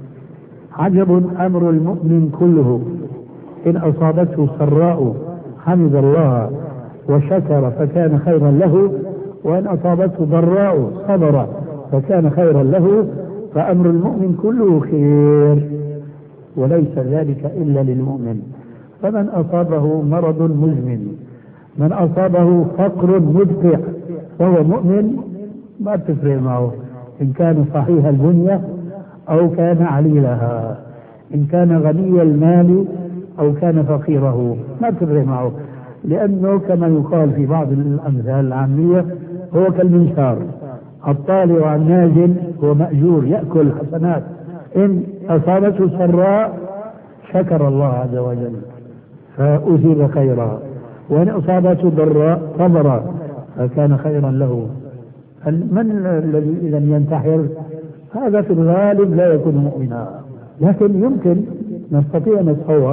عجب أمر المؤمن كله إن أصابته سراء حمد الله وشكر فكان خيرا له، وإن أصابته ضراء صبر فكان خيرا له، فأمر المؤمن كله خير وليس ذلك إلا للمؤمن. فمن أصابه مرض مزمن، من أصابه فقر مدقع، فهو مؤمن ما تفرق معه إن كان صحيح البنية أو كان عليلها، إن كان غني المال أو كان فقيره، ما تفرق معه، لأنه كما يقال في بعض الأمثال العامية هو كالمنشار، الطالع عن نازل هو مأجور يأكل حسنات، إن أصابته سراء شكر الله عز وجل فأثيب خيرا، وإن أصابته ضراء صبر فكان خيرا له. من الذي إذا ينتحر؟ هذا في الغالب لا يكون مؤمنا، لكن يمكن نستطيع نتصور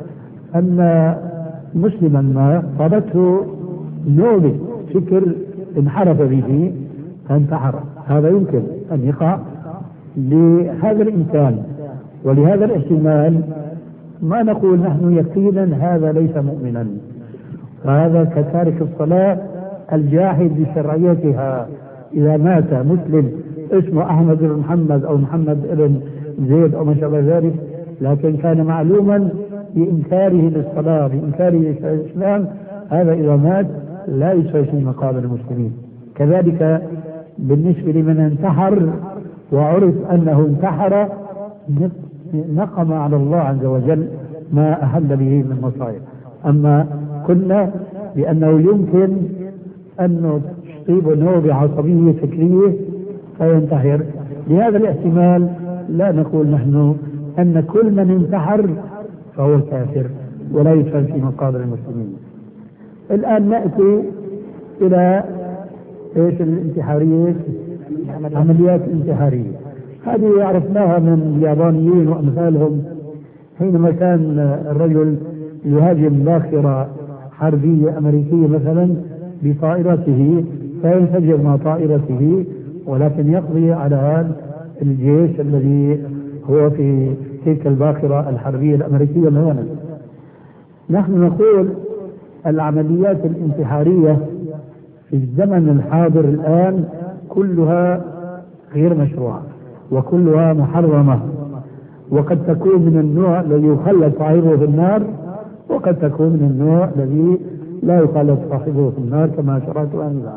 أن مسلما ما صابته نوبة فكر انحرف به فانتحر، هذا يمكن أن يقع لهذا الإنسان، ولهذا الاحتمال ما نقول نحن يقينا هذا ليس مؤمنا، فهذا كتارك الصلاة الجاحد بشرعيتها. إذا مات مسلم اسمه أحمد بن محمد أو محمد بن زيد أو ما شابه ذلك، لكن كان معلوما بإنكاره للصلاة بإنكاره للإسلام، هذا إذا مات لا يسوي في مقابل المسلمين. كذلك بالنسبة لمن انتحر وعرف أنه انتحر نقم على الله عز وجل ما أحل به من مصائب. أما قلنا بأنه يمكن أن تصيب نوبة عصبية فكرية فينتحر، لهذا الاحتمال لا نقول نحن أن كل من انتحر فهو كافر ولا يدخل في مقابل المسلمين. الآن نأتي إلى إيش الانتحارية، عمليات انتحارية. هذه عرفناها من اليابانيين وأمثالهم، حينما كان الرجل يهاجم باخرة حربية أمريكية مثلا بطائرته فينفجر مع طائرته، ولكن يقضي على هذا الجيش الذي هو في تلك الباخرة الحربية الأمريكية مثلا. نحن نقول العمليات الانتحارية في الزمن الحاضر الآن كلها غير مشروعة وكلها محرمة، وقد تكون من النوع الذي يخلد صاحبه في النار، وقد تكون من النوع الذي لا يخلد صاحبه في النار كما شرعت أنها.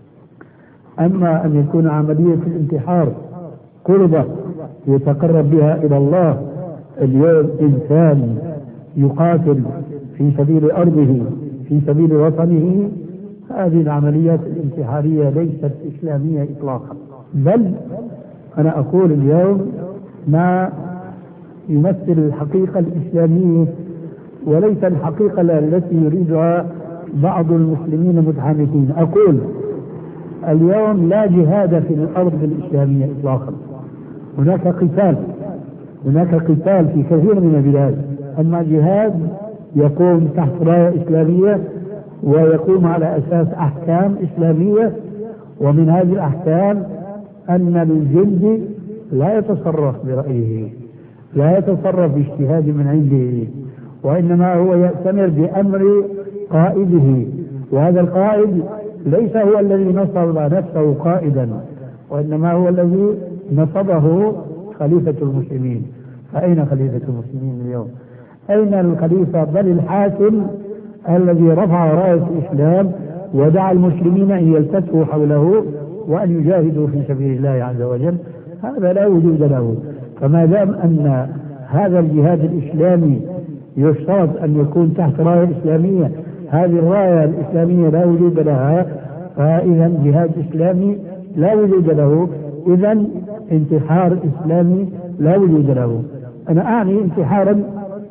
أما أن يكون عملية الانتحار قربة يتقرب بها إلى الله، اليوم إنسان يقاتل في سبيل أرضه في سبيل وطنه، هذه العمليات الانتحارية ليست إسلامية إطلاقا، بل أنا أقول اليوم ما يمثل الحقيقة الإسلامية وليس الحقيقة التي يريدها بعض المسلمين المتحمسين. أقول اليوم لا جهاد في الأرض الإسلامية إطلاقا، هناك قتال هناك قتال في كثير من البلاد، أما جهاد يقوم تحت راية إسلامية ويقوم على أساس أحكام إسلامية، ومن هذه الأحكام أن الجندي لا يتصرف برأيه، لا يتصرف باجتهاد من عنده، وإنما هو يأتمر بأمر قائده، وهذا القائد ليس هو الذي نصب نفسه قائدا، وإنما هو الذي نصبه خليفة المسلمين. فأين خليفة المسلمين اليوم؟ أين الخليفة بل الحاكم الذي رفع راية الإسلام ودعا المسلمين أن يلتفوا حوله وأن يجاهدوا في سبيل الله عز وجل؟ هذا لا وجود له. فما دام أن هذا الجهاد الإسلامي يشترط أن يكون تحت راية إسلامية، هذه الراية الإسلامية لا وجود لها، فإذا جهاد إسلامي لا وجود له، إذا انتحار إسلامي لا وجود له. أنا أعني انتحارا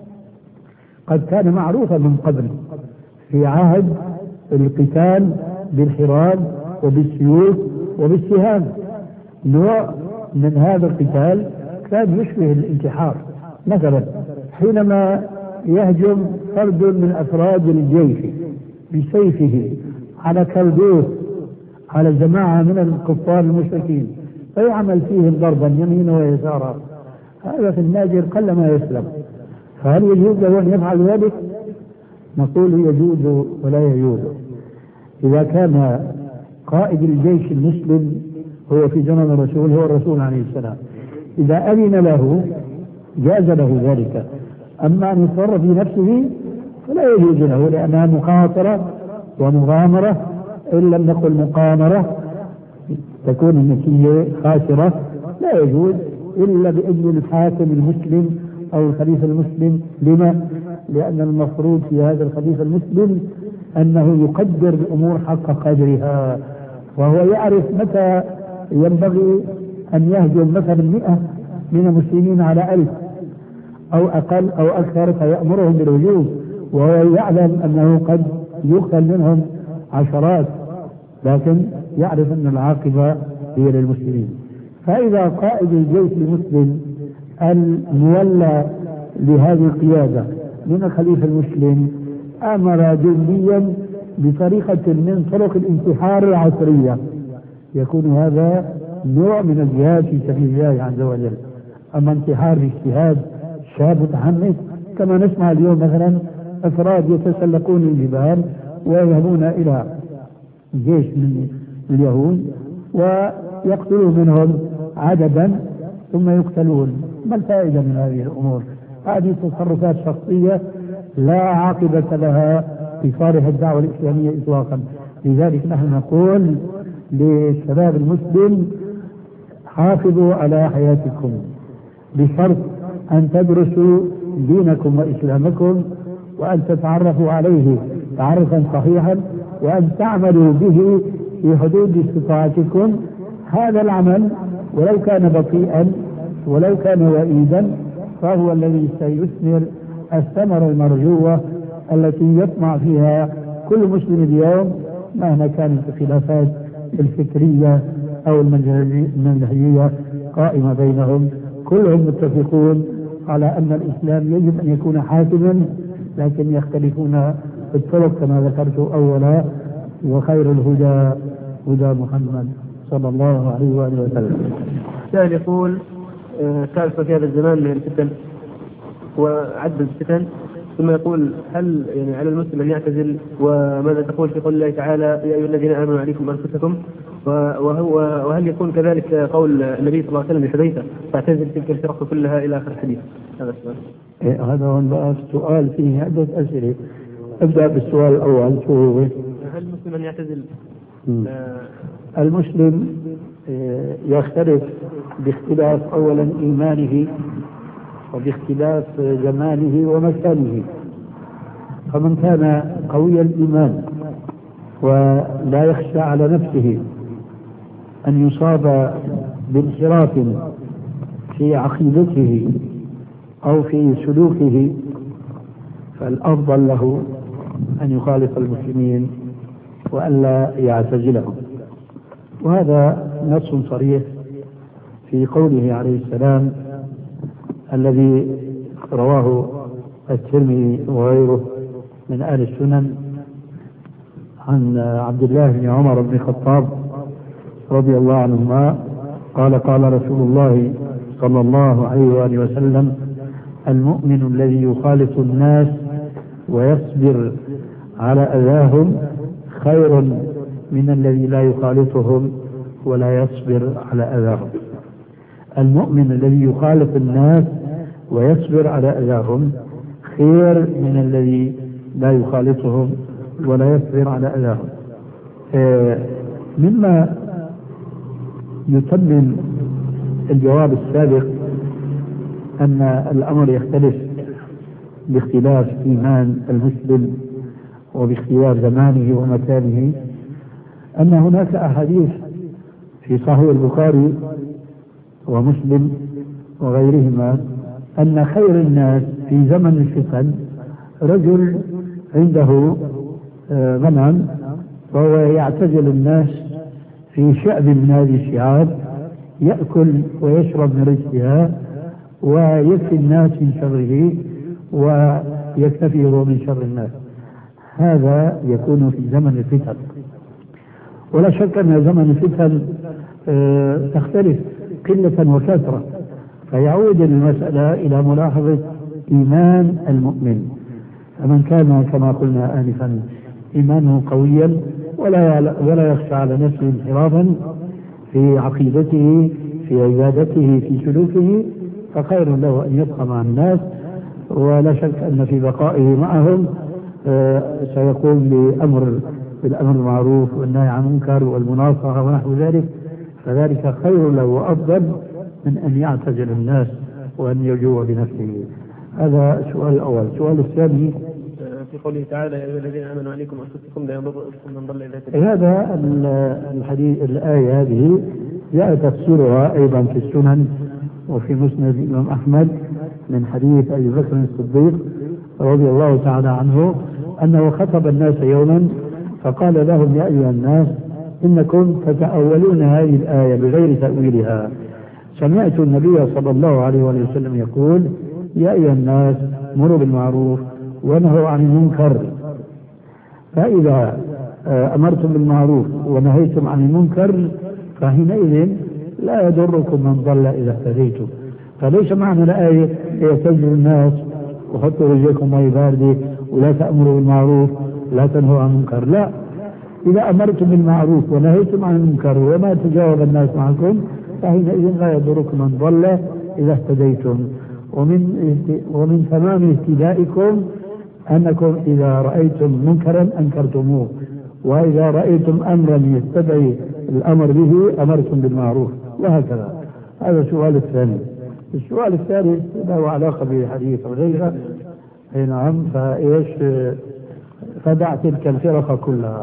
قد كان معروفا من قبل في عهد القتال بالحراب وبالسيوف وبالسهام، نوع من هذا القتال كان يشبه الانتحار. مثلا حينما يهجم فرد من أفراد الجيش بسيفه على كلبوس على جماعة من الكفار المشركين فيعمل فيهم ضربا يمينا ويسارا، هذا في الناجر قلما يسلم، فهل يجوز له أن يفعل ذلك؟ نقول يجوز ولا يجوز. إذا كان قائد الجيش المسلم هو في زمن الرسول هو الرسول عليه السلام، إذا أذن له جاز له ذلك، أما أن يتصرف بنفسه فلا يجوز له، لأنها مخاطرة ومغامرة، إن لم نقل مقامرة، تكون النتيجة خاسرة، لا يجوز إلا بإذن الحاكم المسلم أو الخليفة المسلم. لما؟ لأن المفروض في هذا الخليفة المسلم أنه يقدر الأمور حق قدرها، وهو يعرف متى ينبغي أن يهجم مثلا مئة من المسلمين على ألف أو أقل أو أكثر فيأمرهم بالهجوم، وهو يعلم أنه قد يقتل منهم عشرات، لكن يعرف أن العاقبة هي للمسلمين. فإذا قائد الجيش المسلم المولى لهذه القيادة من الخليفة المسلم أمر جنديا بطريقة من طرق الانتحار العصرية، يكون هذا نوع من الجهاد في سبيل الله عز وجل. أما انتحار باجتهاد شاب متحمس كما نسمع اليوم مثلا أفراد يتسلقون الجبال ويذهبون إلى جيش من اليهود ويقتلوا منهم عددا ثم يقتلون، ما الفائدة من هذه الأمور؟ هذه تصرفات شخصية لا عاقبة لها في صالح الدعوة الإسلامية إطلاقا. لذلك نحن نقول للشباب المسلم حافظوا على حياتكم بشرط أن تدرسوا دينكم وإسلامكم وأن تتعرفوا عليه تعرفا صحيحا وأن تعملوا به في حدود استطاعتكم. هذا العمل ولو كان بطيئا ولو كان وئيدا فهو الذي سيثمر الثمرة المرجوة التي يطمع فيها كل مسلم اليوم مهما كانت الخلافات الفكرية أو المنهجية قائمة بينهم. كلهم متفقون على أن الإسلام يجب أن يكون حاكما، لكن يختلفون في الطرق كما ذكرت أولا. وخير الهدى هدى محمد صلى الله عليه وآله وسلم. سائل يقول كارثة في هذا الزمان من الفتن وعدد الفتن، ثم يقول هل يعني على المسلم أن يعتزل؟ وماذا تقول في قول الله تعالى يا أيها الذين آمنوا عليكم أنفسكم؟ وهو وهل يكون كذلك قول النبي صلى الله عليه وسلم لحذيفة فاعتزل تلك الفرق كلها إلى آخر الحديث؟ هذا السؤال. إيه هذا هو السؤال فيه عدة أسئلة. أبدأ بالسؤال الأول شو هو؟ هل المسلم أن يعتزل؟ آه المسلم يختلف باختلاف أولا إيمانه وباختلاف زمانه ومكانه. فمن كان قوي الإيمان ولا يخشى على نفسه أن يصاب بانحراف في عقيدته أو في سلوكه فالأفضل له أن يخالف المسلمين وألا يعتزلهم. وهذا نص صريح في قوله عليه السلام الذي رواه الترمذي وغيره من أهل السنن عن عبد الله بن عمر بن الخطاب رضي الله عنهما قال قال رسول الله صلى الله عليه وآله وسلم المؤمن الذي يخالط الناس ويصبر على أذاهم خير من الذي لا يخالطهم ولا يصبر على أذاهم. المؤمن الذي يخالط الناس ويصبر على أذاهم خير من الذي لا يخالطهم ولا يصبر على أذاهم. آه مما يتمم الجواب السابق أن الأمر يختلف باختلاف إيمان المسلم وباختلاف زمانه ومكانه، أن هناك أحاديث في صحيح البخاري ومسلم وغيرهما أن خير الناس في زمن الفتن رجل عنده غنم وهو يعتزل الناس في شعب من هذه الشعاب يأكل ويشرب من رزقها ويكفي الناس من شره ويكتفي هو من شر الناس. هذا يكون في زمن الفتن. ولا شك أن زمن الفتن تختلف قلة وكثرة، فيعود المسألة إلى ملاحظة إيمان المؤمن. فمن كان كما قلنا آنفا إيمانه قويا ولا ولا يخشى على نفسه انحرافا في عقيدته في عبادته في سلوكه فخير له أن يبقى مع الناس، ولا شك أن في بقائه معهم سيقوم بأمر بالأمر المعروف والنهي عن المنكر والمناصحة ونحو ذلك فذلك خير له وأفضل من أن يعتزل الناس وأن يجوع بنفسه. هذا السؤال الأول. السؤال الثاني في قوله تعالى يا أيها الذين آمنوا عليكم أنفسكم لا يضركم من ضل إذا اهتديتم. هذا الحديث الآية هذه جاء تفسيرها أيضا في السنن وفي مسند الإمام أحمد من حديث أبي بكر الصديق رضي الله تعالى عنه أنه خطب الناس يوما فقال لهم يا أيها الناس إنكم تتأولون هذه الآية بغير تأويلها. سمعت النبي صلى الله عليه وسلم يقول يا أيها الناس مروا بالمعروف ونهوا عن المنكر، فإذا أمرتم بالمعروف ونهيتم عن المنكر فحينئذ لا يضركم من ضل إذا اهتديتم. فليس معنى الآية يعتزلوا الناس وحطوا رجلكم ماء باردة ولا تأمروا بالمعروف ولا تنهوا عن المنكر، لا، إذا أمرتم بالمعروف ونهيتم عن المنكر وما تجاوب الناس معكم فحينئذ لا يضركم من ضل إذا اهتديتم. ومن ومن تمام اهتدائكم أنكم إذا رأيتم منكرا أنكرتموه، وإذا رأيتم أمرا يتبعي الأمر به أمرتم بالمعروف، وهكذا. هذا السؤال الثاني. السؤال الثالث له علاقة بحديث غيره. أي نعم. فإيش فدع تلك الفرقة كلها.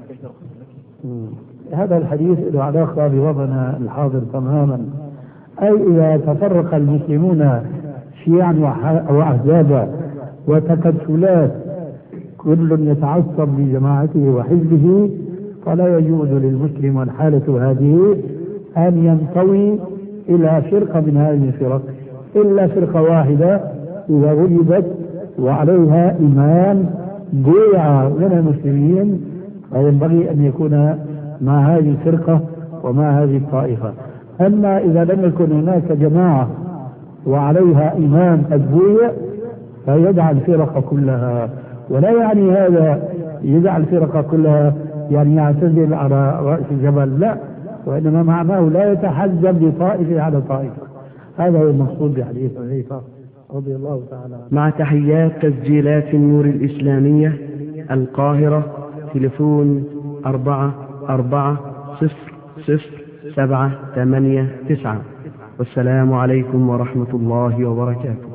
هذا الحديث له علاقة بوضعنا الحاضر تماما. أي إذا تفرق المسلمون شيعا وأحزابا وتكتلات كل يتعصب لجماعته وحزبه فلا يجوز للمسلم والحالة هذه أن ينطوي إلى فرقة من هذه الفرق إلا فرقة واحدة إذا وجدت وعليها إمام بيع من المسلمين، فينبغي أن يكون مع هذه الفرقة ومع هذه الطائفة. أما إذا لم يكن هناك جماعة وعليها إمام أدوية فيدع الفرقة كلها. ولا يعني هذا يدع الفرقة كلها يعني يعتزل على رأس الجبل، لا، وإنما معناه لا يتحزب لطائفة على طائفة. هذا هو المقصود بحديث حذيفة رضي الله تعالى عنه. مع تحيات تسجيلات النور الإسلامية القاهرة، تليفون أربعة أربعة صفر صفر سبعة ثمانية تسعة. والسلام عليكم ورحمة الله وبركاته.